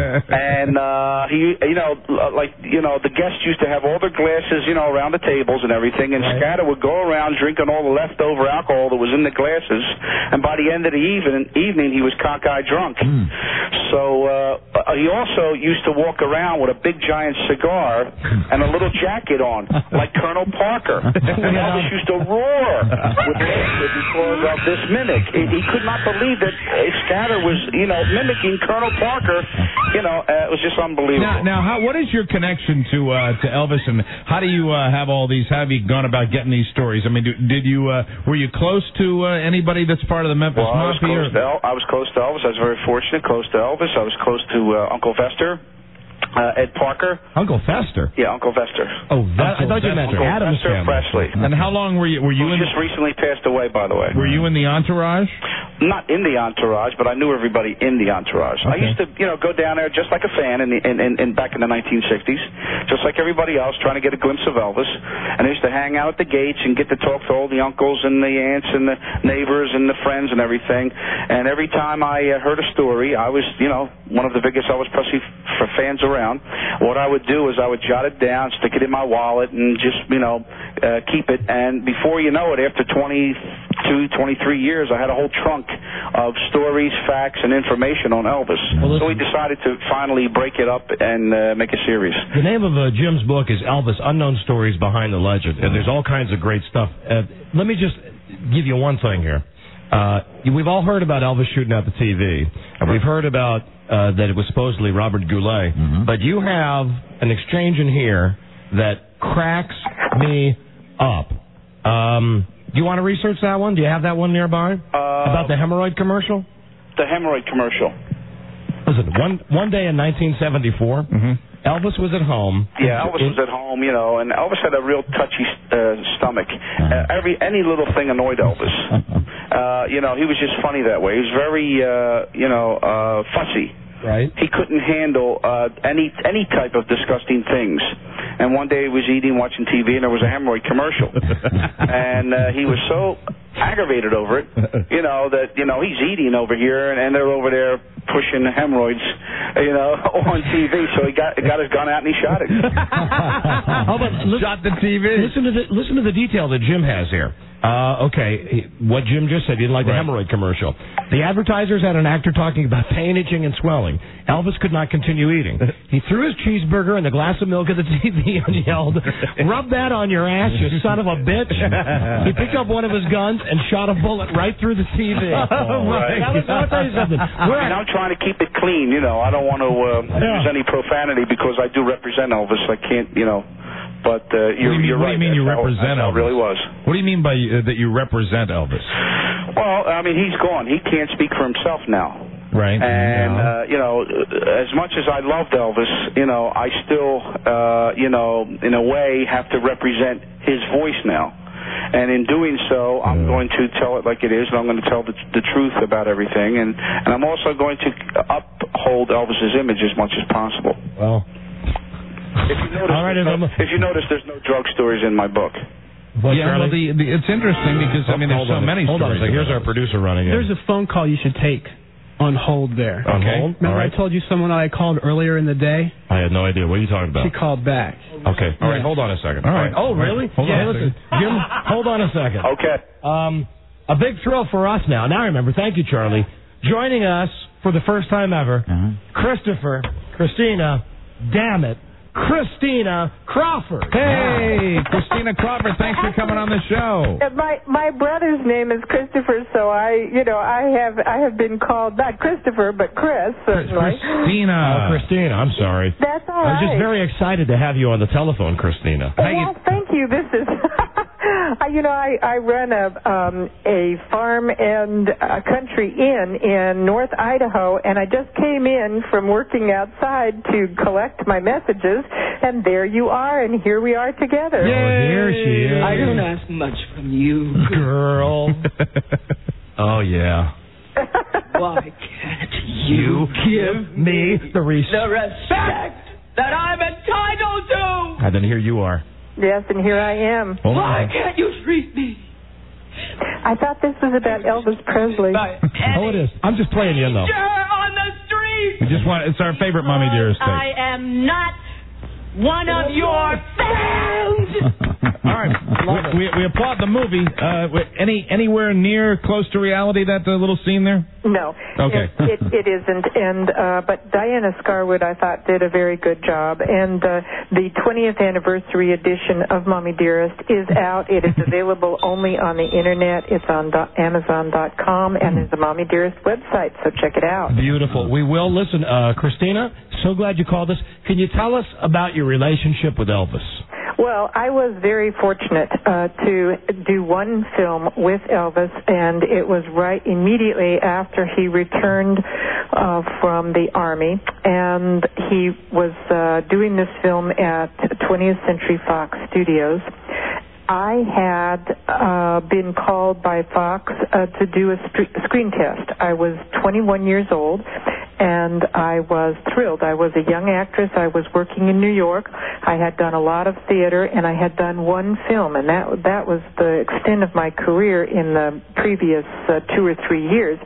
L: And uh, he, you know, like you know, the guests used to have all their glasses, you know, around the tables and everything, and
W: Right.
L: Scatter would go around drinking all the leftover alcohol that was in the glasses, and by the end of the evening, evening he was cockeyed drunk.
W: Mm.
L: So uh, he also used to walk around with a big giant cigar and a little jacket on, like Colonel Parker. And Elvis used to roar with laughter because of this mimic. He, he could not believe that Scatter was, you know, mimicking Colonel Parker. You know, uh, it was just unbelievable.
S: Now, now how, what is your connection to uh, to Elvis, and how do you uh, have all these? How have you gone about getting these stories? I mean, do, did you uh, were you close to uh, anybody that's part of the Memphis
L: Well, I was,
S: Mafia?
L: close to El- I was close to Elvis. I was very fortunate, close to Elvis. I was close to uh, Uncle Fester, uh, Ed Parker.
J: Uncle Fester?
L: Yeah, Uncle Fester.
J: Oh, that, I thought you meant
L: Uncle
J: Adam's
L: Fester
J: family.
L: Presley.
S: And how long were you? Were you
L: Who
S: in?
L: just recently passed away, by the way.
S: Were you in the entourage?
L: Not in the entourage, but I knew everybody in the entourage. I
S: Okay.
L: used to, you know, go down there just like a fan in, the, in, in, in back in the nineteen sixties, just like everybody else, trying to get a glimpse of Elvis. And I used to hang out at the gates and get to talk to all the uncles and the aunts and the neighbors and the friends and everything. And every time I uh, heard a story, I was, you know, one of the biggest Elvis Presley f- fans around. What I would do is I would jot it down, stick it in my wallet, and just, you know, uh, keep it. And before you know it, after twenty-two, twenty-three years, I had a whole trunk of stories, facts, and information on Elvis.
J: Well,
L: so we decided to finally break it up and uh, make a series.
J: The name of uh, Jim's book is Elvis, Unknown Stories Behind the Legend, and there's all kinds of great stuff. Uh, let me just give you one thing here. Uh, we've all heard about Elvis shooting out the T V, and we've heard about uh, that it was supposedly Robert Goulet,
W: Mm-hmm.
J: but you have an exchange in here that cracks me up. Um, do you want to research that one? Do you have that one nearby?
L: Uh,
J: about the hemorrhoid commercial?
L: The hemorrhoid commercial.
J: Listen, one one day in nineteen seventy-four,
S: Mm-hmm.
J: Elvis was at home.
L: Yeah, Elvis was at home, you know, and Elvis had a real touchy uh, stomach. Uh, every any little thing annoyed Elvis. Uh, you know, he was just funny that way. He was very, uh, you know, uh, fussy.
J: Right.
L: He couldn't handle uh, any any type of disgusting things. And one day he was eating, watching T V, and there was a hemorrhoid commercial. And uh, he was so aggravated over it, you know, that, you know, he's eating over here, and, and they're over there pushing the hemorrhoids, you know, on T V. So he got got his gun out and he shot it.
J: How about listen,
S: Shot the T V.
J: Listen to the listen to the detail that Jim has here. Uh, okay, he- what Jim just said, he didn't like the
S: Right.
J: hemorrhoid commercial. The advertisers had an actor talking about pain, itching, and swelling. Elvis could not continue eating. He threw his cheeseburger and the glass of milk at the T V and yelled, "Rub that on your ass, you son of a bitch!" He picked up one of his guns and shot a bullet right through the T V.
L: Right.
J: Now, listen, I'll tell you something. We're
L: And I'm trying to keep it clean, you know. I don't want to uh,
J: Yeah.
L: use any profanity because I do represent Elvis. I can't, you know. But uh, you're,
S: What do you mean,
L: you're
S: what
L: right.
S: do you mean you
L: That's how-
S: represent
L: that's how it
S: Elvis?
L: really was.
S: What do you mean by uh, that you represent Elvis?
L: Well, I mean, he's gone. He can't speak for himself now.
S: Right.
L: And,
S: Yeah.
L: uh, you know, as much as I loved Elvis, you know, I still, uh, you know, in a way have to represent his voice now. And in doing so, I'm going to tell it like it is, and I'm going to tell the, the truth about everything. And, and I'm also going to uphold Elvis's image as much as possible.
J: Well,
L: If you notice,
J: All right,
L: there's
J: if
L: no,
J: I'm-
L: if you notice, there's no drug stories in my book.
J: what,
S: yeah, well,
J: Charlie?
S: the, the, it's interesting because I mean, there's
J: Hold
S: so
J: on a-
S: many.
J: Hold on a
S: stories
J: second. Here's
S: about
J: our producer running in.
B: There's a phone call you should take on hold there.
J: On hold?
B: Remember
J: All right.
B: I told you someone I called earlier in the day?
J: I had no idea. What are you talking about?
B: She called back.
J: Okay. All right.
B: Yeah.
J: Hold on a second.
S: All right.
J: Oh, really?
S: Hold
J: yeah,
S: on a
J: listen, Jim, hold on a second.
L: Okay.
J: Um, a big thrill for us now. Now I remember. Thank you, Charlie. Joining us for the first time ever,
W: Uh-huh.
J: Christopher, Christina, damn it, Christina Crawford.
S: Hey, Christina Crawford, thanks for coming on the show.
I: Uh, My my brother's name is Christopher, so I you know I have I have been called not Christopher but Chris certainly.
S: Christina.
J: Oh, Christina, I'm sorry.
I: That's all
J: I was just
I: right.
J: very excited to have you on the telephone, Christina.
I: Well, thank you. This is, I- you know, I I run a um, a farm and a country inn in North Idaho, and I just came in from working outside to collect my messages, and there you are, and here we are together.
J: Oh, here she is.
F: I don't ask much from you.
J: Girl. Oh, yeah.
M: Why can't you give me
J: the respect
M: the respect that I'm entitled to?
J: And then here you are.
I: Yes, and here I am.
J: Hold
M: Why
J: on.
M: can't you treat me?
I: I thought this was about Elvis Presley.
J: Oh, it is. I'm just playing you, though.
M: On the street.
K: We just want, it's our favorite Mommy Dearest tape.
M: I am not one of your fans.
K: All right. We, we, we applaud the movie. Uh, any Anywhere near close to reality, that uh, little scene there?
I: No.
K: Okay.
I: It, it, it isn't. And uh, but Diana Scarwood, I thought, did a very good job. And uh, the twentieth anniversary edition of Mommy Dearest is out. It is available only on the internet. It's on do- Amazon dot com, and there's a Mommy Dearest website, so check it out.
J: Beautiful. We will. Listen, uh, Christina, so glad you called us. Can you tell us about your relationship with Elvis?
I: Well, I was very fortunate uh, to do one film with Elvis, and it was right immediately after he returned uh, from the Army, and he was uh, doing this film at twentieth Century Fox Studios. I had uh, been called by Fox uh, to do a st- screen test. I was twenty-one years old, and I was thrilled. I was a young actress. I was working in New York. I had done a lot of theater, and I had done one film, and that that was the extent of my career in the previous uh, two or three years.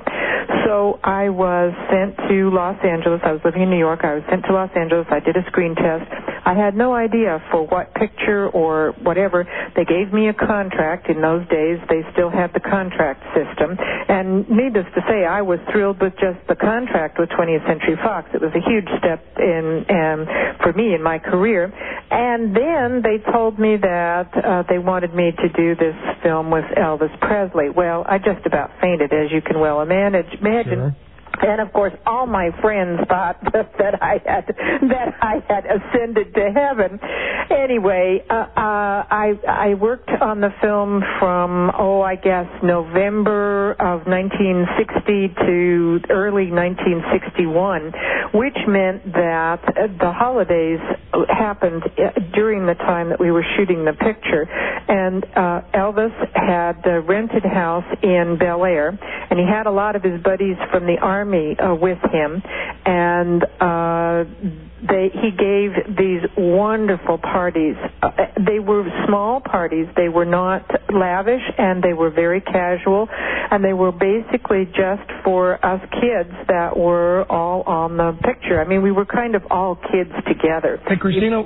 I: So I was sent to Los Angeles. I was living in New York. I was sent to Los Angeles. I did a screen test. I had no idea for what picture or whatever. They gave me a contract. In those days, they still had the contract system. And needless to say, I was thrilled with just the contract with twentieth Century Fox. It was a huge step in um, for me in my career. And then they told me that uh, they wanted me to do this film with Elvis Presley. Well, I just about fainted, as you can well imagine. Imagine.
J: Sure.
I: And of course, all my friends thought that, that I had that I had ascended to heaven. Anyway, uh, uh, I I worked on the film from oh I guess November of nineteen sixty to early nineteen sixty-one, which meant that the holidays happened during the time that we were shooting the picture. And uh, Elvis had a rented house in Bel Air, and he had a lot of his buddies from the Army Uh, with him, and uh, they he gave these wonderful parties. Uh, they were small parties. They were not lavish, and they were very casual, and they were basically just for us kids that were all on the picture. I mean, we were kind of all kids together.
J: Hey, Christina,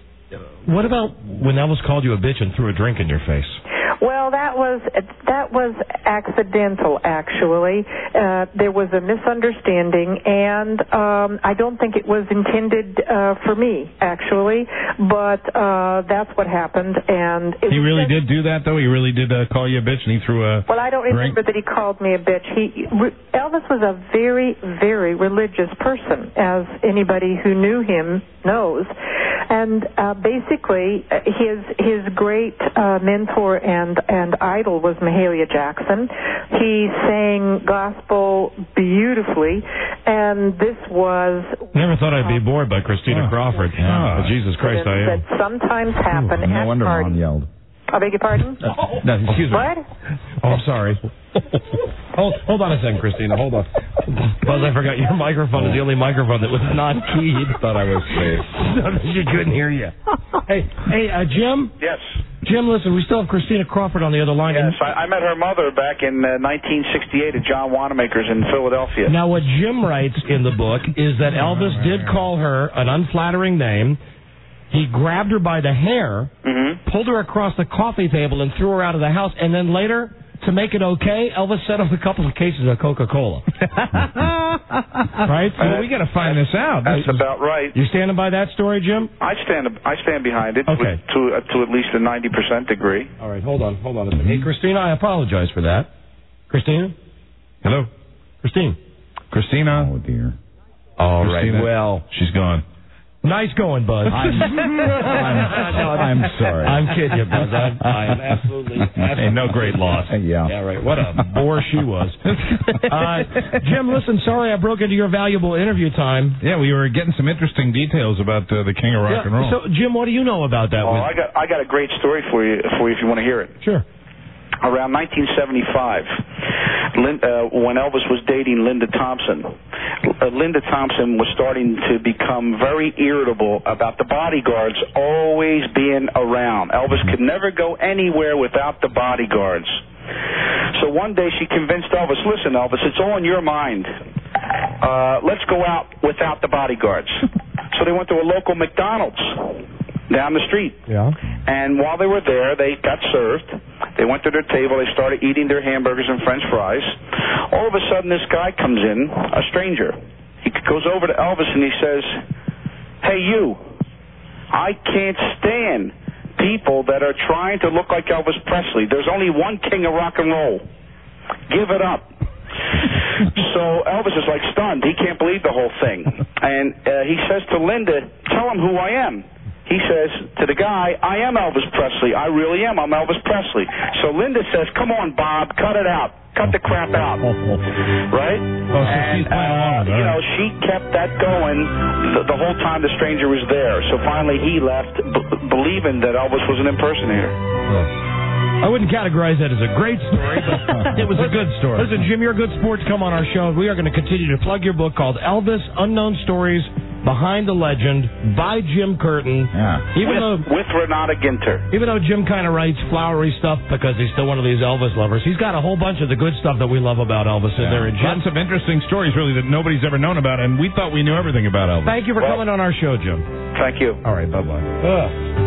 J: what about when Elvis called you a bitch and threw a drink in your face?
I: Well, that was that was accidental, actually. Uh, there was a misunderstanding, and um, I don't think it was intended uh, for me, actually. But uh, that's what happened, and it
K: he
I: was
K: really
I: just,
K: did do that, though. He really did uh, call you a bitch, and he threw a.
I: Well, I don't
K: drink?
I: remember that he called me a bitch. He Elvis was a very, very religious person, as anybody who knew him knows. And uh, basically, his his great uh, mentor and and idol was Mahalia Jackson. He sang gospel beautifully, and this was.
J: Never thought I'd be bored by Christina
K: oh.
J: Crawford.
K: Oh.
J: But Jesus Christ, I am.
I: That sometimes happen
W: No
I: at
W: wonder
I: parties.
W: Mom yelled.
I: I beg your pardon?
J: No, excuse me.
I: What?
J: Oh, I'm sorry. hold, hold on a second, Christina. Hold on. Buzz, I forgot your microphone is the only microphone that was not keyed.
W: Thought I was safe.
J: She couldn't hear you. Hey, hey, uh, Jim?
L: Yes.
J: Jim, listen, we still have Christina Crawford on the other line.
L: Yes, I, I met her mother back in uh, nineteen sixty-eight at John Wanamaker's in Philadelphia.
J: Now, what Jim writes in the book is that Elvis did call her an unflattering name. He grabbed her by the hair,
L: mm-hmm.
J: pulled her across the coffee table, and threw her out of the house. And then later, to make it okay, Elvis set up a couple of cases of Coca-Cola. Right?
K: Well, we got to find this out.
L: That's about right.
J: You standing by that story, Jim?
L: I stand I stand behind it
J: okay.
L: with, to uh, to at least a ninety percent degree.
J: All right, hold on, hold on a second. Hey, Christina, I apologize for that. Christina?
K: Hello?
J: Christine?
K: Christina?
W: Oh, dear.
J: All
K: Christina,
J: right, well.
K: She's gone.
J: Nice going, Buzz.
W: I'm, I'm,
J: no,
W: I'm sorry.
J: I'm kidding you, Buzz. I, I am absolutely, absolutely.
K: Hey, no great loss.
W: Yeah.
J: Yeah, right. What a bore she was. Uh, Jim, listen, sorry I broke into your valuable interview time.
K: Yeah, we were getting some interesting details about uh, the King of Rock
J: yeah,
K: and Roll.
J: So, Jim, what do you know about that?
L: Oh,
J: with...
L: I got I got a great story for you for you if you want to hear it.
J: Sure.
L: Around nineteen seventy-five, Lin, uh, when Elvis was dating Linda Thompson. Uh, Linda Thompson was starting to become very irritable about the bodyguards always being around. Elvis could never go anywhere without the bodyguards. So one day she convinced Elvis, listen, Elvis, it's all in your mind. Uh, let's go out without the bodyguards. So they went to a local McDonald's down the street.
J: Yeah.
L: And while they were there, they got served. They went to their table. They started eating their hamburgers and French fries. All of a sudden, this guy comes in, a stranger. He goes over to Elvis and he says, hey, you, I can't stand people that are trying to look like Elvis Presley. There's only one king of rock and roll. Give it up. So Elvis is like stunned. He can't believe the whole thing. And uh, he says to Linda, tell him who I am. He says to the guy, I am Elvis Presley. I really am. I'm Elvis Presley. So Linda says, come on, Bob, cut it out. Cut the crap out. Right?
K: Oh, so she's playing along with it.
L: You know, she kept that going the, the whole time the stranger was there. So finally he left b- believing that Elvis was an impersonator.
J: I wouldn't categorize that as a great story, but
K: it was a good story.
J: Listen, Jim, you're a good sports. Come on our show. We are going to continue to plug your book called Elvis, Unknown Stories Behind the Legend by Jim Curtin.
W: Yeah.
J: Even
L: with,
J: though
L: with Renata Ginter.
J: Even though Jim kind of writes flowery stuff because he's still one of these Elvis lovers, he's got a whole bunch of the good stuff that we love about Elvis in
K: Yeah.
J: there. And Jim,
K: lots of interesting stories, really, that nobody's ever known about, and we thought we knew everything about Elvis.
J: thank you for
L: Well,
J: coming on our show, Jim.
L: Thank you.
K: All right, bye-bye.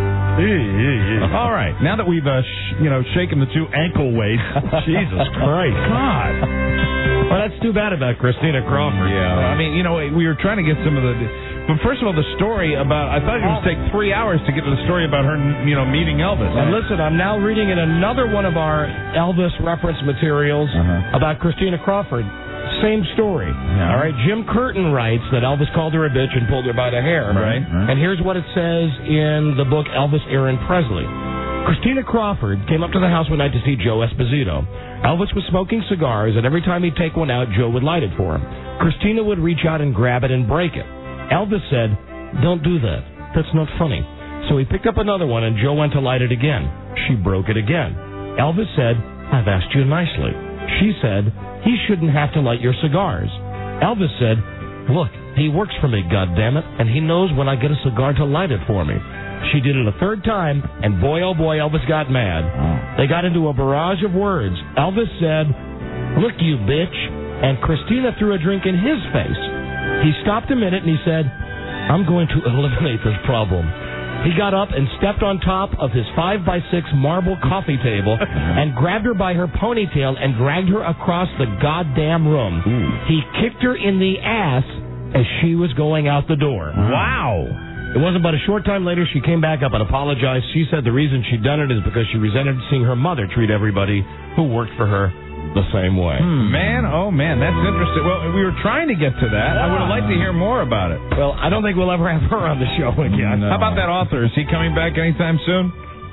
K: All right, now that we've uh, sh- you know shaken the two ankle weights, Jesus Christ, God.
J: Well, that's too bad about Christina Crawford.
K: Yeah, I mean, you know, we were trying to get some of the, but first of all, the story about, I thought it was going to take three hours to get to the story about her, you know, meeting Elvis.
J: And listen, I'm now reading in another one of our Elvis reference materials
W: Uh-huh.
J: about Christina Crawford. Same story.
W: Yeah.
J: All right, Jim Curtin writes that Elvis called her a bitch and pulled her by the hair.
W: Right, right.
J: And here's what it says in the book Elvis, Aaron Presley. Christina Crawford came up to the house one night to see Joe Esposito. Elvis was smoking cigars, and every time he'd take one out, Joe would light it for him. Christina would reach out and grab it and break it. Elvis said, don't do that. That's not funny. So he picked up another one, and Joe went to light it again. She broke it again. Elvis said, I've asked you nicely. She said, he shouldn't have to light your cigars. Elvis said, look, he works for me, goddammit, and he knows when I get a cigar to light it for me. She did it a third time, and boy, oh boy, Elvis got mad.
W: Oh.
J: They got into a barrage of words. Elvis said, look, you bitch, and Christina threw a drink in his face. He stopped a minute, and he said, I'm going to eliminate this problem. He got up and stepped on top of his five by six marble coffee table and grabbed her by her ponytail and dragged her across the goddamn room.
W: Ooh.
J: He kicked her in the ass as she was going out the door.
K: Wow.
J: It wasn't but a short time later she came back up and apologized. She said the reason she'd done it is because she resented seeing her mother treat everybody who worked for her the same way.
K: Hmm, man, oh man, that's interesting. Well, we were trying to get to that. I would have liked to hear more about it.
J: Well, I don't think we'll ever have her on the show again.
K: No. How about that author? Is he coming back anytime soon?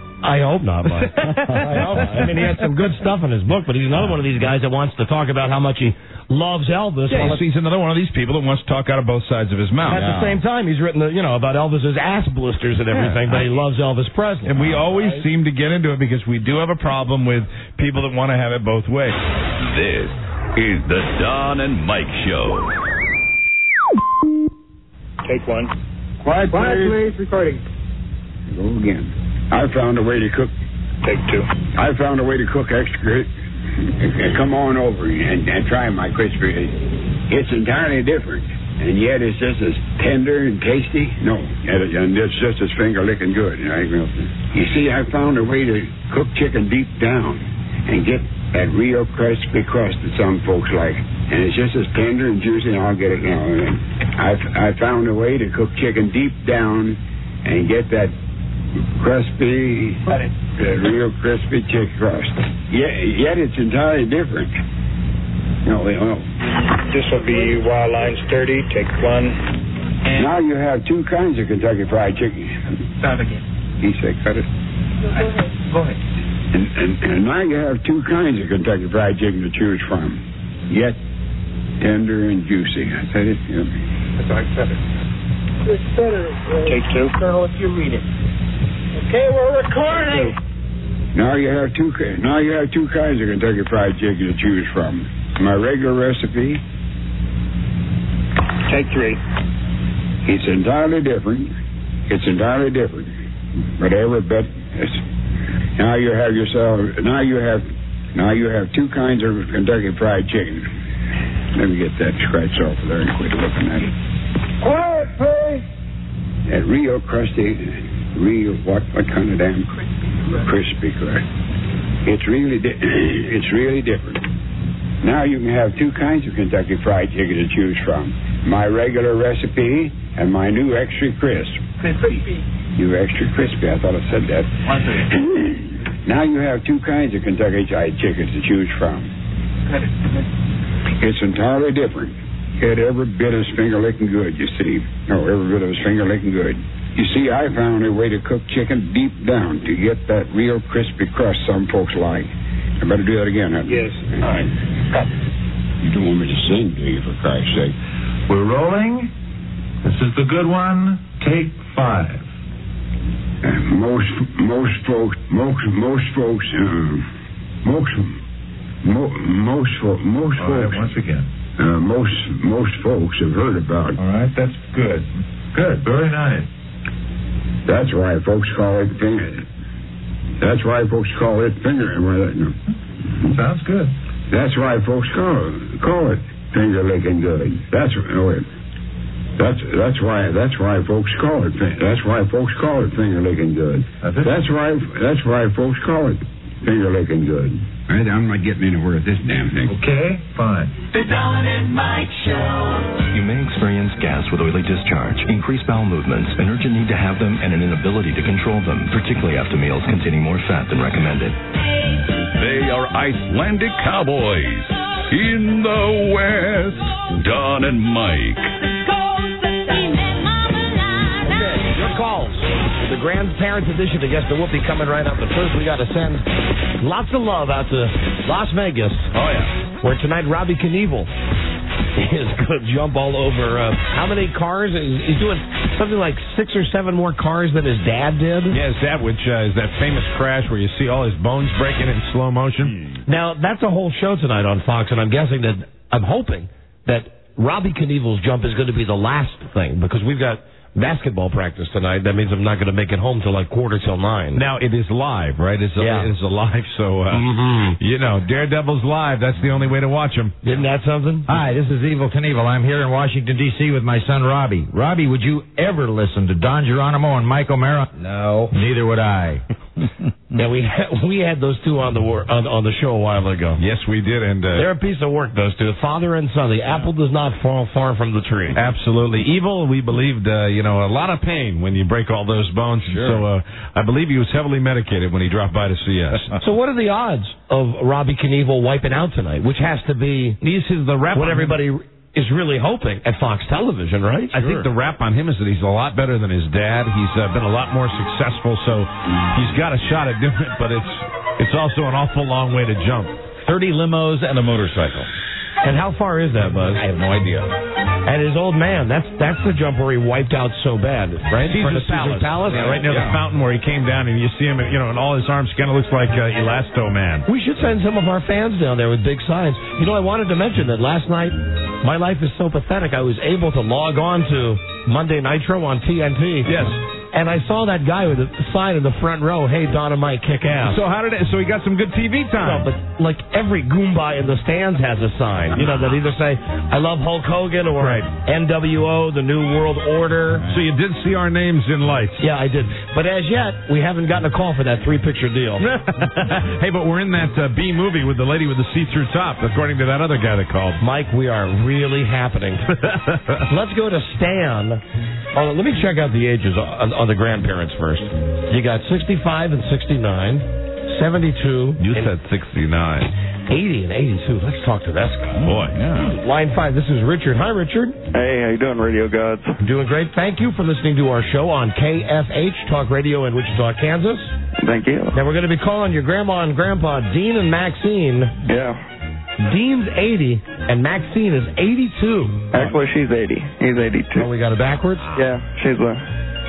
J: I hope not, Mike. I hope not. I mean, he had some good stuff in his book, but he's another one of these guys that wants to talk about how much he loves Elvis.
K: Yeah,
J: while
K: he's another one of these people that wants to talk out of both sides of his mouth.
J: At the same time, he's written, the, you know, about Elvis's ass blisters and everything,
K: Yeah.
J: but he loves Elvis Presley.
K: And we always
J: Right?
K: seem to get into it because we do have a problem with people that want to have it both ways.
A: This is the Don and Mike Show.
N: Take one.
E: Quiet,
N: Quiet,
E: please. Recording.
N: Go again. I found a way to cook. Take two. I found a way to cook extra great. Come on over and, and try my crispy. It's entirely different, and yet it's just as tender and tasty. No, and it's just as finger licking good. You see, I found a way to cook chicken deep down and get that real crispy crust that some folks like, and it's just as tender and juicy. And I'll get it now. I I found a way to cook chicken deep down and get that crispy, uh, real crispy chicken crust. Yet, yet it's entirely different. No, no.
E: This will be Wild Lines thirty. Take one.
N: And now you have two kinds of Kentucky Fried Chicken.
E: Start again.
N: He said, cut it.
E: Go ahead.
N: And, and, and now you have two kinds of Kentucky Fried Chicken to choose from. Yet tender and juicy. I said it. Yeah.
E: That's right. Cut it.
I: It's better, uh,
E: Take two.
I: Colonel, if you read it. Okay, we're recording.
N: Now you have two. Now you have two kinds of Kentucky Fried Chicken to choose from. my regular recipe.
E: Take three.
N: It's entirely different. It's entirely different. But every bit. It's, now you have yourself. Now you have. Now you have two kinds of Kentucky Fried Chicken. Let me get that scratch off of there and quit looking at it. Quiet, please. That real crusty, real what? What kind of damn crispy crust? It's really, di- it's really different. Now you can have two kinds of Kentucky Fried Chicken to choose from: my regular recipe and my new extra crisp.
E: Crispy.
N: New extra crispy. I thought I said that.
E: One second.
N: Now you have two kinds of Kentucky Fried Chicken to choose from. It's entirely different. It every bit as finger licking good, you see. No, every bit of finger licking good. You see, I found a way to cook chicken deep down to get that real crispy crust some folks like. I better do that again, huh?
E: Yes.
N: All right. You don't want me to sing, do you, for Christ's sake?
P: We're rolling. This is the good one. Take five.
N: Uh, most most folks most most folks uh, most mo, most fo- most
P: All right,
N: folks
P: once again.
N: Uh, most most folks have heard about.
P: All right, that's good. Good, very nice.
N: That's why folks call it finger. That's why folks call it finger. Well, no.
P: Sounds good.
N: That's why folks call it, call it finger licking good. That's oh, wait. That's that's why that's why folks call it that's why folks call it finger licking good.
P: That's it?
N: That's why that's why folks call it finger licking good. All right, I'm not getting anywhere with this damn thing.
P: Okay, fine.
V: The Don and Mike Show.
T: You may experience gas with oily discharge, increased bowel movements, an urgent need to have them, and an inability to control them, particularly after meals containing more fat than recommended.
A: They are Icelandic cowboys. In the West, Don and Mike.
J: Your calls. The grandparents edition of Guess the Whoopee coming right up. But first, we got to send lots of love out to Las Vegas.
S: Oh, yeah.
J: Where tonight Robbie Knievel is going to jump all over. Uh, how many cars? He's doing something like six or seven more cars than his dad did.
S: Yeah, his dad, which uh, is that famous crash where you see all his bones breaking in slow motion.
J: Now, that's a whole show tonight on Fox, and I'm guessing that, I'm hoping that Robbie Knievel's jump is going to be the last thing, because we've got basketball practice tonight. That means I'm not going to make it home till like quarter till nine.
S: Now, it is live, right? It's,
J: yeah.
S: it's live, so, uh,
J: mm-hmm.
S: you know, Daredevil's live. That's the only way to watch him.
J: Isn't that something?
W: Hi, this is Evil Knievel. I'm here in Washington, D C with my son, Robbie. Robbie, would you ever listen to Don Geronimo and Mike O'Mara?
J: No.
W: Neither would I.
J: Yeah, we had, we had those two on the wor- on, on the show a while ago.
S: Yes, we did, and uh,
J: they're a piece of work. Those two, father and son. The apple does not fall far from the tree.
S: Absolutely, Evil. We believed, uh, you know, a lot of pain when you break all those bones.
J: Sure.
S: So uh, I believe he was heavily medicated when he dropped by to see us.
J: So what are the odds of Robbie Knievel wiping out tonight? Which has to be
S: he's his, the rap
J: what everybody is really hoping at Fox Television, right?
S: I
J: sure.
S: think the rap on him is that he's a lot better than his dad. He's uh, been a lot more successful, so he's got a shot at doing it, but it's it's also an awful long way to jump.
W: thirty limos and a motorcycle.
J: And how far is that, Buzz?
W: I have no idea.
J: And his old man, that's that's the jump where he wiped out so bad, right?
S: Caesar's Palace.
J: Palace?
S: Yeah, right near
J: yeah.
S: the fountain where he came down, and you see him, you know, and all his arms kind of looks like uh, Elasto Man.
J: We should send some of our fans down there with big signs. You know, I wanted to mention that last night, My Life is So Pathetic, I was able to log on to Monday Nitro on T N T.
S: Yes.
J: And I saw that guy with a sign in the front row, "Hey, Don and Mike, kick ass."
S: So how did it? So he got some good T V time.
J: No, but like every Goomba in the stands has a sign, you know, that either say "I love Hulk Hogan" or
S: right.
J: N W O, the New World Order.
S: So you did see our names in lights.
J: Yeah, I did. But as yet, we haven't gotten a call for that three-picture deal.
S: Hey, but we're in that uh, B movie with the lady with the see-through top, according to that other guy that called.
J: Mike, we are really happening. Let's go to Stan. Oh, let me check out the ages on, on the grandparents first. You got sixty-five and sixty-nine, seventy-two.
S: You said sixty-nine.
J: eighty and eighty-two. Let's talk to this guy.
S: Boy, yeah.
J: Line five, this is Richard. Hi, Richard.
C: Hey, how you doing, Radio Gods?
J: Doing great. Thank you for listening to our show on K F H, Talk Radio in Wichita, Kansas.
C: Thank you.
J: Now, we're going to be calling your grandma and grandpa, Dean and Maxine.
C: Yeah.
J: Dean's eighty, and Maxine is eighty-two.
C: Actually, she's eighty. He's eighty-two.
J: Oh, we got it backwards?
C: Yeah, she's the...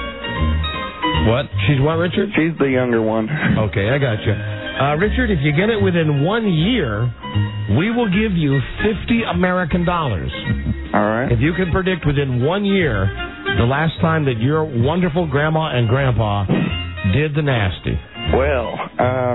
J: What? She's what, Richard?
C: She's the younger one.
J: Okay, I got you. Uh, Richard, if you get it within one year, we will give you fifty American dollars.
L: All right.
J: If you can predict within one year the last time that your wonderful grandma and grandpa did the nasty.
L: Well, uh,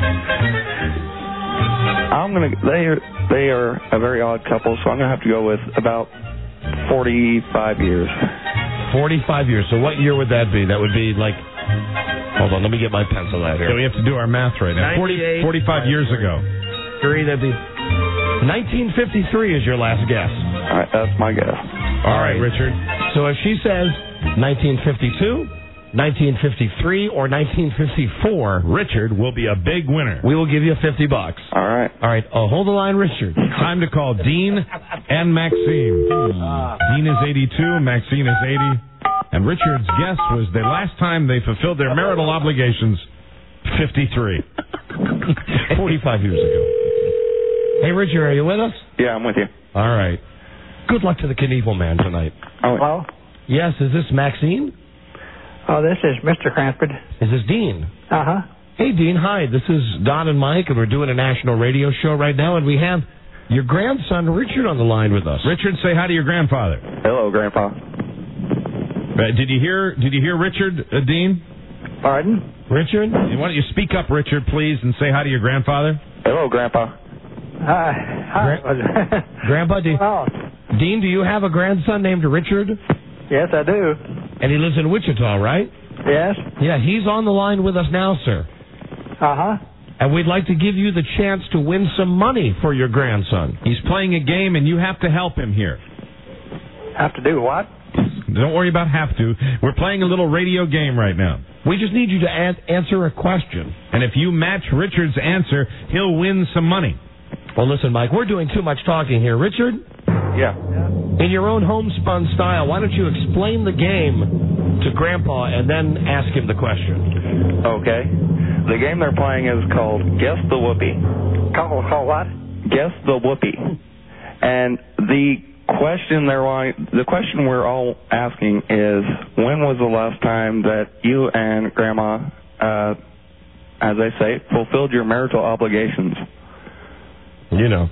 L: I'm gonna. They are they are a very odd couple, so I'm gonna have to go with about forty-five years.
J: Forty-five years. So what year would that be? That would be like. Hold on, let me get my pencil out here.
K: So we have to do our math right now. forty, forty-five years ago.
J: Three. That'd be nineteen fifty-three is your last guess.
L: All right, that's my guess.
J: All right, Richard. So if she says nineteen fifty-two, nineteen fifty-three, or nineteen fifty-four,
K: Richard will be a big winner.
J: We will give you fifty bucks.
L: All right.
J: All right. Oh, hold the line, Richard.
K: Time to call Dean and Maxine. Dean is eighty-two, Maxine is eighty. And Richard's guess was the last time they fulfilled their marital obligations, fifty-three.
J: forty-five years ago. Hey, Richard, are you with us?
L: Yeah, I'm with you.
J: All right. Good luck to the Knievel man tonight.
L: Oh,
G: hello?
J: Yes, is this Maxine?
G: Oh, this is Mister Cranford.
J: Is this Dean?
G: Uh-huh.
J: Hey, Dean, hi. This is Don and Mike, and we're doing a national radio show right now, and we have your grandson, Richard, on the line with us.
K: Richard, say hi to your grandfather.
L: Hello, Grandpa.
K: Uh, did you hear Did you hear Richard, uh, Dean?
G: Pardon?
J: Richard?
K: Why don't you speak up, Richard, please, and say hi to your grandfather?
L: Hello, Grandpa.
G: Hi. Hi.
J: Gra- Grandpa, do you,
G: Oh,
J: Dean, do you have a grandson named Richard?
G: yes, I do.
J: And he lives in Wichita, right?
G: Yes?
J: Yeah, he's on the line with us now, sir.
G: Uh-huh.
J: And we'd like to give you the chance to win some money for your grandson.
K: He's playing a game, and you have to help him here.
G: Have to do what?
K: Don't worry about have to. We're playing a little radio game right now.
J: We just need you to an- answer a question.
K: And if you match Richard's answer, he'll win some money.
J: Well, listen, Mike, we're doing too much talking here. Richard?
L: Yeah.
J: In your own homespun style, why don't you explain the game to Grandpa and then ask him the question?
L: Okay. The game they're playing is called Guess the Whoopee.
G: Call, call what?
L: Guess the Whoopee. And the question they're wanting, the question we're all asking is, when was the last time that you and Grandma, uh, as they say, fulfilled your marital obligations?
J: You know.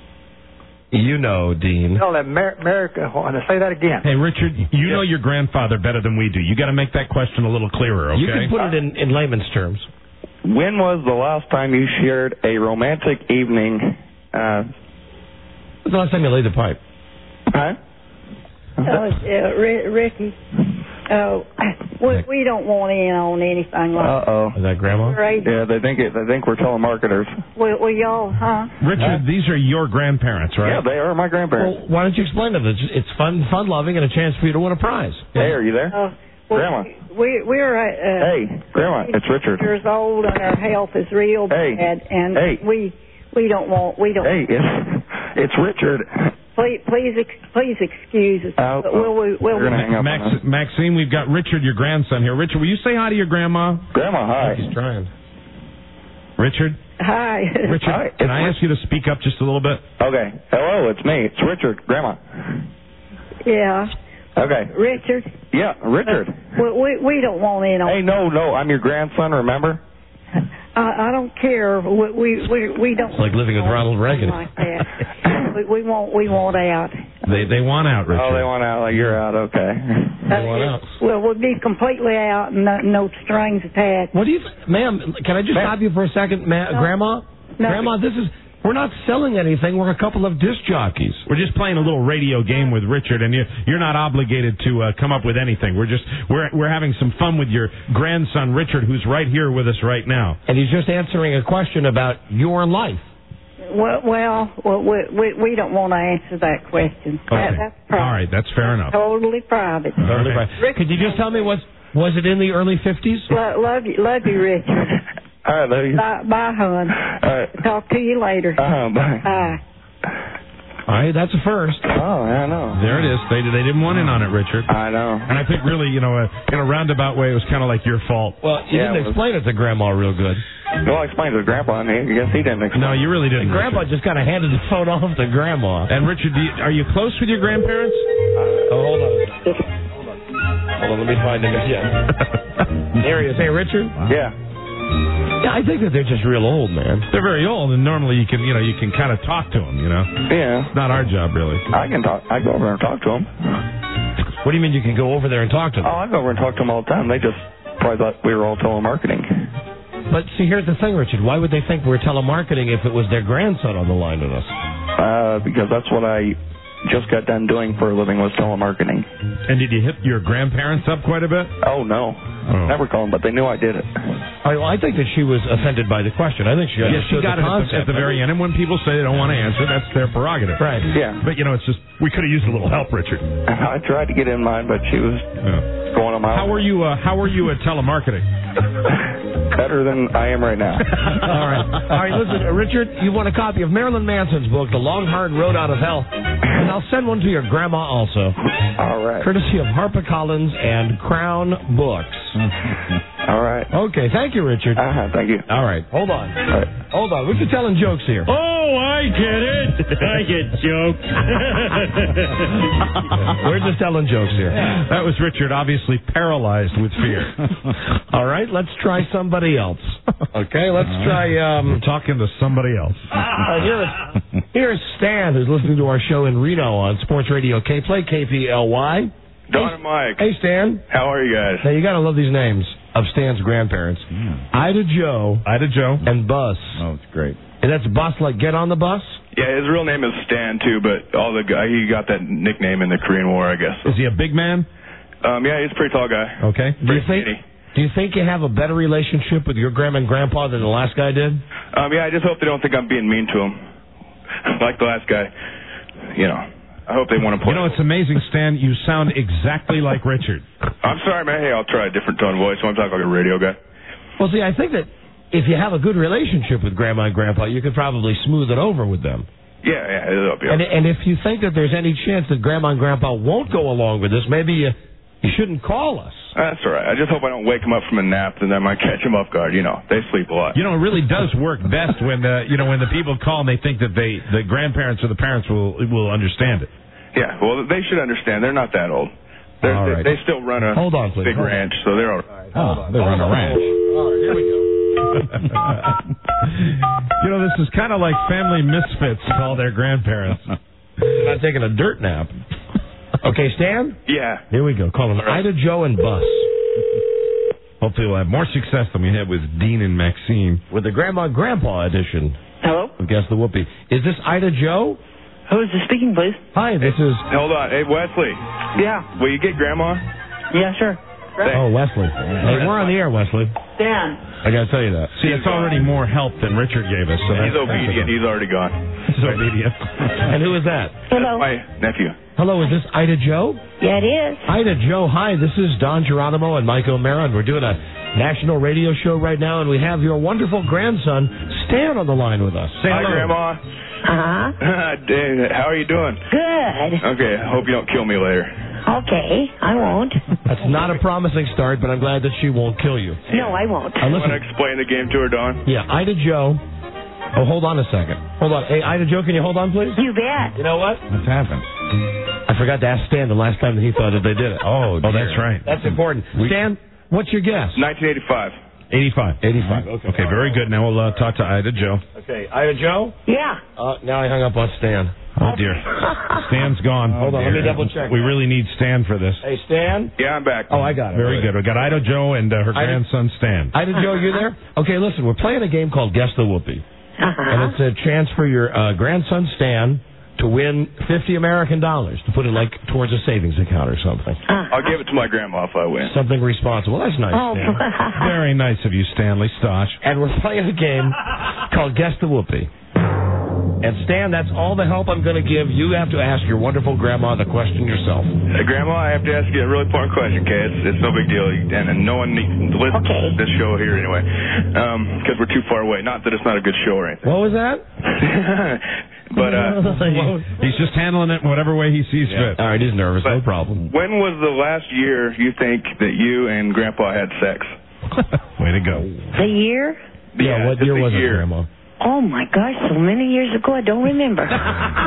J: You know, Dean.
G: Tell them Mer- America. Want to say that again?
K: Hey, Richard, you know your grandfather better than we do. You got to make that question a little clearer, okay?
J: You can put it in, in layman's terms.
L: When was the last time you shared a romantic evening? Uh,
J: When was the last time you laid the pipe?
L: Huh?
R: Uh, uh, R- Ricky, uh, we, we don't want in on anything like that.
L: Uh-oh.
J: Is that Grandma?
R: Right.
L: Yeah, they think it, they think we're telemarketers.
R: We, we y'all, huh?
K: Richard, these are your grandparents, right?
L: Yeah, they are my grandparents.
J: Well, why don't you explain them? It's, it's fun, fun-loving, and a chance for you to win a prize.
L: Hey, are you there?
R: Uh, well,
L: Grandma.
R: We, we're uh,
L: Hey, Grandma, it's Richard.
R: years old, and our health is real
L: Hey.
R: bad, and
L: Hey.
R: we we don't want we don't.
L: Hey, it's, it's Richard.
R: Please, please, ex- please excuse us.
L: Uh,
R: but will we? Will
L: we're gonna
R: we?
L: hang up
K: Max,
L: on us.
K: Maxine, we've got Richard, your grandson here. Richard, will you say hi to your grandma?
L: Grandma, hi.
J: He's trying.
K: Richard?
R: Hi.
K: Richard,
L: Hi,
K: can
L: it's
K: I ask you to speak up just a little bit?
L: Okay. Hello, it's me. It's Richard. Grandma.
R: Yeah.
L: Okay.
R: Richard.
L: Yeah, Richard.
R: We we, we don't want in on.
L: Hey, no, no, I'm your grandson, remember?
R: I, I don't care. We we we, we don't.
J: It's like living with Ronald Reagan.
R: Like that. we, we want we want out.
K: They they want out, Richard.
L: Oh, they want out. Like, you're out. Okay.
J: They want out.
R: Well, we'll be completely out and no, no strings attached.
J: What do you, ma'am? Can I just
L: Ma'am.
J: stop you for a second, ma-
R: No.
J: Grandma?
R: No.
J: Grandma, this is. We're not selling anything. We're a couple of disc jockeys.
K: We're just playing a little radio game with Richard, and you're, you're not obligated to uh, come up with anything. We're just we're we're having some fun with your grandson Richard, who's right here with us right now.
J: And he's just answering a question about your life.
R: Well, well, well we, we we don't want to answer that question. That,
K: Okay.
R: that's private.
K: All right, that's fair enough.
R: Totally private.
J: Totally right.
R: Rick-
J: Could you just tell me what was it in the early fifties?
R: Lo- love you, love you, Richard.
L: All right, love you.
R: Bye, bye, hon.
L: All right.
R: Talk to you later.
L: Uh-huh, bye.
R: Bye.
J: All right, that's a first.
L: Oh, I know.
K: There it is. They they didn't want in on it, Richard.
L: I know.
K: And I think really, you know, uh, in a roundabout way, it was kind of like your fault.
J: Well, you
L: Yeah,
J: didn't
L: it was-
J: explain it to Grandma real good.
L: Well, I explained to Grandpa, and he, I guess he didn't explain.
K: No, you really didn't.
J: Grandpa
K: Richard.
J: just kind of handed the phone off to Grandma.
K: And Richard, do you, are you close with your grandparents?
J: Oh, hold on. Hold on, let me find him again. There he is. Hey, Richard?
L: Yeah.
J: Yeah, I think that they're just real old, man.
S: They're very old, and normally you can, you know, you can kind of talk to them, you know.
H: Yeah.
S: It's not our job, really.
H: I can talk. I go over there and talk to them.
J: What do you mean you can go over there and talk to them?
H: Oh, I go over and talk to them all the time. They just probably thought we were all telemarketing.
J: But see, here's the thing, Richard. Why would they think we're telemarketing if it was their grandson on the line with us?
H: Uh, because that's what I just got done doing for a living, was telemarketing.
S: And did you hit your grandparents up quite a bit?
H: Oh, no.
S: Oh.
H: Never called them, but they knew I did it.
J: I, well, I think that she was offended by the question. I think she
S: Yeah,
J: understood
S: she got
J: the
S: it at the,
J: concept.
S: at the very end. And when people say they don't want to answer, that's their prerogative.
J: Right.
H: Yeah.
S: But, you know, it's just, we could have used a little help, Richard.
H: I tried to get in mine, but she was
S: Yeah.
H: going on my
S: How
H: own.
S: were you, uh, how were you at telemarketing?
H: Better than I am right now.
J: All right. All right, listen, uh, Richard, you want a copy of Marilyn Manson's book, The Long, Hard Road Out of Hell? And I'll send one to your grandma also.
H: All right.
J: Courtesy of HarperCollins and Crown Books.
H: All right.
J: Okay, thank you, Richard.
H: Uh-huh, thank you.
J: All right, hold on.
H: All right.
J: Hold on, we're just telling jokes here.
Q: Oh, I get it. I get jokes.
J: We're just telling jokes here.
S: That was Richard, obviously paralyzed with fear.
J: All right, let's try somebody else. Okay, let's try. Um,
S: We're talking to somebody else.
J: uh, here's, here's Stan, who's listening to our show in Reno on Sports Radio K Play, K P L Y.
D: Don and Mike.
J: Hey, Stan.
D: How are you guys?
J: Now, you got to love these names of Stan's grandparents. Ida Joe.
S: Ida Joe.
J: And Bus.
W: Oh, it's great.
J: And that's Bus like get on the bus?
D: Yeah, his real name is Stan, too, but all the guy, he got that nickname in the Korean War, I guess.
S: Is he a big man?
D: Um, yeah, he's a pretty tall guy.
S: Okay.
J: Do you think? Do you think you have a better relationship with your grandma and grandpa than the last guy did?
D: Um, yeah, I just hope they don't think I'm being mean to him. Like the last guy. You know, I hope they want to play.
S: You know, it's amazing, Stan. You sound exactly like Richard.
D: I'm sorry, man. Hey, I'll try a different tone of voice. I'm talking like a radio guy.
J: Well, see, I think that if you have a good relationship with grandma and grandpa, you could probably smooth it over with them.
D: Yeah, yeah, it'll be
J: And, and if you think that there's any chance that grandma and grandpa won't go along with this, maybe you, you shouldn't call us.
D: That's all right. I just hope I don't wake them up from a nap, and I might catch them off guard. You know, they sleep a lot.
S: You know, it really does work best when the you know when the people call and they think that they the grandparents or the parents will will understand it.
D: Yeah, well, they should understand. They're not that old. They're,
S: All
D: they,
S: right.
D: they still run a
J: Hold on, please.
D: big
J: Hold on.
D: ranch, so they're all right.
W: Oh, they run a ranch.
J: All right, here we go.
S: You know, this is kind of like family misfits to call their grandparents.
J: They're not taking a dirt nap. Okay, Stan?
D: Yeah.
J: Here we go. Call them Ida, Joe, and Bus.
S: Hopefully we'll have more success than we had with Dean and Maxine.
J: With the Grandma and Grandpa edition.
O: Hello?
J: Of Guess the Whoopee. Is this Ida Joe?
O: Who is this speaking, please?
J: Hi, this is...
D: Hold on. Hey, Wesley.
O: Yeah.
D: Will you get Grandma?
O: Yeah, sure.
J: Oh, Wesley. Hey, we're on the air, Wesley.
O: Dan.
J: I got to tell you that.
S: See, it's already more help than Richard gave us. So
D: He's
S: that's,
D: obedient.
S: That's
D: He's already gone.
S: He's obedient.
J: And who is that?
O: Hello.
D: My nephew.
J: Hello, is this Ida Joe?
R: Yeah, it is.
J: Ida Joe, hi. This is Don Geronimo and Mike O'Mara, and we're doing a national radio show right now, and we have your wonderful grandson, Stan, on the line with us. Say
D: Hi,
J: hello.
D: Grandma.
R: Uh-huh.
D: Dang, how are you doing?
R: Good.
D: Okay, I hope you don't kill me later.
R: Okay, I won't.
J: That's not a promising start, but I'm glad that she won't kill you.
R: No, I won't.
J: Uh,
D: You
J: listen,
D: want to explain the game to her, Don?
J: yeah, Ida Joe. Oh, hold on a second. Hold on. Hey, Ida Joe, can you hold on, please?
R: You bet.
J: You know what?
W: What's happened?
J: I forgot to ask Stan the last time that he thought that they did it.
W: Oh,
S: Oh, that's right.
J: That's important. Stan, what's your guess?
D: nineteen eighty-five.
S: eighty-five.
J: eighty-five. Okay.
S: Okay, very good. Now we'll uh, talk to Ida Joe.
J: Okay, Ida Joe?
R: Yeah.
J: Uh, now I hung up on Stan.
S: Oh, dear. Stan's gone.
J: Hold on, let me double check.
S: We really need Stan for this.
J: Hey, Stan?
D: Yeah, I'm back.
J: Oh, I got it.
S: Very good. We got Ida Joe and uh, her
J: Ida-
S: grandson Stan.
J: Ida Joe, you there? Okay, listen, we're playing a game called Guess the Whoopee.
R: Uh-huh.
J: And it's a chance for your uh, grandson, Stan, to win fifty American dollars, to put it like towards a savings account or something.
D: I'll give it to my grandma if I win.
J: Something responsible. That's nice,
R: Oh,
J: Stan.
S: Very nice of you, Stanley Stosh.
J: And we're playing a game called Guess the Whoopee. And Stan, that's all the help I'm going to give. You have to ask your wonderful grandma the question yourself.
D: Hey, Grandma, I have to ask you a really important question, okay? It's, it's no big deal, and, and no one needs to listen
R: Okay.
D: to this show here anyway, because we're too far away. Not that it's not a good show or anything.
J: What was that?
D: But, uh,
S: He's just handling it in whatever way he sees fit.
J: All right, he's nervous. No
D: But-
J: problem.
D: when was the last year you think that you and Grandpa had sex?
S: Way to go.
R: The year?
J: Yeah, what
D: just
J: year
D: the
J: was it,
D: year.
J: Grandma?
R: Oh, my gosh, so many years ago, I don't remember. Oh,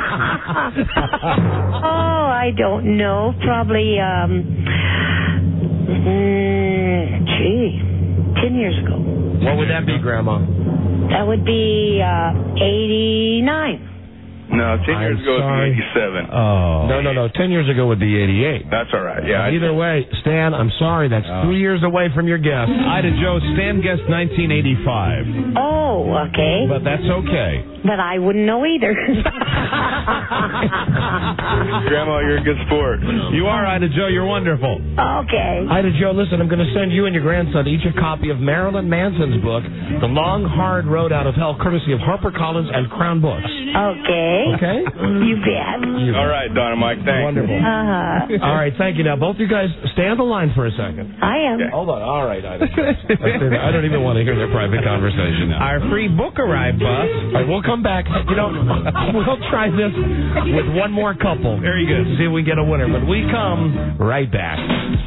R: I don't know. Probably, um, mm, gee, ten years ago.
J: What would that be, Grandma?
M: That would be uh, eighty-nine.
D: No, ten years
J: I'm
D: ago
J: sorry.
D: it would be eighty-seven.
J: Oh. No, no, no. Ten years ago would be eighty-eight.
D: That's all right. Yeah.
J: Either way, Stan, I'm sorry. That's
K: Oh.
J: three years away from your guess.
K: Ida Joe, Stan guessed nineteen eighty-five.
M: Oh, okay.
K: But that's okay.
M: But I wouldn't know either.
D: Grandma, you're a good sport.
K: You are, Ida Joe. You're wonderful.
M: Okay.
J: Ida Joe, listen, I'm going to send you and your grandson each a copy of Marilyn Manson's book, The Long, Hard Road Out of Hell, courtesy of HarperCollins and Crown Books.
M: Okay.
J: Okay?
M: You bet.
J: You-
D: All right, Donna Mike, thanks.
J: Wonderful.
M: Uh-huh.
J: All right, thank you. Now, both you guys, stay on the line for a second.
M: I am.
J: Hold on. All right, Ida. I don't even want to hear their private conversation now.
K: Our free book arrived, boss.
J: All right, we'll come back. You know, we'll try this with one more couple.
K: Very good.
J: See if we get a winner. But we come right back.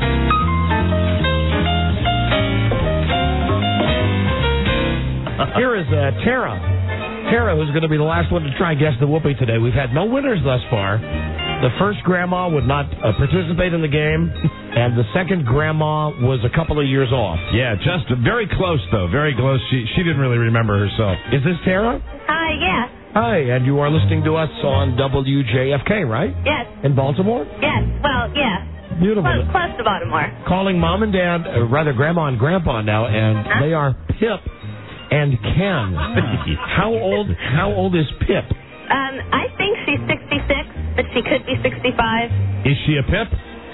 J: Here is uh, Tara. Tara, who's going to be the last one to try and guess the whoopee today. We've had no winners thus far. The first grandma would not uh, participate in the game, and the second grandma was a couple of years off.
K: Yeah, just very close, though. Very close. She she didn't really remember herself.
J: Is this Tara?
B: Hi, yes,
J: Hi, and you are listening to us on W J F K, right?
B: yes,
J: In Baltimore?
B: yes. Well, yeah.
J: Beautiful.
B: Close, close to Baltimore.
J: Calling mom and dad, uh, rather grandma and grandpa now, and they are Pip and Ken. How old? How old is Pip?
B: Um, I think she's sixty-six, but she could be sixty-five.
K: Is she a Pip?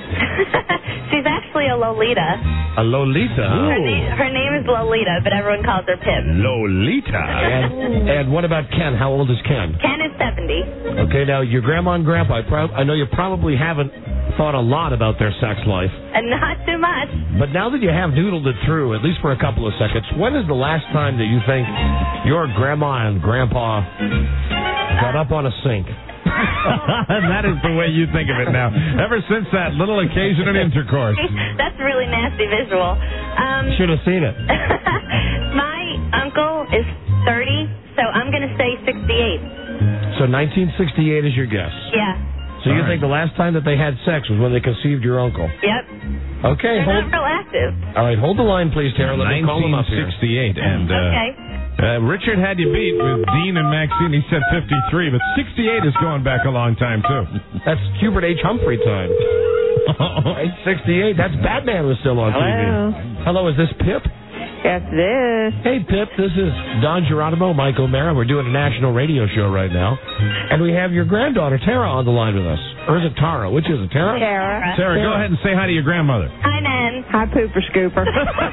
B: She's actually a Lolita.
J: A Lolita.
B: Her, na- her name is Lolita, but everyone calls her Pip.
J: Lolita. And, and what about Ken? How old is Ken?
B: Ken is seventy.
J: Okay, now your grandma and grandpa, I, prob- I know you probably haven't thought a lot about their sex life,
B: And not too much.
J: but now that you have noodled it through, at least for a couple of seconds, when is the last time that you think your grandma and grandpa got up on a sink?
K: And that is the way you think of it now. Ever since that little occasion in intercourse.
B: That's a really nasty visual. Um,
J: Should have seen it.
B: my uncle is thirty, so I'm going to say sixty-eight.
J: So nineteen sixty-eight is your guess.
B: Yeah.
J: So you think the last time that they had sex was when they conceived your uncle?
B: Yep.
J: Okay,
B: They're
J: hold.
B: not real active.
J: All right, hold the line, please, Tara. Let me call them up here.
K: nineteen sixty-eight, and uh,
B: Okay.
K: uh, Richard had you beat with Dean and Maxine. He said fifty-three, but sixty-eight is going back a long time too.
J: That's Hubert H. Humphrey time. Right, sixty-eight. That's Batman was still on T V.
I: Hello.
J: Hello, is this Pip?
I: Yes, it is.
J: Hey, Pip, this is Don Geronimo, Mike O'Mara. We're doing a national radio show right now. And we have your granddaughter, Tara, on the line with us. Or is it Tara? Which is it, Tara?
I: Tara.
K: Sarah, go ahead and say hi to your grandmother.
B: Hi, Nan.
I: Hi, Pooper Scooper.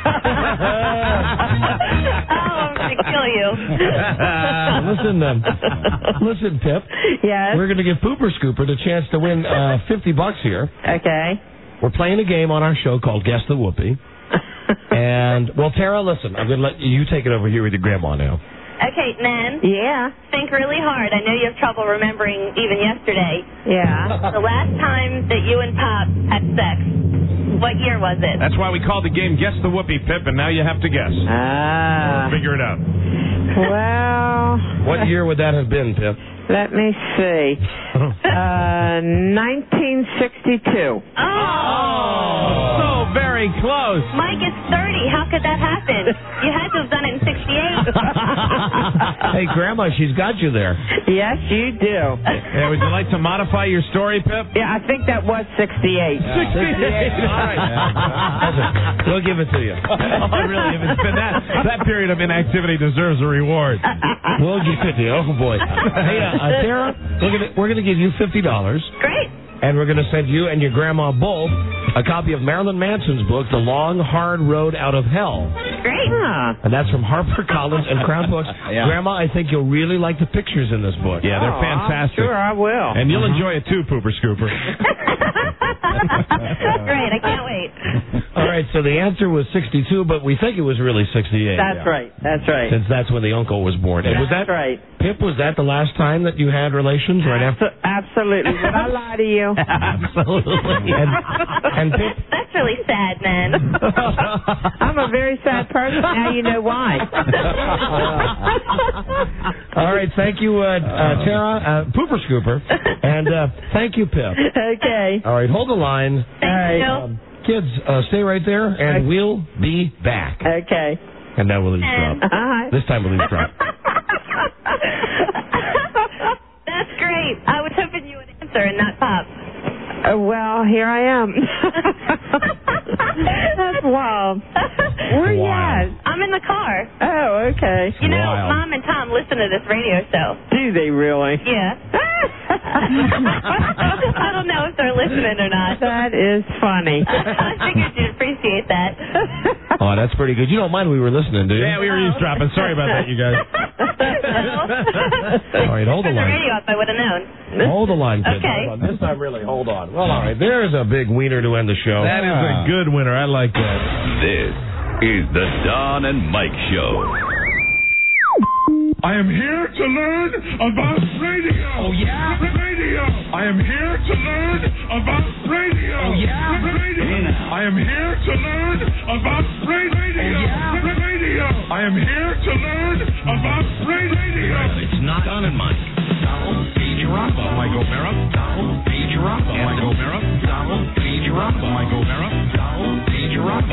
B: Oh, I'm going to kill you.
J: listen, um, listen, Pip.
I: Yes.
J: We're going to give Pooper Scooper the chance to win uh, fifty bucks here.
I: Okay.
J: We're playing a game on our show called Guess the Whoopee. And, well, Tara, listen, I'm going to let you take it over here with your grandma now.
B: Okay, Nan.
I: Yeah.
B: Think really hard. I know you have trouble remembering even yesterday.
I: Yeah.
B: The last time that you and Pop had sex, what year was it?
K: That's why we call the game Guess the Whoopee, Pip, and now you have to guess.
I: Ah.
K: Figure it out.
I: Well,
J: What year would that have been, Pip?
I: let me see. Uh, nineteen sixty-two.
B: Oh!
K: So very close.
B: Mike is thirty. How could that happen? You had to have done it in sixty-eight.
J: Hey, Grandma, she's got you there.
I: Yes, you do.
K: Yeah, would you like to modify your story, Pip?
I: Yeah, I think that was sixty-eight.
K: sixty-eight.
J: All right. Listen, we'll give it to you.
K: Oh, really? If it's been that, that period of inactivity deserves a reward.
J: We'll give it to you. Oh, boy. Hey, uh, uh, Sarah, we're going to we're gonna give you fifty dollars.
B: Great.
J: And we're going to send you and your grandma both a copy of Marilyn Manson's book, The Long, Hard Road Out of Hell.
B: Great.
I: Huh.
J: And that's from HarperCollins and Crown Books.
K: Yeah.
J: Grandma, I think you'll really like the pictures in this book.
K: Yeah, they're
I: Oh,
K: fantastic.
I: Sure, I will.
K: And you'll enjoy it too, Pooper Scooper.
B: Great. I can't wait.
J: All right, so the answer was sixty-two, but we think it was really sixty-eight.
I: That's right. That's right.
J: Since that's when the uncle was born. And was
I: That's
J: that
I: right.
J: Pip, was that the last time that you had relations right after?
I: Abso- absolutely. Would I lie to you?
J: Absolutely. And, and Pip,
B: That's really sad, man.
I: I'm a very sad person. Now you know why.
J: all right, thank you, uh, uh, Tara, uh, Pooper Scooper, and uh, thank you, Pip.
I: Okay.
J: All right, hold the line.
B: Thank you.
J: Um, kids, uh, stay right there, and we'll be back.
I: Okay.
J: And now we'll eavesdrop.
R: Uh-huh.
J: This time we'll eavesdrop.
B: That's great. I was hoping you would answer and not pop.
R: Uh, well, here I am. That's wild. Where you at?
B: I'm in the car.
R: Oh, okay.
B: You know, Mom and Tom listen to this radio show.
R: Do they really?
B: Yeah. I don't know if they're listening or not.
R: That is funny.
B: I figured you'd appreciate that.
J: Oh, that's pretty good. You don't mind we were listening, do you?
S: Yeah, we were eavesdropping. Sorry about that, you guys.
J: All right, hold the
B: Turn the
J: line.
B: radio up, I would have known.
J: Hold the line, kids.
B: Okay.
J: Hold on. This time, really, hold on. Well, all right. There's a big wiener to end the show.
S: That is a good winner. I like that.
A: This is the Don and Mike Show.
P: I am here to learn about radio.
V: Oh, yeah?
P: Radio. I am here to learn about radio.
V: Oh, yeah?
P: Radio. I am here to learn about radio.
V: Oh, yeah?
P: Radio. I am here to learn about radio.
V: It's not Don and Mike. Donald B. Geronimo. Mike O'Mara. Donald B. Geronimo. Mike O'Mara. Donald B. Geronimo. Mike O'Mara. Donald B. Geronimo.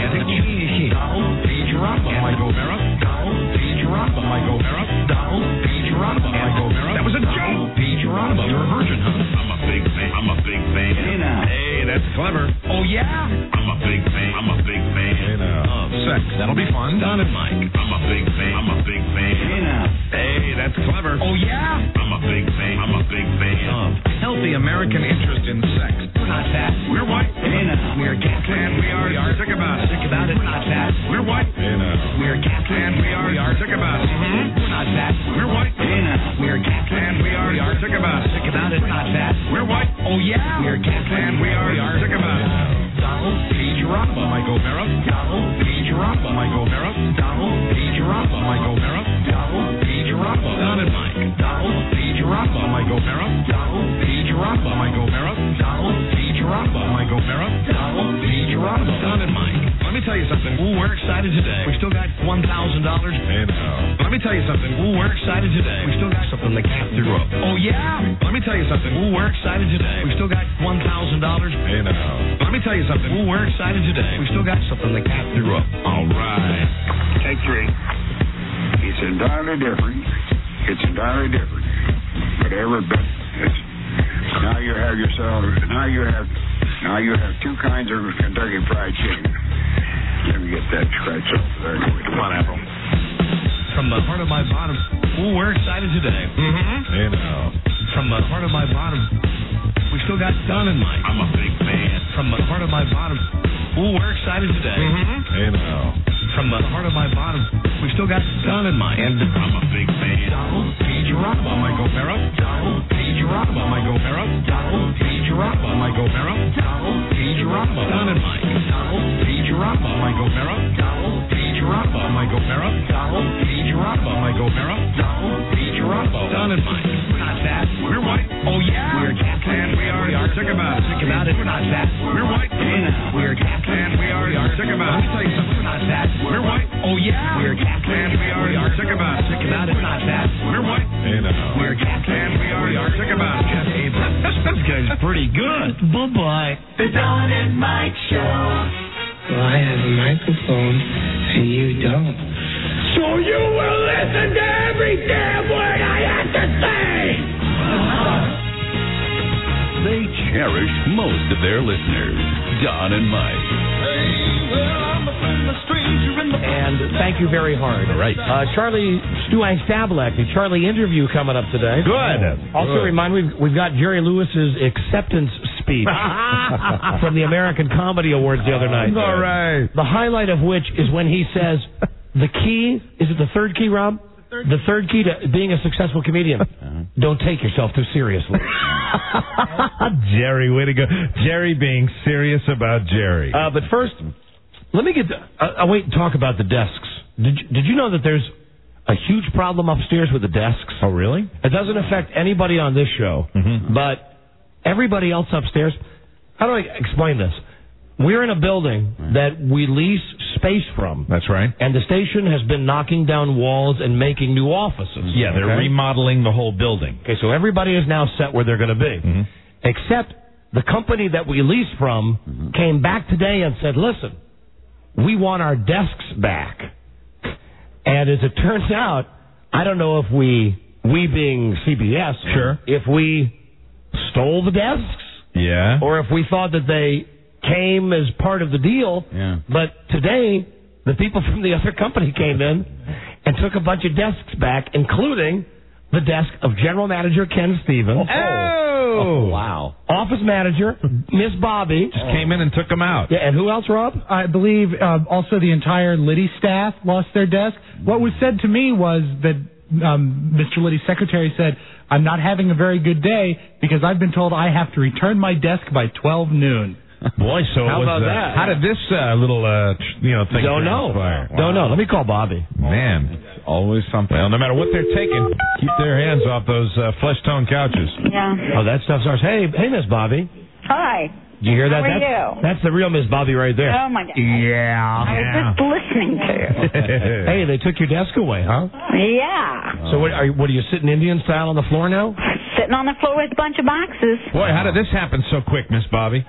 V: Donald B. Geronimo. Mike O'Mara. Donald B. Geronimo. Mike O'Mara. Donald B. Geronimo. Mike O'Mara. That was a joke. B. Geronimo. You're a virgin, huh?
P: I'm a big fan. I'm a big fan.
V: Hey, now.
S: Hey, that's clever.
V: Oh, yeah?
P: I'm a big fan. I'm a big fan.
S: Hey, now. Of sex. That'll be fun. Don and Mike.
P: I'm a big fan. I'm a big fan.
V: Hey, now.
S: Hey, that's clever.
V: Oh, yeah?
P: I'm a big fan. I'm a big fan.
S: Of healthy American interest in sex.
V: We're not fat.
P: We're white.
V: Hey, now. We're Catholic.
S: And we are, we are sick about it.
V: Sick about it. We're not fat.
P: We're white.
S: Hey, now.
V: We're Catholic.
S: And we are, we are sick about it.
V: Mm-hmm. We're not fat.
P: We're white.
V: Hey, now. We're Catholic.
S: And we are, we are sick about it.
V: Sick about it. We're not fat.
P: We're white.
V: Oh, yeah? We're Catholic.
S: And we are, we are sick about it.
V: Donald B. Geronimo.
S: Mike O'Mara.
V: Donald B. Geronimo.
S: Mike O'Mara.
V: Donald B. Geronimo.
S: Mike O'Mara.
V: Donald B. Geronimo.
S: Don and Mike.
V: Donald B. Geronimo.
S: Mike O'Mara.
V: Donald B. Geronimo.
S: Mike O'Mara.
V: Donald B. Geronimo.
S: Mike O'Mara.
V: Donald B. Geronimo.
S: Don and Mike. Let me tell you something. Ooh, we're excited today. We still got one thousand dollars. Hey, now. Let me tell you something. Ooh, we're excited today. We still got something the cat threw up.
V: Oh, yeah?
S: Let me tell you something. Ooh, we're excited today. We still got one thousand dollars. Hey, now. Let me tell you something. Ooh, we're excited today. We still got something the cat threw up.
P: All right.
N: Take three. It's entirely different. It's entirely different. Whatever, but it's, now you have yourself. Now you have. Now you have two kinds of Kentucky Fried Chicken. Let me get that scratch off there. Come on, Apple.
S: From the heart of my bottom. Ooh, we're excited today.
P: Mm-hmm.
S: Hey, now. From the heart of my bottom. We still got Don and Mike.
P: I'm a big fan.
S: From the heart of my bottom. Ooh, we're excited today.
P: Mm-hmm.
S: Hey, now. From the heart of my bottom. We still got Don and Mike. And
P: I'm a big fan.
V: Donald B. Geronimo.
S: Mike O'Mara.
V: Donald B. Geronimo.
S: Mike O'Mara.
V: Donald B. Geronimo.
S: Mike O'Mara.
V: Donald B. Geronimo.
S: Don and Mike.
V: Donald B. Geronimo.
S: Mike O'Mara.
V: Donald B. Geronimo.
S: Mike O'Mara.
V: Donald B. Geronimo.
S: Mike O'Mara.
V: Donald B. Geronimo.
S: Don and Mike.
V: We're not fat.
S: We're white.
V: Oh, yeah?
S: We're Catholic. And we are, we are sick about it.
V: Sick about it. We're not fat.
S: We're white.
V: Hey, now. We're Catholic.
S: And we are, we are sick about it. Let me tell you something.
V: We're not fat.
S: We're white.
V: Oh, yeah? We're Catholic.
S: And we are, we are sick about it.
V: Sick about it. We're not fat.
S: We're white. Hey, now.
V: We're Catholic.
S: And we are, we are sick about it. Jeff Abrams. This guy's pretty good.
V: Bye-bye. The Don and Mike Show.
E: Well, I have a microphone, and you don't. So you will listen to every damn word I have to say!
A: They cherish most of their listeners. Don and Mike.
J: And thank you very hard.
S: All right.
J: Uh, Charlie Stuang-Stablek, the Charlie interview coming up today.
S: Good.
J: Also,
S: Good.
J: remind we've we've got Jerry Lewis's acceptance speech from the American Comedy Awards the other night.
S: All right.
J: The highlight of which is when he says the key is it the third key, Rob? The third key to being a successful comedian: don't take yourself too seriously.
S: Jerry, way to go. Jerry being serious about Jerry.
J: Uh, but first, let me get. The, uh, I'll wait and talk about the desks. Did you, Did you know that there's a huge problem upstairs with the desks?
S: Oh, really?
J: It doesn't affect anybody on this show,
S: mm-hmm.
J: but everybody else upstairs. How do I explain this? We're in a building that we lease space from.
S: That's right.
J: And the station has been knocking down walls and making new offices.
S: Yeah, they're
J: okay?
S: remodeling the whole building.
J: Okay, so everybody is now set where they're going to be.
S: Mm-hmm.
J: Except the company that we leased from mm-hmm. came back today and said, listen, we want our desks back. And as it turns out, I don't know if we, we being C B S,
K: sure,
J: if we stole the desks,
K: yeah,
J: or if we thought that they came as part of the deal.
W: Yeah.
J: But today, the people from the other company came in and took a bunch of desks back, including the desk of General Manager Ken Stevens.
K: Oh,
J: oh wow. Office Manager, Miss Bobby.
K: Just came in and took them out.
J: Yeah, and who else, Rob?
F: I believe uh, also the entire Liddy staff lost their desk. What was said to me was that um, Mister Liddy's secretary said, I'm not having a very good day because I've been told I have to return my desk by twelve noon.
K: Boy, so
J: How
K: it was,
J: about
K: uh,
J: that?
K: How did this uh, little, uh, tr- you know, thing
J: Don't know.
K: transpire?
J: Don't know. Let me call Bobby.
K: Man, always something. Well, no matter what they're taking, keep their hands off those uh, flesh-tone couches.
B: Yeah.
J: Oh, that stuff's ours. Hey, hey, Miss Bobby.
B: Hi.
J: Did you hear that?
B: How are
J: that's,
B: you?
J: that's the real Miss Bobby right there.
B: Oh, my God.
J: Yeah.
B: I was just listening to you.
J: Hey, they took your desk away, huh?
B: Yeah.
J: So what are you, what are you sitting Indian style on the floor now?
B: Sitting on the floor with a bunch of boxes.
K: Boy, how did this happen so quick, Miss Bobby?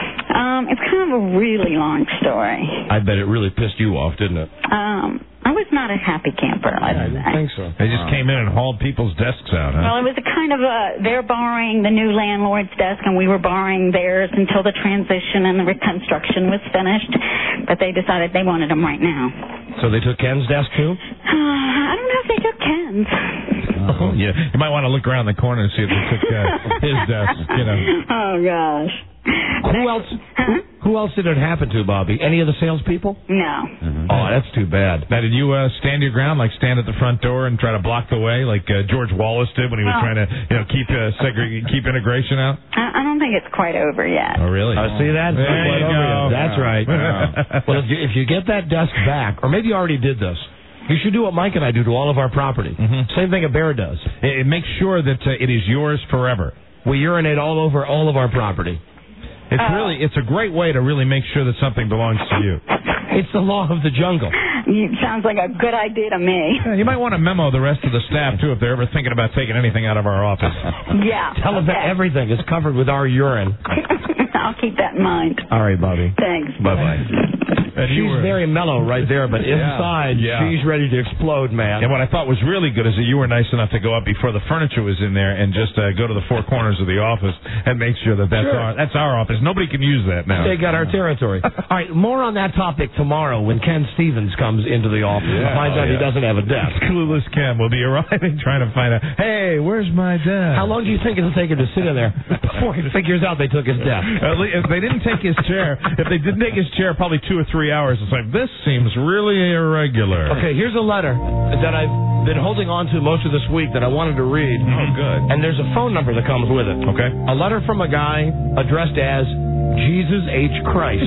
B: Um, it's kind of a really long story.
J: I bet it really pissed you off, didn't it?
B: Um, I was not a happy camper, let's
J: I
B: say.
J: didn't think so.
K: They just came in and hauled people's desks out, huh?
B: Well, it was a kind of a, they're borrowing the new landlord's desk, and we were borrowing theirs until the transition and the reconstruction was finished. But they decided they wanted them right now.
J: So they took Ken's desk, too?
B: Uh, I don't know if they took Ken's.
K: Oh, yeah. You might want to look around the corner and see if they took uh, his desk, you know.
B: Oh, gosh.
J: Who else who, who else did it happen to, Bobby? Any of the salespeople?
B: No.
K: Mm-hmm.
J: Oh, that's too bad.
K: Now, did you uh, stand your ground, like stand at the front door and try to block the way, like uh, George Wallace did when he was
B: Well,
K: trying to, you know, keep uh, segre- keep integration out?
B: I, I don't think it's quite over yet.
K: Oh, really?
J: Oh, see that?
K: There
J: Quite
K: you
J: over
K: go.
J: yet. That's right. Well, if you, if you get that desk back, or maybe you already did this, you should do what Mike and I do to all of our property.
K: Mm-hmm.
J: Same thing a bear does.
K: It, it makes sure that uh, it is yours forever.
J: We urinate all over all of our property.
K: It's really, it's a great way to really make sure that something belongs to you.
J: It's the law of the jungle.
B: You, sounds like a good idea to me.
K: Yeah, you might want to memo the rest of the staff, too, if they're ever thinking about taking anything out of our office.
B: Yeah.
J: Tell them that
B: okay.
J: everything is covered with our urine.
B: I'll keep that in mind.
J: All right, Bobby.
B: Thanks.
J: Bye-bye. She's
K: were,
J: very mellow right there, but
K: Yeah,
J: inside,
K: yeah.
J: she's ready to explode, man.
K: And what I thought was really good is that you were nice enough to go up before the furniture was in there and just uh, go to the four corners of the office and make sure that that's,
J: Sure.
K: our, that's our office. Nobody can use that now.
J: They got our territory. All right, more on that topic tomorrow when Ken Stevens comes into the office
K: Yeah.
J: and finds
K: Oh,
J: out he
K: yeah.
J: doesn't have a desk.
K: Clueless Ken will be arriving trying to find out, hey, where's my desk?
J: How long do you think it'll take him to sit in there before he figures out they took his desk?
K: At least, if they didn't take his chair, if they didn't take his chair, probably two or three hours. It's like, this seems really irregular.
J: Okay, here's a letter that I've been holding on to most of this week that I wanted to read.
K: Oh, good.
J: And there's a phone number that comes with it.
K: Okay.
J: A letter from a guy addressed as Jesus H. Christ.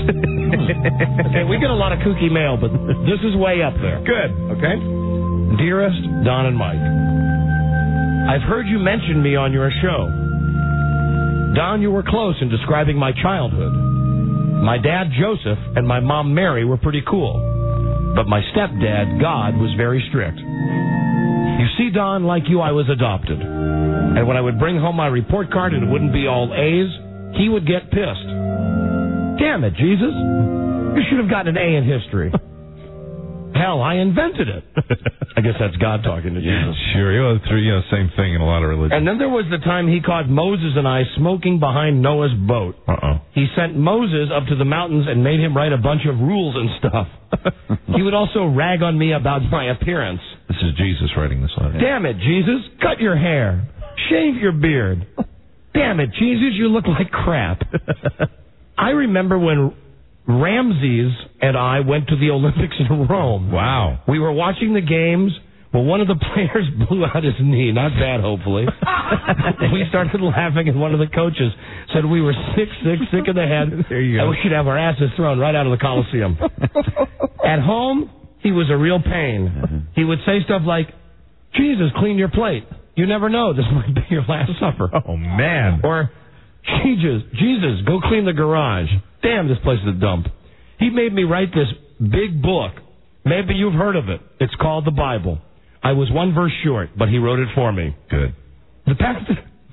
J: Okay, we get a lot of kooky mail, but this is way up there.
K: Good.
J: Okay? Dearest Don and Mike, I've heard you mention me on your show. Don, you were close in describing my childhood. My dad, Joseph, and my mom, Mary, were pretty cool. But my stepdad, God, was very strict. You see, Don, like you, I was adopted. And when I would bring home my report card and it wouldn't be all A's, he would get pissed. Damn it, Jesus. You should have gotten an A in history. Hell, I invented it. I guess that's God talking to Jesus.
K: Sure, you know, through, you know, same thing in a lot of religions.
J: And then there was the time he caught Moses and I smoking behind Noah's boat.
K: Uh-oh.
J: He sent Moses up to the mountains and made him write a bunch of rules and stuff. He would also rag on me about my appearance.
K: This is Jesus writing this letter.
J: Damn it, Jesus, cut your hair. Shave your beard. Damn it, Jesus, you look like crap. I remember when Ramses and I went to the Olympics in Rome.
K: Wow.
J: We were watching the games. Well, one of the players blew out his knee. Not bad, hopefully. We started laughing, and one of the coaches said we were sick, sick, sick in the head.
K: There you go.
J: And we should have our asses thrown right out of the Coliseum. At home, he was a real pain. He would say stuff like, Jesus, clean your plate. You never know. This might be your last supper.
K: Oh, man.
J: Or, Jesus, Jesus, go clean the garage. Damn, this place is a dump. He made me write this big book. Maybe you've heard of it. It's called the Bible. I was one verse short, but he wrote it for me.
K: Good.
J: The pastor,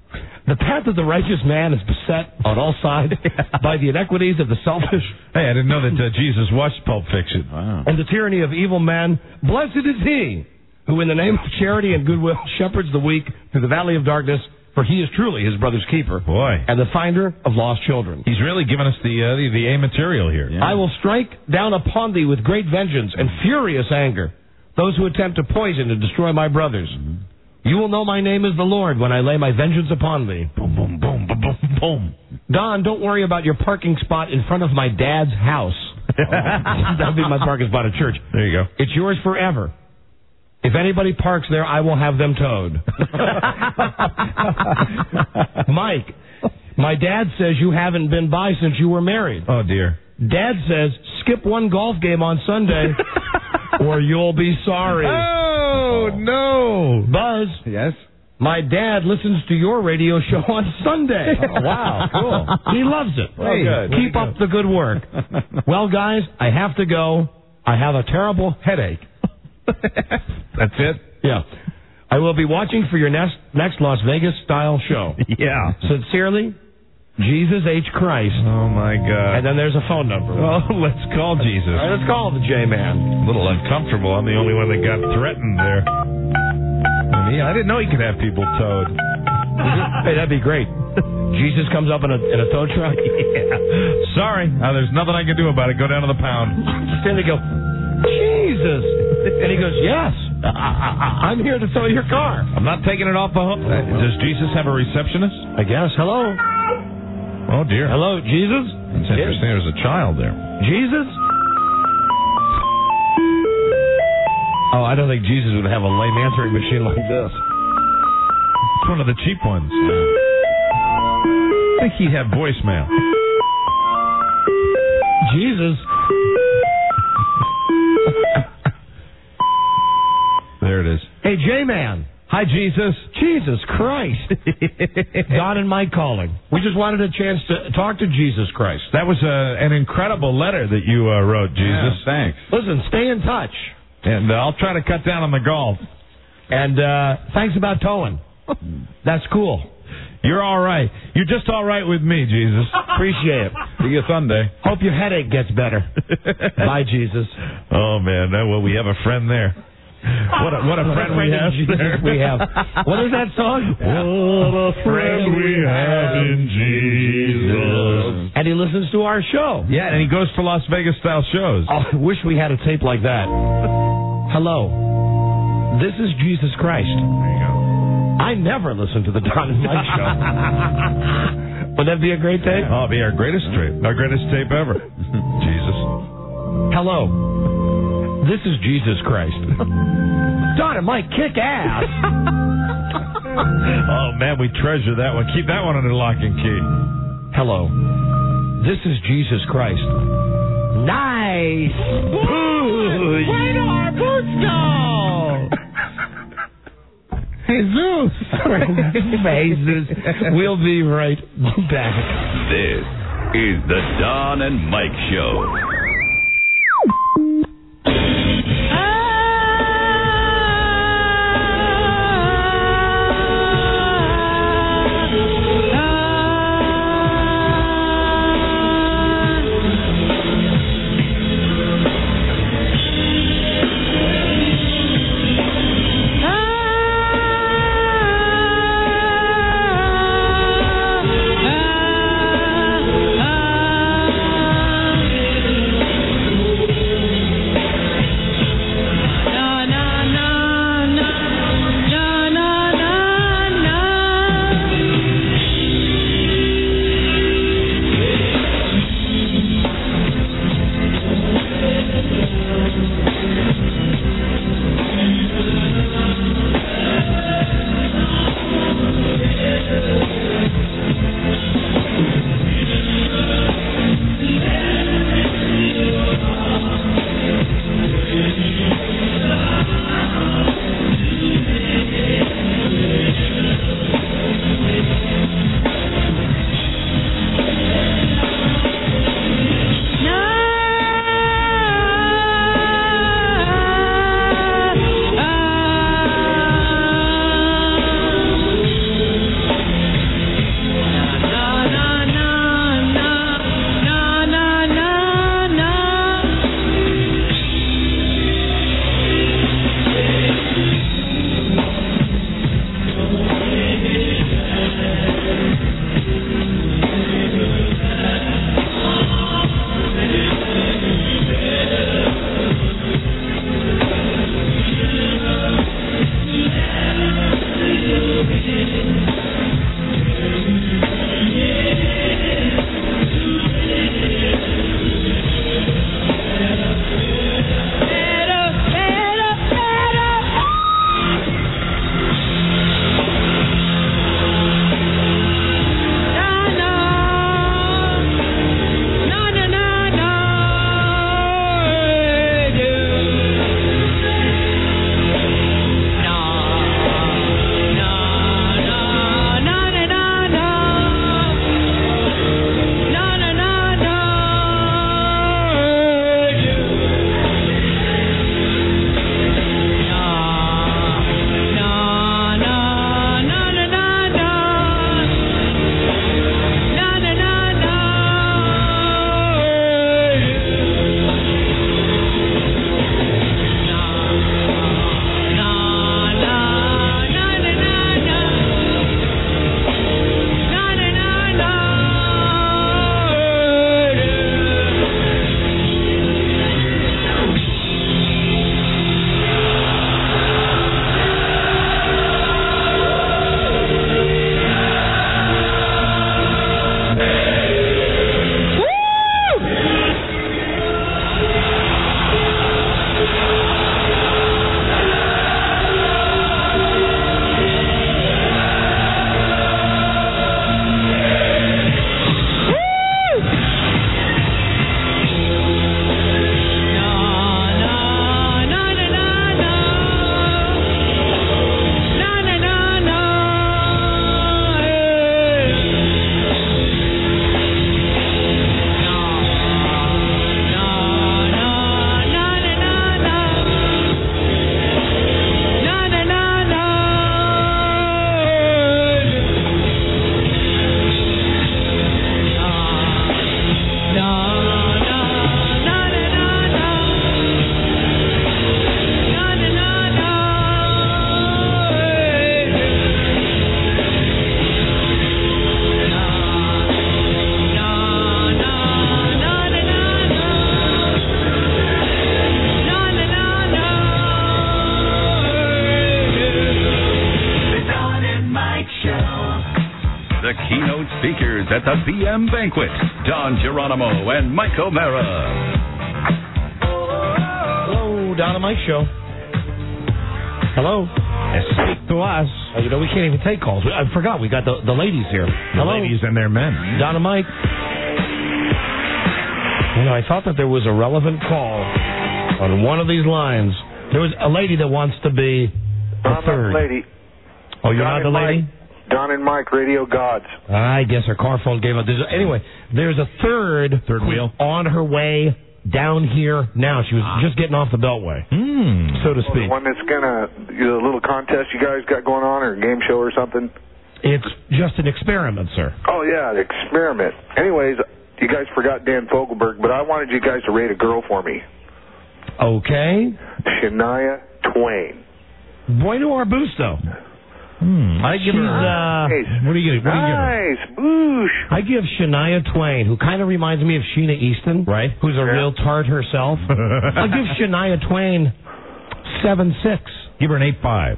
J: The path of the righteous man is beset on all sides by the inequities of the selfish.
K: Hey, I didn't know that uh, Jesus watched Pulp Fiction.
W: Wow.
J: And the tyranny of evil men. Blessed is he who in the name of charity and goodwill shepherds the weak through the valley of darkness, for he is truly his brother's keeper.
K: Boy.
J: And the finder of lost children.
K: He's really given us the uh, the, the A material here.
J: Yeah. I will strike down upon thee with great vengeance and furious anger those who attempt to poison and destroy my brothers. Mm-hmm. You will know my name is the Lord when I lay my vengeance upon thee.
K: Boom, boom, boom, boom, boom, boom.
J: Don, don't worry about your parking spot in front of my dad's house. That'll be my parking spot at church.
K: There you go.
J: It's yours forever. If anybody parks there, I will have them towed. Mike, my dad says you haven't been by since you were married.
K: Oh, dear.
J: Dad says skip one golf game on Sunday or you'll be sorry.
K: Oh, no.
J: Buzz.
W: Yes?
J: My dad listens to your radio show on Sunday.
W: Oh, wow. Cool.
J: He loves it.
W: Well, good.
J: Keep up the good work. Well, guys, I have to go. I have a terrible headache.
K: That's it?
J: Yeah. I will be watching for your next, next Las Vegas style show.
K: Yeah.
J: Sincerely, Jesus H. Christ.
K: Oh, my God.
J: And then there's a phone number.
K: Oh, let's call Jesus.
J: All right, let's call the J-Man.
K: A little uncomfortable. I'm the only one that got threatened there. I mean, I didn't know you could have people towed.
J: Hey, that'd be great. Jesus comes up in a in a tow truck.
K: Yeah. Sorry. Uh, there's nothing I can do about it. Go down to the pound.
J: Stand there and go, Jesus. And he goes, yes. I, I, I'm here to tow your car.
K: I'm not taking it off the hook. Does Jesus have a receptionist?
J: I guess. Hello.
K: Oh, dear.
J: Hello, Jesus?
K: It's interesting. There's a child there.
J: Jesus? Oh, I don't think Jesus would have a lame answering machine like this.
K: It's one of the cheap ones. I think he'd have voicemail.
J: Jesus?
K: There it is.
J: Hey, J-Man.
K: Hi, Jesus.
J: Jesus Christ. Don and Mike calling. We just wanted a chance to talk to Jesus Christ.
K: That was uh, an incredible letter that you uh, wrote, Jesus.
W: Yeah, thanks.
J: Listen, stay in touch.
K: And uh, I'll try to cut down on the golf.
J: And uh, thanks about towing. That's cool.
K: You're all right. You're just all right with me, Jesus.
J: Appreciate it.
K: See you Sunday.
J: Hope your headache gets better. Bye, Jesus.
K: Oh, man. Well, we have a friend there. What a, what a friend we have there.
J: We have. What is that song?
K: What a friend we have in Jesus.
J: And he listens to our show.
K: Yeah, and he goes to Las Vegas style shows.
J: Oh, I wish we had a tape like that. Hello. This is Jesus Christ.
K: There you go.
J: I never listen to the Don and Mike show. Would that be a great tape?
K: Oh, it'd be our greatest tape. Our greatest tape ever. Jesus.
J: Hello. This is Jesus Christ. Don and Mike kick ass.
K: Oh, man, we treasure that one. Keep that one under lock and key.
J: Hello. This is Jesus Christ. Nice. Booze. Where do our boots go? Jesus. Jesus. We'll be right back.
A: This is the Don and Mike Show. at the B M Banquet. Don Geronimo and Mike O'Mara.
J: Hello, Don and Mike Show. Hello. Speak to us. Oh, you know, we can't even take calls. I forgot. We got the, the ladies here.
K: The
J: Hello.
K: ladies and their men.
J: Don and Mike. You know, I thought that there was a relevant call on one of these lines. There was a lady that wants to be a
C: I'm
J: third.
C: not the lady.
J: Oh, you're
C: Don
J: not the
C: and
J: lady?
C: Mike. Don and Mike, radio gods.
J: I guess her car phone gave up. There's, anyway, there's a third,
K: third wheel
J: on her way down here now. She was just getting off the Beltway,
K: mm.
J: so to
C: Oh,
J: speak.
C: the one that's gonna, you know, the little contest you guys got going on, or a game show or something.
J: It's just an experiment, sir.
C: Oh yeah, the experiment. Anyways, you guys forgot Dan Fogelberg, but I wanted you guys to rate a girl for me.
J: Okay.
C: Shania Twain.
J: Bueno Arbusto.
K: Hmm. I give
J: She's,
K: her.
J: uh,
C: Nice.
K: What do you give? What do you give her?
C: Nice. Boosh.
J: I give Shania Twain, who kind of reminds me of Sheena Easton,
K: right?
J: Who's a
C: Yeah.
J: real tart herself. I give Shania Twain seven six.
K: Give her an eight five.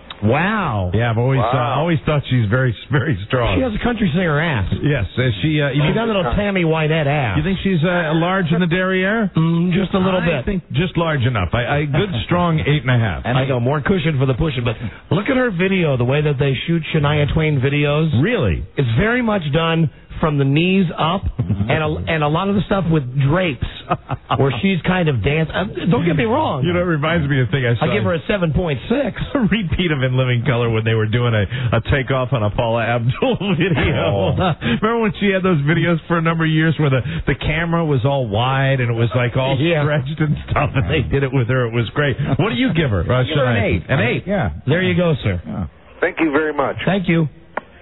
J: Wow.
K: Yeah, I've always
C: Wow.
K: uh, always thought she's very very strong.
J: She has a country singer ass.
K: Yes, uh, she. Uh, you
J: She
K: think,
J: got a little Tammy Wynette ass.
K: you think she's uh, large in the derriere?
J: Mm, just a little
K: I
J: bit.
K: think just large enough. I, I good strong eight and a half.
J: I know, more cushion for the pushing. But look at her video, the way that they shoot Shania Twain videos.
K: Really?
J: It's very much done from the knees up, and a, and a lot of the stuff with drapes, where she's kind of dancing. Uh, don't get me wrong.
K: You know, it reminds me of a thing I saw.
J: I give her a seven point six.
K: a repeat of In Living Color when they were doing a, a takeoff on a Paula Abdul video.
J: Oh.
K: Remember when she had those videos for a number of years where the, the camera was all wide and it was like all
J: Yeah.
K: stretched and stuff, and they did it with her. It was great. What do you give her? Uh,
J: Give her an
K: Shania?
J: eight.
K: An eight.
W: Yeah.
J: There you go, sir.
W: Yeah.
C: Thank you very much.
J: Thank you.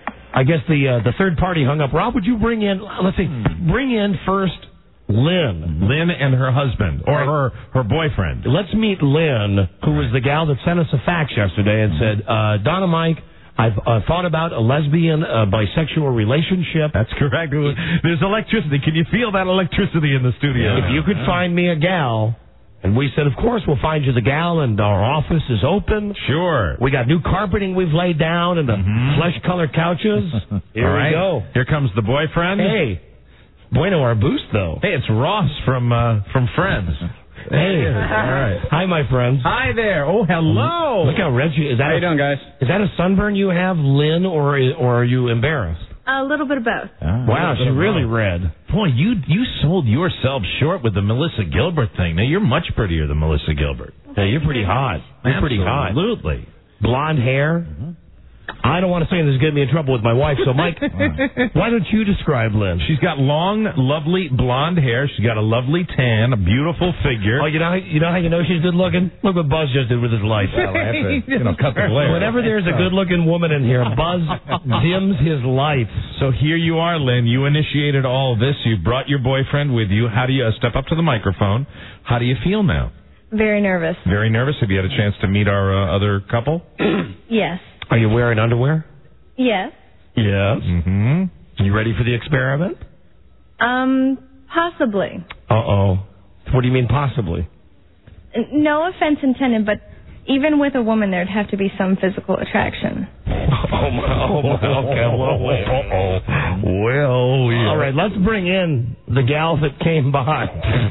J: I guess the uh, the third party hung up. Rob, would you bring in, let's see, bring in first Lynn.
K: Lynn and her husband, or her, her boyfriend.
J: Let's meet Lynn, who was the gal that sent us a fax yesterday and said, uh, Don and Mike, I've uh, thought about a lesbian uh, bisexual relationship.
K: That's correct. There's electricity. Can you feel that electricity in the studio?
J: If you could find me a gal. And we said, of course, we'll find you the gal, and our office is open.
K: Sure.
J: We got new carpeting we've laid down and the
K: Mm-hmm.
J: flesh-colored couches. Here
K: All right.
J: we go.
K: Here comes the boyfriend.
J: Hey, bueno Arbusto.
K: Hey, it's Ross from uh, from Friends.
J: Hey.
K: All right.
J: Hi, my friends.
K: Hi there. Oh, hello.
J: Look how red you is. That
T: How you
J: a,
T: doing, guys?
J: Is that a sunburn you have, Lynn, or or are you embarrassed?
U: A little bit of both.
J: Wow, she's really red.
K: Boy, you you sold yourself short with the Melissa Gilbert thing. Now, you're much prettier than Melissa Gilbert.
J: Yeah, you're pretty hot. You're pretty hot.
K: Absolutely.
J: Blonde hair.
K: Mm-hmm.
J: I don't want to say this is getting me in trouble with my wife, so Mike, why don't you describe Lynn?
K: She's got long, lovely blonde hair. She's got a lovely tan, a beautiful figure.
J: Oh, you know, how, you know how you know she's good looking? Look what Buzz just did with his lights.
K: Well, I have to, you know, cut the glare.
J: Whenever there's a good-looking woman in here, Buzz dims his lights.
K: So here you are, Lynn. You initiated all of this. You brought your boyfriend with you. How do you uh, step up to the microphone? How do you feel now?
U: Very nervous.
K: Very nervous. Have you had a chance to meet our uh, other couple?
U: Yes.
J: Are you wearing underwear?
U: Yes.
J: Yes.
K: Mm-hmm.
J: You ready for the experiment?
U: Um, possibly.
J: Uh-oh. What do you mean possibly?
U: N- No offense intended, but even with a woman, there'd have to be some physical attraction.
J: Oh, my, oh, my, okay. Well, wait. Uh-oh.
K: Well, yeah.
J: All right, let's bring in the gal that came by.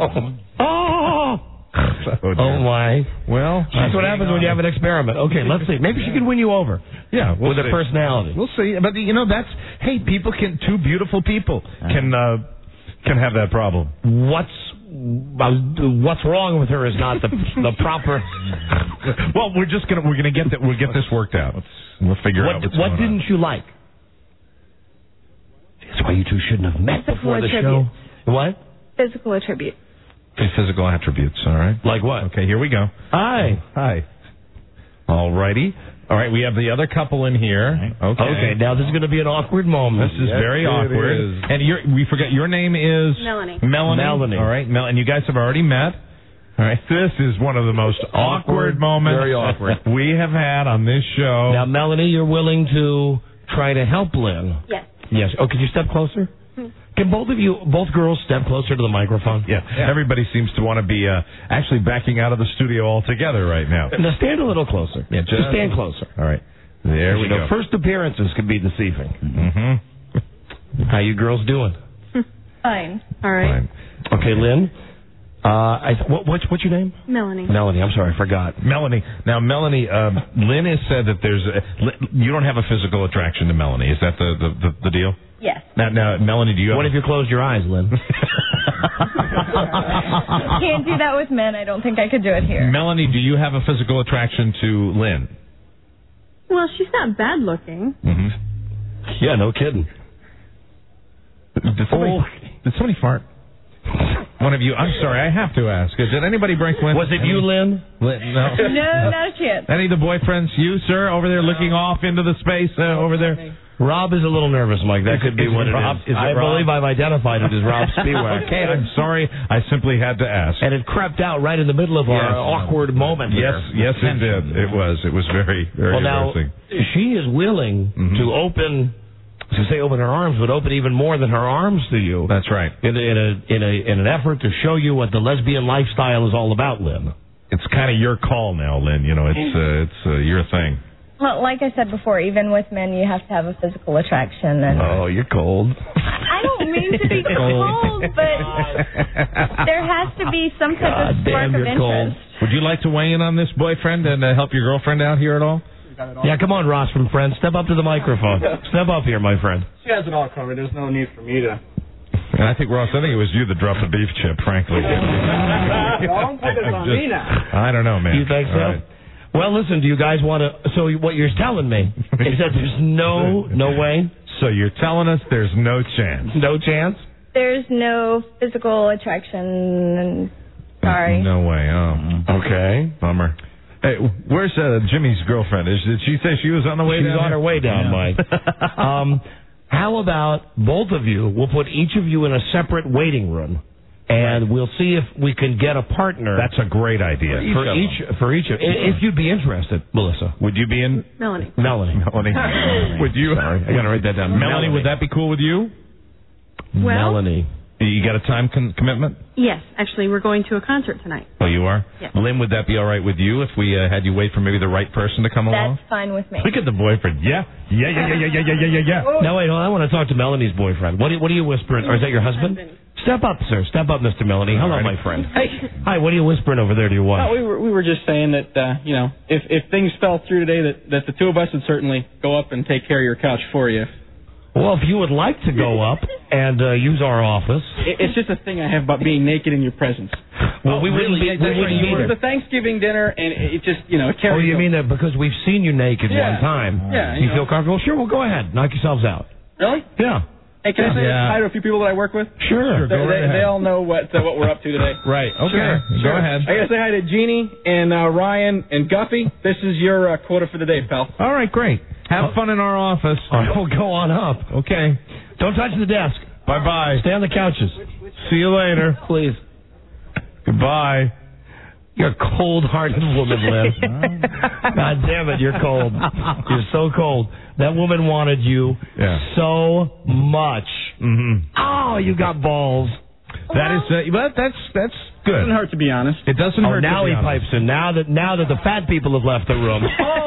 J: Oh!
K: Oh,
J: Oh, my.
K: Well,
J: That's what happens when you have an experiment. Okay, let's see. Maybe she can win you over.
K: Yeah, we'll
J: with her
K: see.
J: personality.
K: We'll see. But you know, that's hey, people can two beautiful people can uh, can have that problem.
J: What's uh, what's wrong with her is not the the proper.
K: Well, we're just gonna we're gonna get that we'll get this worked out. We'll figure
J: What
K: out what's
J: what
K: going
J: didn't
K: on.
J: you like? That's why you two shouldn't have met
U: Physical
J: before the
U: attributes.
J: show. What?
U: Physical attribute.
K: Okay, physical attributes. All right.
J: Like what?
K: Okay, here we go.
J: Hi.
K: Hi. All righty. All right, we have the other couple in here. Okay.
J: Okay, now this is going to be an awkward moment.
K: This is
J: Yes,
K: very
J: it
K: awkward.
J: is.
K: And you're, we forget your name is
U: Melanie.
K: Melanie.
J: Melanie.
K: All right, Mel, and you guys have already met. All right, this is one of the most awkward,
J: Awkward,
K: moments
J: very awkward.
K: we have had on this show.
J: Now, Melanie, you're willing to try to help Lynn?
U: Yes.
J: Yes. Oh, could you step closer? Can both of you, both girls, step closer to the microphone?
K: Yeah, everybody seems to want to be uh, actually backing out of the studio altogether right now.
J: Now stand a little closer.
K: Yeah,
J: just, stand closer.
K: All right, there we
J: You know,
K: go.
J: First appearances can be deceiving.
K: Mm-hmm.
J: How you girls doing?
U: Fine.
G: All right.
J: Fine. Okay, Lynn. Uh, I th- what, what's what's your name?
G: Melanie.
J: Melanie. I'm sorry, I forgot.
K: Melanie. Now, Melanie, um, Lynn has said that there's a, you don't have a physical attraction to Melanie. Is that the the, the, the deal?
U: Yes.
K: Now, now, Melanie, do you? Have
J: What if you closed your eyes, Lynn?
U: Can't do that with men. I don't think I could do it here.
K: Melanie, do you have a physical attraction to Lynn?
G: Well, she's not bad looking.
K: Mm-hmm.
J: Yeah, no kidding.
K: Did somebody,
J: Oh.
K: did somebody fart? One of you. I'm sorry, I have to ask. Did anybody break Lynn?
J: Was it you, Lynn?
K: Lynn no.
U: No, not a chance.
K: Any of the boyfriends? You, sir, over there looking off into the space uh, over there?
J: Rob is a little nervous, Mike. That could be
K: Is
J: what
K: it
J: it
K: Rob?
J: is.
K: Is it
J: I
K: Rob?
J: believe I've identified it as Rob Spiewak.
K: Okay, I'm sorry. I simply had to ask.
J: And it crept out right in the middle of
K: Yes.
J: our awkward moment.
K: Yes,
J: here.
K: yes, it did. It was. It was very, very
J: Well, now,
K: embarrassing.
J: she is willing
K: Mhm.
J: to open, to say open her arms, but open even more than her arms to you.
K: That's right.
J: In a, in a in a in an effort to show you what the lesbian lifestyle is all about, Lynn.
K: It's kind of your call now, Lynn. You know, it's uh, it's uh, your thing.
U: Well, like I said before, even with men, you have to have a physical attraction. And
J: Oh, you're cold.
U: I don't mean to be cold, but there has to be some type
J: God
U: of spark
J: damn,
U: of
J: you're
U: interest.
J: cold.
K: Would you like to weigh in on this, boyfriend, and uh, help your girlfriend out here at all?
J: Yeah, come on, Ross from Friends. Step up to the microphone. Step up here, my friend.
O: She has it all covered. There's no need for me to.
K: And I think, Ross, I think it was you that dropped the beef chip, frankly.
O: Don't put this on
K: Just-
O: me now.
K: I don't know, man.
J: You think so?
K: All right.
J: Well, listen, do you guys want to... So what you're telling me is that there's no no way?
K: So you're telling us there's no chance?
J: No chance?
U: There's no physical attraction. Sorry.
K: No way. Oh,
J: okay.
K: Bummer. Hey, where's uh, Jimmy's girlfriend? Is, did she say she was on the way
J: She's
K: down?
J: on her way down,
K: Yeah.
J: Mike. um, how about both of you? We'll put each of you in a separate waiting room, and we'll see if we can get a partner.
K: That's a great idea.
J: for each for each of if you'd be interested, Melissa.
K: Would you be in?
G: Melanie.
J: Melanie.
K: Melanie. Would you?
J: Sorry, I gotta write that down.
K: Melanie, would that be cool with you?
G: Well-
J: Melanie.
K: You got a time con- commitment?
G: Yes, actually, we're going to a concert tonight.
K: Oh, you are?
G: Yes.
K: Lynn, would that be all right with you if we uh, had you wait for maybe the right person to come along?
U: That's fine with me.
K: Look at the boyfriend. Yeah. Yeah, yeah, yeah, yeah, yeah, yeah, yeah, yeah.
J: No, wait, hold on. I want to talk to Melanie's boyfriend. What do, what are you whispering? Or is that your husband? Step up, sir. Step up, Mister Melanie. Hello, my friend.
O: Hey.
J: Hi, what are you whispering over there to your wife?
O: No, we were we were just saying that uh, you know if if things fell through today that that the two of us would certainly go up and take care of your couch for you.
J: Well, if you would like to go up and uh, use our office.
O: It, it's just a thing I have about being naked in your presence.
J: Well, we wouldn't be.
O: Yeah,
J: We
O: that's
J: wouldn't
O: right.
J: be
O: It was
J: there.
O: the Thanksgiving dinner, and it just you know it carries.
J: Oh, you
O: over.
J: mean that because we've seen you naked
O: Yeah.
J: one time?
O: Yeah,
J: You
O: you
J: feel
O: know.
J: comfortable? Sure, well, go ahead. Knock yourselves out.
O: Really?
J: Yeah.
O: Hey, can I say
K: Yeah.
O: hi to a few people that I work with?
J: Sure.
O: They,
K: Go right
O: they,
K: ahead.
O: they all know what uh, what we're up to today.
K: Right. Okay.
O: Sure,
K: Go
O: sure.
K: ahead.
O: I gotta say hi to Jeannie and uh, Ryan and Guffey. This is your uh, quota for the day, pal.
K: All right, great. Have fun in our office.
J: All right, well, go on up.
K: Okay.
J: Don't touch the desk.
K: Bye-bye.
J: Stay on the couches.
K: See you later.
J: Please.
K: Goodbye.
J: You're a cold-hearted woman, Lynn. God damn it, you're cold. You're so cold. That woman wanted you
K: Yeah.
J: so much.
K: Mm-hmm.
J: Oh, you got balls.
K: That is, uh, but that's that's good.
O: Doesn't hurt to be honest.
K: It doesn't
J: Oh,
K: hurt.
J: now
K: to be
J: he
K: honest.
J: pipes in. Now that now that the fat people have left the room.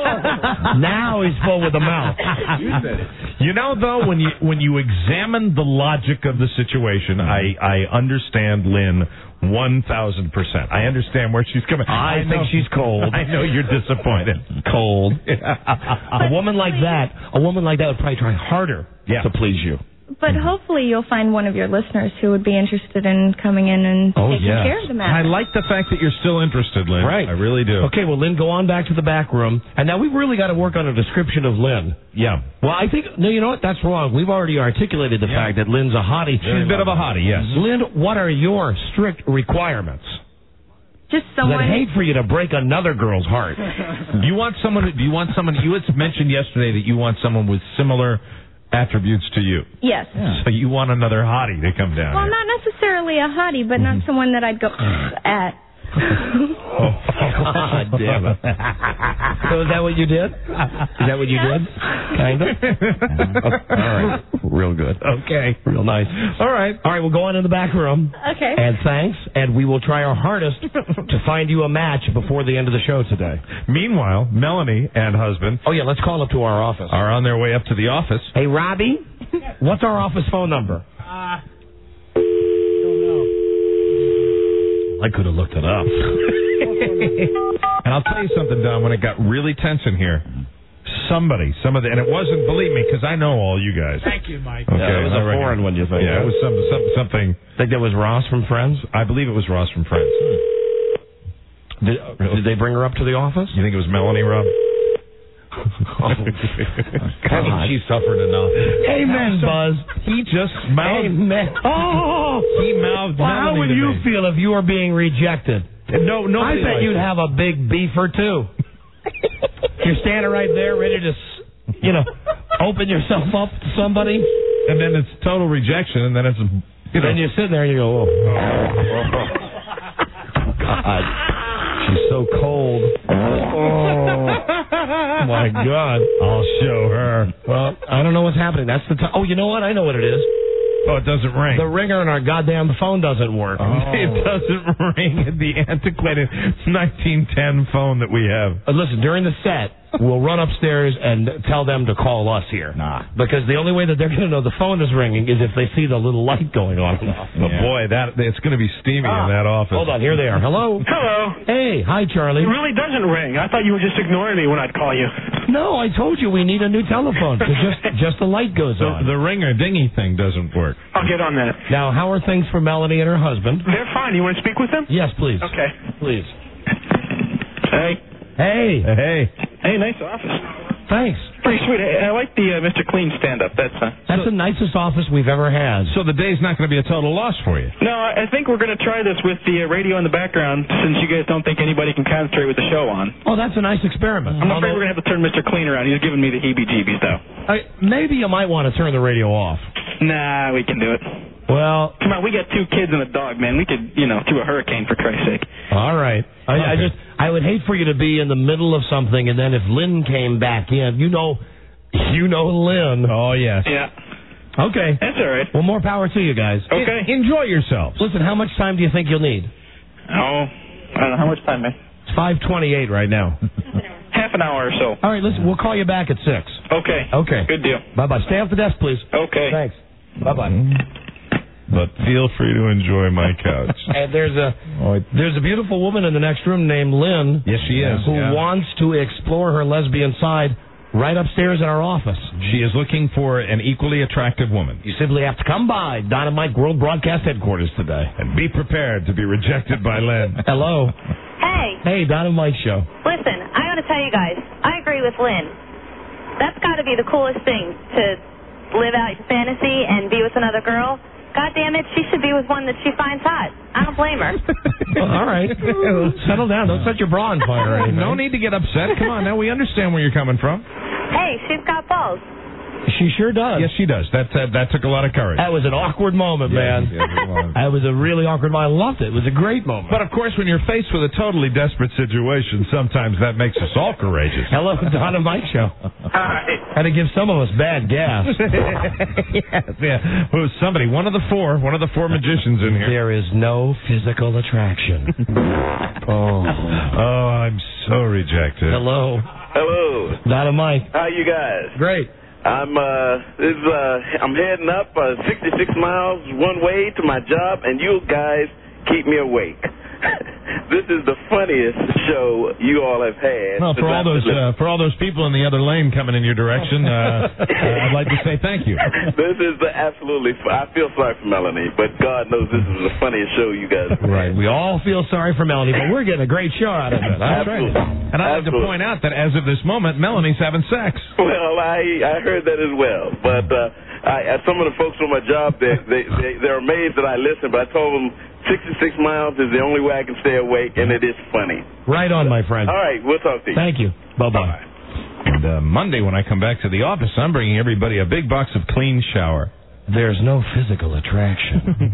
J: Now he's full with the mouth.
O: You said it.
K: You know, though, when you when you examine the logic of the situation, I I understand Lynn one thousand percent. I understand where she's coming.
J: I think
K: know-
J: she's cold.
K: I know you're disappointed.
J: Cold. A woman like that, a woman like that would probably try harder
K: Yeah.
J: to please you.
U: But hopefully you'll find one of your listeners who would be interested in coming in and
K: Oh,
U: taking
K: yes.
U: care of the matter.
K: I like the fact that you're still interested, Lynn.
J: Right.
K: I really do.
J: Okay, well, Lynn, go on back to the back room. And now we've really got to work on a description of Lynn.
K: Yeah.
J: Well, I think, no, you know what? That's wrong. We've already articulated the
K: Yeah.
J: fact that Lynn's a hottie.
K: She's a bit of a hottie, yes.
J: Lynn, what are your strict requirements?
U: Just
J: I'd
U: someone.
J: hate for you to break another girl's heart.
K: Do you want someone? Do you want someone? You had mentioned yesterday that you want someone with similar attributes to you.
U: Yes.
K: So you want another hottie to come down
U: Well,
K: here.
U: not necessarily a hottie, but not someone that I'd go at.
K: Oh,
J: God damn it. So is that what you did? Is that what you did? Kind of? All right. real good.
K: Okay.
J: Real nice.
K: All right.
J: All right, we'll go on in the back room.
U: Okay.
J: And thanks, and we will try our hardest to find you a match before the end of the show today.
K: Meanwhile, Melanie and husband.
J: Oh, yeah, let's call up to our office.
K: Are on their way up to the office.
J: Hey, Robbie, what's our office phone number?
F: Uh, don't know.
J: I could have looked it up.
K: And I'll tell you something, Don, when it got really tense in here, somebody, some of the, and it wasn't, believe me, because I know all you guys.
F: Thank you, Mike.
K: Okay,
J: Yeah, it was a
K: all right.
J: foreign one, you think?
K: Yeah, it was some, some, something.
J: Think that was Ross from Friends?
K: I believe it was Ross from Friends.
J: Did, did they bring her up to the office?
K: You think it was Melanie, Rob?
J: Oh,
K: God. She suffered enough.
J: Amen, Buzz.
K: He just mouthed.
J: Amen. Oh,
K: he mouthed.
J: well, how
K: Melanie
J: would
K: to
J: you
K: me.
J: feel if you were being rejected?
K: No, no.
J: I bet you'd have a big beefer too. You're standing right there, ready to, s- you know, open yourself up to somebody,
K: and then it's total rejection, and then it's, you know.
J: Then you're sitting there and you go, oh, God, she's so cold. Oh, my God.
K: I'll show her.
J: Well, I don't know what's happening. That's the time. Oh, you know what? I know what it is.
K: Oh, it doesn't ring.
J: The ringer on our goddamn phone doesn't work.
K: Oh. It doesn't ring. The antiquated nineteen ten phone that we have.
J: Uh, listen, during the set, we'll run upstairs and tell them to call us here.
K: Nah.
J: Because the only way that they're going to know the phone is ringing is if they see the little light going on.
K: But yeah. boy, that it's going to be steamy
J: ah.
K: in that office.
J: Hold on, here they are. Hello.
H: Hello.
J: Hey, hi, Charlie.
H: It really doesn't ring. I thought you were just ignoring me when I'd call you.
J: No, I told you we need a new telephone. So just just the light goes
K: The,
J: on.
K: the ringer dingy thing doesn't work.
H: I'll get on that.
J: Now, how are things for Melanie and her husband?
H: They're fine. You want to speak with them?
J: Yes, please.
H: Okay.
J: Please.
H: Hey.
J: Hey.
K: Hey.
H: Hey, nice office.
J: Thanks.
H: Pretty sweet. I, I like the uh, Mister Clean stand-up. That's uh,
J: That's the nicest office we've ever had.
K: So the day's not going to be a total loss for you.
H: No, I I think we're going to try this with the uh, radio in the background, since you guys don't think anybody can concentrate with the show on.
J: Oh, that's a nice experiment.
H: I'm afraid we're going to have to turn Mister Clean around. He's giving me the heebie-jeebies, though.
J: I, maybe you might want to turn the radio off.
H: Nah, we can do it.
J: Well,
H: come on, we got two kids and a dog, man. We could, you know, do a hurricane for Christ's sake.
J: All right. I, I just, I would hate for you to be in the middle of something, and then if Lynn came back in, you know, you know Lynn.
K: Oh yes.
H: Yeah.
J: Okay.
H: That's all right.
J: Well, more power to you guys.
H: Okay.
K: En- enjoy yourselves.
J: Listen, how much time do you think you'll need?
H: Oh, I don't know. How much time, man?
J: It's five twenty-eight right now.
H: Half an hour or so.
J: All right, listen, we'll call you back at six.
H: Okay.
J: Okay.
H: Good deal.
J: Bye-bye. Stay off the desk, please.
H: Okay.
J: Thanks. Bye-bye.
K: But feel free to enjoy my couch.
J: And there's a there's a beautiful woman in the next room named Lynn.
K: Yes, she is.
J: Who
K: yeah.
J: wants to explore her lesbian side right upstairs in our office.
K: She is looking for an equally attractive woman.
J: You simply have to come by Dynamite World Broadcast Headquarters today.
K: And be prepared to be rejected by Lynn.
J: Hello.
L: Hey.
J: Hey, Dynamite Show.
L: Listen, I got to tell you guys, I agree with Lynn. That's got to be the coolest thing, to live out your fantasy and be with another girl. God damn it, she should be with one that she finds hot. I don't blame her.
J: All right. Settle down. Don't set your bra on fire or anything.
K: No need to get upset. Come on, now we understand where you're coming from.
L: Hey, she's got balls.
J: She sure does.
K: Yes, she does. That uh, that took a lot of courage.
J: That was an awkward moment,
K: Yeah,
J: man.
K: yes, it was.
J: That was a really awkward moment. I loved it. It was a great moment.
K: But of course, when you're faced with a totally desperate situation, sometimes that makes us all courageous.
J: Hello, Don and Mike Show.
H: Hi.
J: Had to give some of us bad gas.
K: Yes, yeah. Well, somebody, one of the four, one of the four magicians in here.
J: There is no physical attraction. oh.
K: Oh, I'm so rejected.
J: Hello.
T: Hello.
J: Don and Mike.
T: How you guys?
J: Great.
T: I'm uh, this is, uh, I'm heading up uh, sixty-six miles one way to my job, and you guys keep me awake. This is the funniest show you all have had.
K: Well, for all those uh, for all those people in the other lane coming in your direction, uh, uh, I'd like to say thank you.
T: This is the absolutely. I feel sorry for Melanie, but God knows this is the funniest show you guys have.
J: Right. We all feel sorry for Melanie, but we're getting a great show out of it. That's right.
K: And I'd like to point out that as of this moment, Melanie's having sex.
T: Well, I I heard that as well, but uh, I, some of the folks on my job they they they they're amazed that I listen, but I told them sixty-six miles is the only way I can stay awake, and it is funny.
J: Right on, my friend.
T: All right, we'll talk to you.
J: Thank you. Bye-bye.
T: Bye-bye.
K: And uh, Monday, when I come back to the office, I'm bringing everybody a big box of clean shower.
J: There's no physical attraction.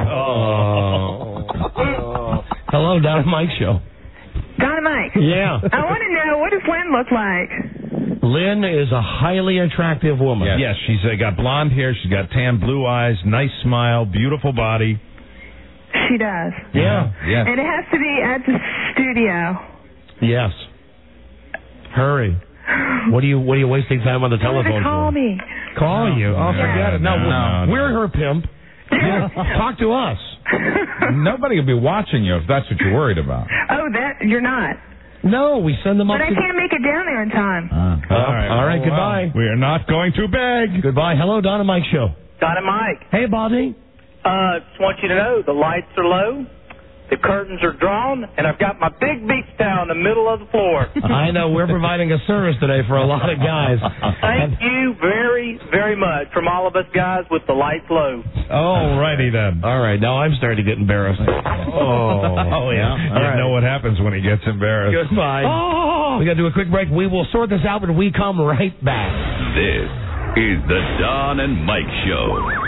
J: oh. oh. Hello, Don and Mike Show.
X: Don and Mike.
J: Yeah.
X: I want to know, what does Lynn look like?
J: Lynn is a highly attractive woman.
K: Yes, yes she's uh, got blonde hair. She's got tan blue eyes, nice smile, beautiful body.
D: She does.
J: Yeah.
K: Yes.
D: And it has to be at the studio.
J: Yes. Hurry. What are you What are you wasting time on the
D: Tell her
J: telephone
D: to call
J: for?
D: me.
J: Call you? Oh, forget it. No,
K: No, no.
J: we're her pimp. Yeah, talk to us.
W: Nobody will be watching you if that's what you're worried about.
D: Oh, that you're not.
J: No, we send them up
D: But I
J: to...
D: can't make it down there in time.
J: Uh, all right, all right
K: well,
J: goodbye.
K: We are not going to beg.
J: Goodbye. Hello, Don and Mike Show.
M: Don and Mike.
J: Hey, Bobby.
M: Uh, just want you to know the lights are low, the curtains are drawn, and I've got my big beach towel in the middle of the floor.
J: I know we're providing a service today for a lot of guys.
M: Thank you very, very much from all of us guys with the lights low.
K: All righty then.
J: All right, now I'm starting to get embarrassed.
K: Oh,
J: oh yeah.
K: You
J: All right.
K: know what happens when he gets embarrassed.
J: Goodbye. Oh, we got to do a quick break. We will sort this out when we come right back.
A: This is the Don and Mike Show.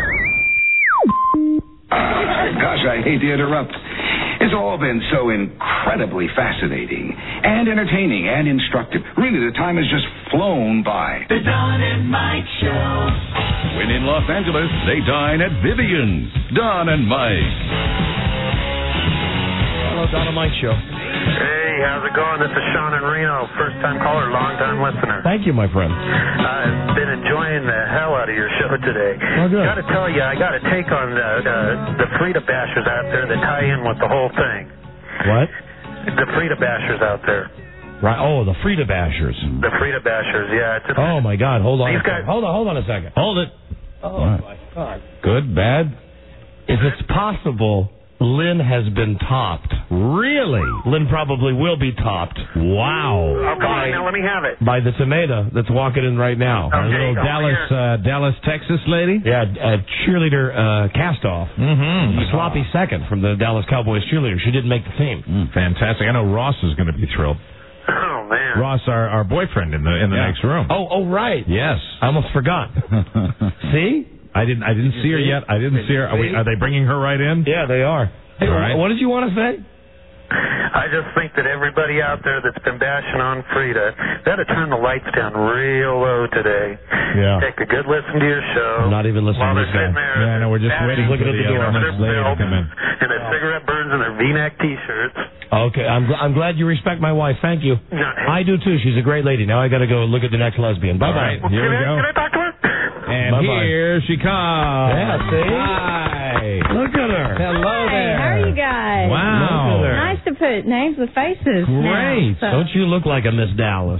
Q: Uh, gosh, I hate to interrupt. It's all been so incredibly fascinating and entertaining and instructive. Really, the time has just flown by.
V: The Don and Mike Show.
A: When in Los Angeles, they dine at Vivian's. Don and Mike.
J: Hello, Don and Mike Show.
X: Hey, how's it going? This is Sean in Reno, first-time caller, long-time listener.
J: Thank you, my friend.
X: I've been enjoying the hell out of your show today.
J: Oh, good.
X: Got to tell you, I got a take on the, the, the Frida bashers out there that tie in with the whole thing.
J: What?
X: The Frida bashers out there.
J: Right. Oh, the Frida bashers.
X: The Frida bashers, yeah. It's just,
J: Oh, my God. Hold on.
X: These
J: a second.
X: guys-
J: Hold on, hold on a second.
K: Hold it.
J: Oh, my God.
W: Good, bad?
J: If it's possible, Lynn has been topped.
K: Really?
J: Lynn probably will be topped.
K: Wow.
X: Okay, now let me have it.
J: By the tomato that's walking in right now.
K: Our
X: Okay,
K: little
X: over
K: Dallas,
X: here.
K: uh, Dallas, Texas lady.
J: Yeah, a cheerleader uh, cast-off.
K: Mm-hmm.
J: A sloppy second from the Dallas Cowboys cheerleader. She didn't make the team.
K: Mm, fantastic. I know Ross is going to be thrilled.
X: Oh, man.
K: Ross, our, our boyfriend in the in the
W: Yeah.
K: next room.
J: Oh, oh, right.
K: Yes.
J: I almost forgot. See?
K: I didn't I didn't see her yet. I didn't see her. Are, we, are they bringing her right in?
J: Yeah, they are. Hey,
K: All right.
J: what did you want to say?
X: I just think that everybody out there that's been bashing on Frida, they ought to turn the lights down real low today.
K: Yeah.
X: Take a good listen to your show.
J: I'm not even listening
X: while
J: to
X: they're
J: this guy.
X: sitting there.
K: Yeah, no, we're just
X: bashing
K: waiting
J: looking
K: for
J: at
K: the,
J: the door.
K: uh,
X: their
K: next lady to
X: belts
K: come in.
X: and their cigarette burns and their V-neck T-shirts.
J: Okay, I'm, gl- I'm glad you respect my wife. Thank you. I do, too. She's a great lady. Now I got to go look at the next lesbian. Bye-bye.
K: All right, here
X: can
K: we
X: I,
K: go.
X: Can I talk to her?
K: And
J: Bye-bye.
K: here she comes.
J: Yeah, see?
K: Hi.
J: Look at her.
K: Hello
Y: Hey,
K: there.
Y: how are you guys?
K: Wow.
J: Look at her.
Y: Nice to put names with faces.
J: Great.
Y: Now, so,
J: Don't you look like a Miss Dallas?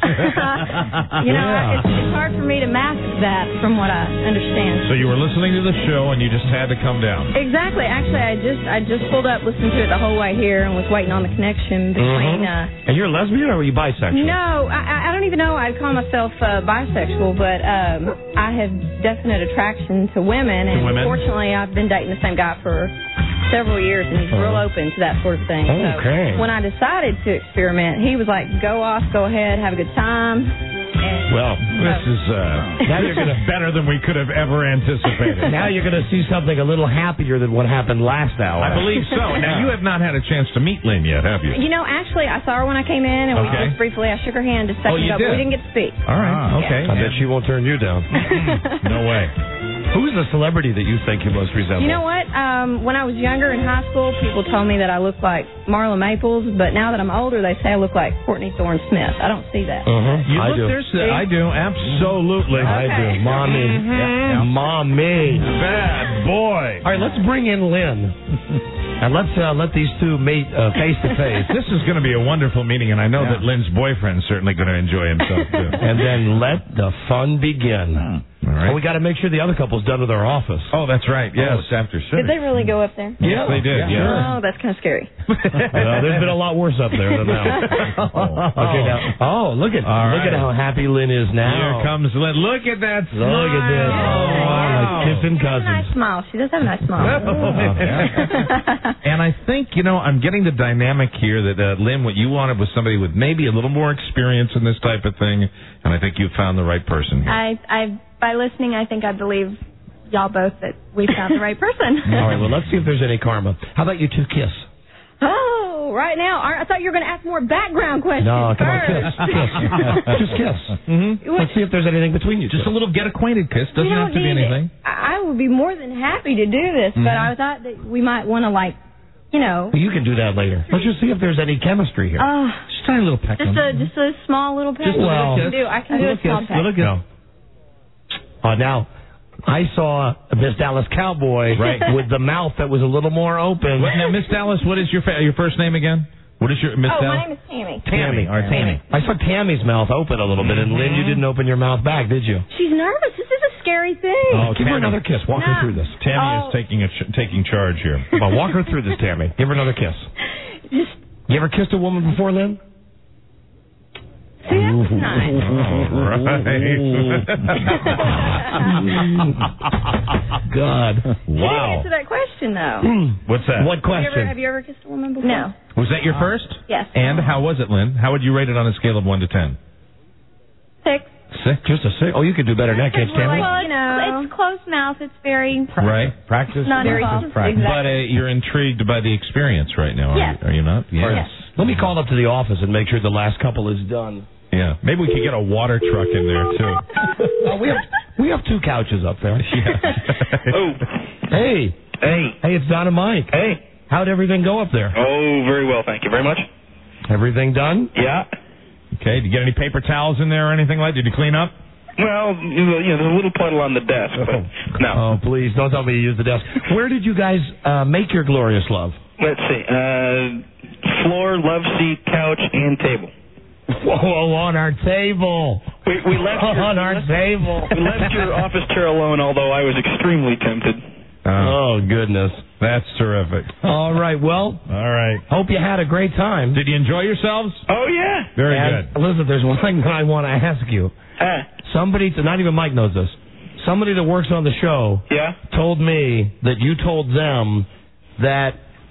Y: you know,
J: Yeah.
Y: it's, it's hard for me to mask that from what I understand.
K: So you were listening to the show and you just had to come down.
Y: Exactly. Actually, I just I just pulled up, listened to it the whole way here, and was waiting on the connection between.
J: Mhm.
Y: Uh,
J: And you're a lesbian or are you bisexual?
Y: no, I, I don't even know I'd call myself uh, bisexual, but um, I have definite attraction to women, and
J: To women?
Y: fortunately, I've been dating the same guy for several years, and he's real open to that sort of thing.
J: Okay.
Y: So when I decided to experiment, he was like, "Go off, go ahead, have a good time." And
J: Well,
K: This is uh,
J: Now you're gonna-
K: better than we could have ever anticipated.
J: now you're going to see something a little happier than what happened last hour.
K: I believe so. Now, you have not had a chance to meet Lynn yet, have you?
Y: you know, actually, I saw her when I came in, and we
K: Okay.
Y: just briefly I shook her hand just a second
K: Oh, you
Y: ago,
K: did?
Y: but we didn't get to speak.
K: All right. Okay.
J: I bet she won't turn you down.
K: No way.
J: Who's the celebrity that you think you most resemble?
Y: You know what? Um, when I was younger in high school, people told me that I looked like Marla Maples, but now that I'm older, they say I look like Courtney Thorne Smith. I don't see that.
J: Uh-huh.
K: You
J: I
K: look,
J: do.
K: there's, uh, I do. Absolutely.
J: I do. Mommy.
K: Mhm.
J: Mommy.
K: Bad boy.
J: All right, let's bring in Lynn. And let's uh, let these two meet uh, face to face.
K: This is going to be a wonderful meeting, and I know
J: Yeah.
K: that Lynn's boyfriend's certainly going to enjoy himself, too.
J: And then let the fun begin.
K: All right.
J: And we got to make sure the other couple's done with our office.
K: Oh, that's right. Yes, after
Y: Did
K: six.
Y: they really go up there?
K: Yes, they did. Yeah.
Y: Oh, that's kind of scary.
J: Well, there's been a lot worse up there than that. Okay, now. Oh, look at
K: All
J: look
K: right.
J: at how happy Lynn is now.
K: Here comes Lynn. Look at that smile.
J: Look at this. Oh, like kissing
Y: She has a nice
J: cousins.
Y: smile. She does have a nice smile.
K: And I think, you know, I'm getting the dynamic here that, uh, Lynn, what you wanted was somebody with maybe a little more experience in this type of thing, and I think you found the right person here.
U: I, I, by listening, I think I believe y'all both that we found the right person.
J: All right, well, let's see if there's any karma. How about you two kiss?
U: Oh.
Y: Oh, right now? I I thought you were going to ask more background questions.
J: No, come on,
Y: first.
J: kiss. Kiss. Just kiss. Mm-hmm. Let's see if there's anything between you.
K: Just a little get acquainted kiss. Doesn't
Y: We don't
K: have to be
Y: need
K: anything.
Y: it. I I would be more than happy to do this,
K: Mhm.
Y: but I thought that we might want to, like, you know.
J: You can do that later. Let's just see if there's any chemistry here.
Y: Uh,
K: just tiny little peck.
Y: just a just a small little peck.
J: Just a little
Y: I can
J: kiss.
Y: do. I can do a small peck.
J: No. Uh, now, I saw Miss Dallas Cowboy
K: Right.
J: with the mouth that was a little more open.
K: What, now, Miss Dallas, what is your fa- your first name again? What is your Miss
Y: Oh,
K: Dallas?
Y: my name is Tammy.
J: Tammy.
K: All right, Tammy.
J: I saw Tammy's mouth open a little bit, and Lynn, you didn't open your mouth back, did you?
Y: She's nervous. This is a scary thing.
J: Oh, give her another kiss. Walk her
Y: No.
J: through this.
K: Tammy
Y: Oh.
K: is taking a ch- taking charge here.
J: Come on, walk her through this, Tammy. Give her another kiss.
Y: Just
J: You ever kissed a woman before, Lynn?
Y: see, that's nice.
J: God.
Y: You didn't answer that question, though.
K: What's that?
J: What
Y: Have you, ever,
J: question?
Y: have you ever kissed a woman before? No.
K: Was that your first?
Y: Yes.
K: And how was it, Lynn? How would you rate it on a scale of one to ten?
Y: Six.
K: Six.
J: Just a six. Oh, you could do better than that, kids, Tammy.
Y: Well, you know, it's closed mouth. It's very
K: Right.
J: Practice.
Y: not
J: practice,
Y: involved.
J: practice.
K: But uh, you're intrigued by the experience right now, are,
Y: Yes.
K: you, are you not?
Y: Yes.
J: Let me call up to the office and make sure the last couple is done.
K: Yeah. Maybe we could get a water truck in there, too.
J: Oh, we have we have two couches up there.
M: Oh.
J: Hey.
M: Hey.
J: Hey, it's Don and Mike.
M: Hey.
J: How'd everything go up there?
M: Oh, very well. Thank you very much.
J: Everything done?
M: Yeah.
K: Okay. Did you get any paper towels in there or anything like that? Did you clean up?
M: Well, you know, there's a little puddle on the desk, but no.
J: Oh, please, don't tell me you used the desk. Where did you guys uh, make your glorious love?
M: Let's see. Uh, floor, love seat, couch, and table.
J: Whoa, on our table.
M: We, we left your,
J: on our table.
M: We left your office chair alone, although I was extremely tempted.
J: Oh, goodness.
K: That's terrific.
J: All right, well,
K: All right.
J: hope you had a great time.
K: Did you enjoy yourselves?
M: Oh, yeah.
K: Very
J: And,
K: good.
J: Listen, there's one thing that I want to ask you.
M: Uh,
J: Somebody, not even Mike knows this, somebody that works on the show
M: yeah?
J: told me that you told them that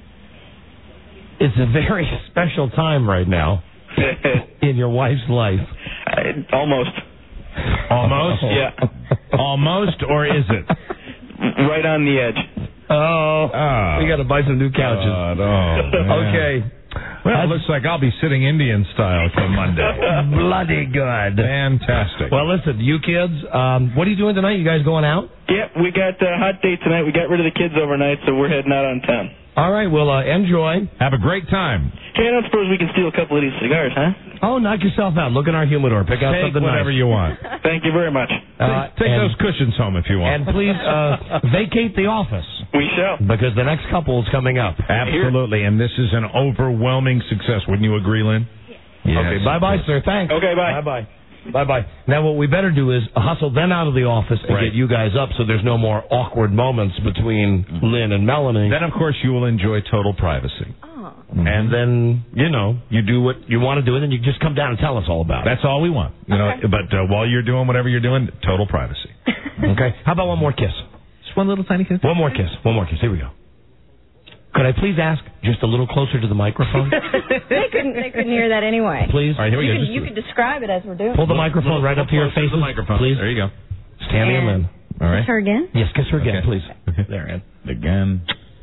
J: it's a very special time right now in your wife's life.
M: Uh, almost.
K: Almost?
M: Yeah.
K: Almost, or is it?
M: Right on the edge.
J: Oh,
K: Oh.
J: we got to buy some new couches.
K: God, oh, man.
J: Okay.
K: Well, it looks like I'll be sitting Indian style come Monday.
J: Bloody good.
K: Fantastic.
J: Well, listen, you kids, um, what are you doing tonight? You guys going out?
M: Yeah, we got a hot date tonight. We got rid of the kids overnight, so we're heading out on town.
J: All right, well, uh, enjoy.
K: Have a great time.
M: Hey, I don't suppose we can steal a couple of these cigars, huh?
J: Oh, knock yourself out. Look in our humidor. Pick out
K: Take
J: something
K: whatever
J: nice.
K: you want.
M: Thank you very much.
J: Uh,
K: Take
J: and,
K: those cushions home if you want.
J: And please uh, vacate the office.
M: We shall.
J: Because the next couple is coming up.
K: Absolutely, and this is an overwhelming success. Wouldn't you agree, Lynn? Yes.
J: Okay, bye-bye, sir. Thanks.
M: Okay, bye.
J: Bye-bye. Bye-bye. Now, what we better do is hustle them out of the office and
K: Right.
J: get you guys up so there's no more awkward moments between Lynn and Melanie.
K: Then, of course, you will enjoy total privacy.
J: Mm-hmm. And then, you know, you do what you want to do, and then you just come down and tell us all about
K: That's all we want. You know, but uh, while you're doing whatever you're doing, total privacy.
J: it. Okay? How about one more kiss?
K: Just one little tiny kiss.
J: One more kiss. One more kiss. Here we go. Could I please ask just a little closer to the microphone?
Y: They couldn't. They couldn't hear that anyway.
J: Please.
K: All right, here we
Y: You
K: go.
Y: could,
K: Just
Y: you could describe it as we're doing.
J: Pull the microphone right up to your faces,
K: the microphone.
J: please.
K: There you go.
J: It's Tammy and Lynn.
K: All right.
Y: Kiss her again.
J: Yes, kiss her again,
K: Okay.
J: please.
K: Okay.
J: There, Ann.
K: Again.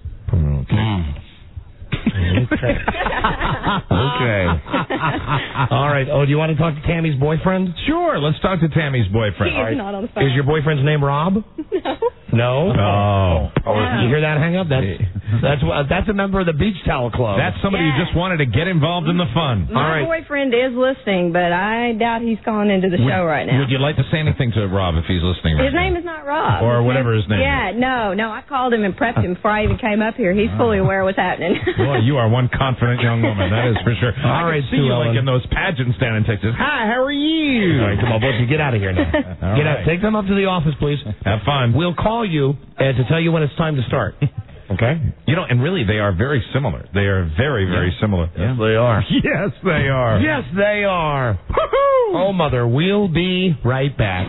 J: Mm. Okay. Okay. All right. Oh, do you want to talk to Tammy's boyfriend?
K: Sure. Let's talk to Tammy's boyfriend.
Y: He is not on the phone.
J: Is your boyfriend's name Rob?
Y: No.
J: No.
K: Oh.
J: Oh, you hear that hang up? That's that's wha- that's a member of the Beach Towel Club.
K: That's somebody
Y: Yeah.
K: who just wanted to get involved in the fun.
Y: My
J: All right.
Y: boyfriend is listening, but I doubt he's calling into the show right now.
K: Would you like to say anything to Rob if he's listening right
Y: His name
K: now?
Y: is not Rob.
K: Or
Y: His
K: whatever his name
Y: Yeah, no, no. I called him and prepped him before I even came up here. He's fully aware of what's happening.
K: Boy, you are one confident young woman. That is for sure.
J: All
K: I
J: right,
K: can see
J: Sue
K: you like
J: Ellen.
K: in those pageants down in Texas. Hi, how are you?
J: All right, come on, both of you, get out of here now.
K: All
J: Get
K: right.
J: out. Take them up to the office, please.
K: Have fun.
J: We'll call you uh, to tell you when it's time to start. Okay?
K: You know, and really, they are very similar. They are very, very similar.
J: Yes, they are.
K: Yes, they are.
J: Yes, they are. Oh, mother, we'll be right back.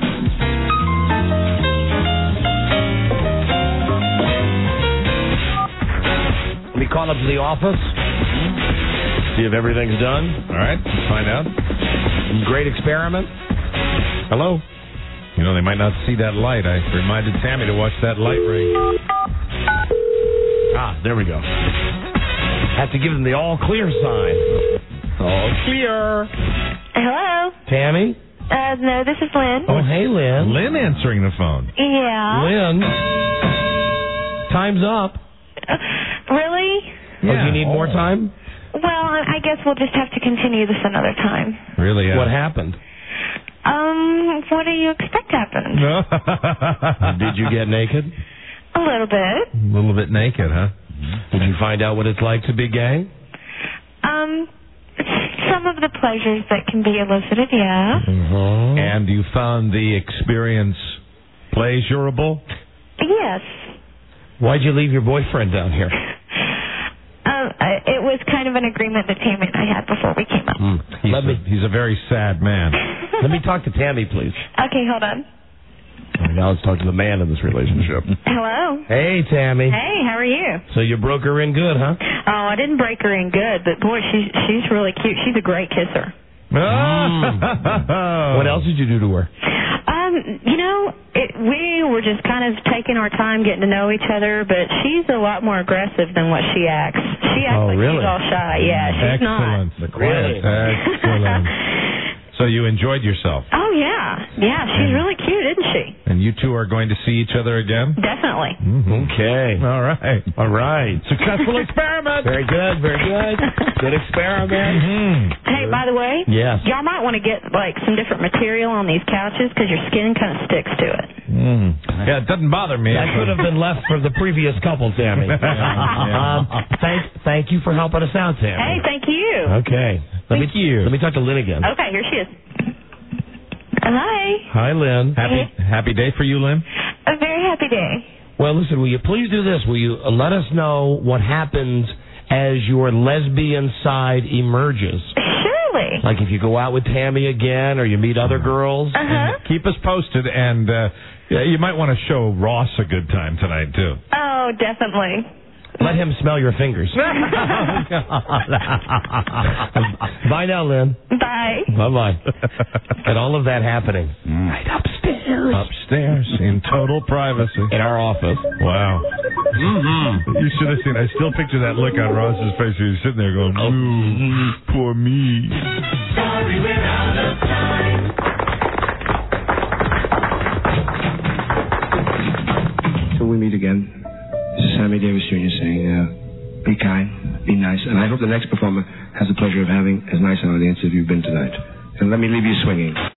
J: Let me call up to the office. See if everything's done.
K: All right, let's find out.
J: Great experiment. Hello?
K: You know, they might not see that light. I reminded Tammy to watch that light ring.
J: Ah, there we go. Have to give them the all clear sign. All clear.
L: Hello?
J: Tammy?
L: Uh, no, this is Lynn.
J: Oh, hey, Lynn.
K: Lynn answering the phone.
L: Yeah.
J: Lynn. Time's up.
L: Uh, really?
J: Oh, do you need more time?
L: Well, I I guess we'll just have to continue this another time.
K: Really? Uh,
J: What happened?
L: Um, what do you expect happened?
J: Did you get naked?
L: A little bit.
K: A little bit naked, huh?
J: Did you find out what it's like to be gay?
L: Um, some of the pleasures that can be elicited, yeah.
J: Mm-hmm.
K: And you found the experience pleasurable?
L: Yes.
J: Why'd you leave your boyfriend down here?
L: Um, I, it was kind of an agreement that Tammy and I had before we came up.
K: Mm. He's,
J: Let
K: a,
J: me-
K: he's a very sad man.
J: Let me talk to Tammy, please.
L: Okay, hold on.
J: All right, now let's talk to the man in this relationship.
B: Hello.
J: Hey, Tammy.
B: Hey, how are you?
J: So you broke her in good, huh?
B: Oh, I didn't break her in good, but boy, she's she's really cute. She's a great kisser.
J: Mm. What else did you do to her?
B: Um, you know, it, we were just kind of taking our time getting to know each other, but she's a lot more aggressive than what she acts. She acts
J: Oh,
B: like
J: really?
B: she's all shy. Yeah, she's
K: Excellent.
B: not.
K: The quiet. Excellent. So you enjoyed yourself.
B: Oh, yeah. Yeah, she's really cute, isn't she?
K: And you two are going to see each other again?
B: Definitely.
K: Mm-hmm.
J: Okay.
K: All right.
J: All right.
K: Successful experiment.
J: Very good, very good. Good experiment.
K: Mm-hmm.
B: Hey, by the way,
J: Yes.
B: y'all might want to get like some different material on these couches because your skin kind of sticks to it.
K: Mm. Yeah, it doesn't bother me.
J: That could have been left for the previous couple, Tammy.
K: Yeah.
J: um, thank, thank you for helping us out, Tammy.
B: Hey, thank you.
J: Okay. Let
B: Thank
J: me,
B: you.
J: Let me talk to Lynn again.
B: Okay, here she is. Hi.
J: Hi, Lynn.
K: Happy happy day for you, Lynn?
L: A very happy day.
J: Well, listen, will you please do this? Will you uh, let us know what happens as your lesbian side emerges?
L: Surely.
J: Like if you go out with Tammy again or you meet other girls?
L: Uh-huh.
K: Keep us posted, and uh, yeah, you might want to show Ross a good time tonight, too.
L: Oh, definitely.
J: Let him smell your fingers. Bye now, Lynn.
L: Bye.
J: Bye-bye. And all of that happening right upstairs.
K: Upstairs, in total privacy.
J: In our office.
K: Wow. Mm-hmm. You should have seen, I still picture that look on Ross's face. He was sitting there going, ooh, poor me.
V: Sorry, we're out of time.
E: Till we meet again, this is Sammy Davis Junior saying, uh, be kind, be nice, and I hope the next performer has the pleasure of having as nice an audience as you've been tonight. And let me leave you swinging.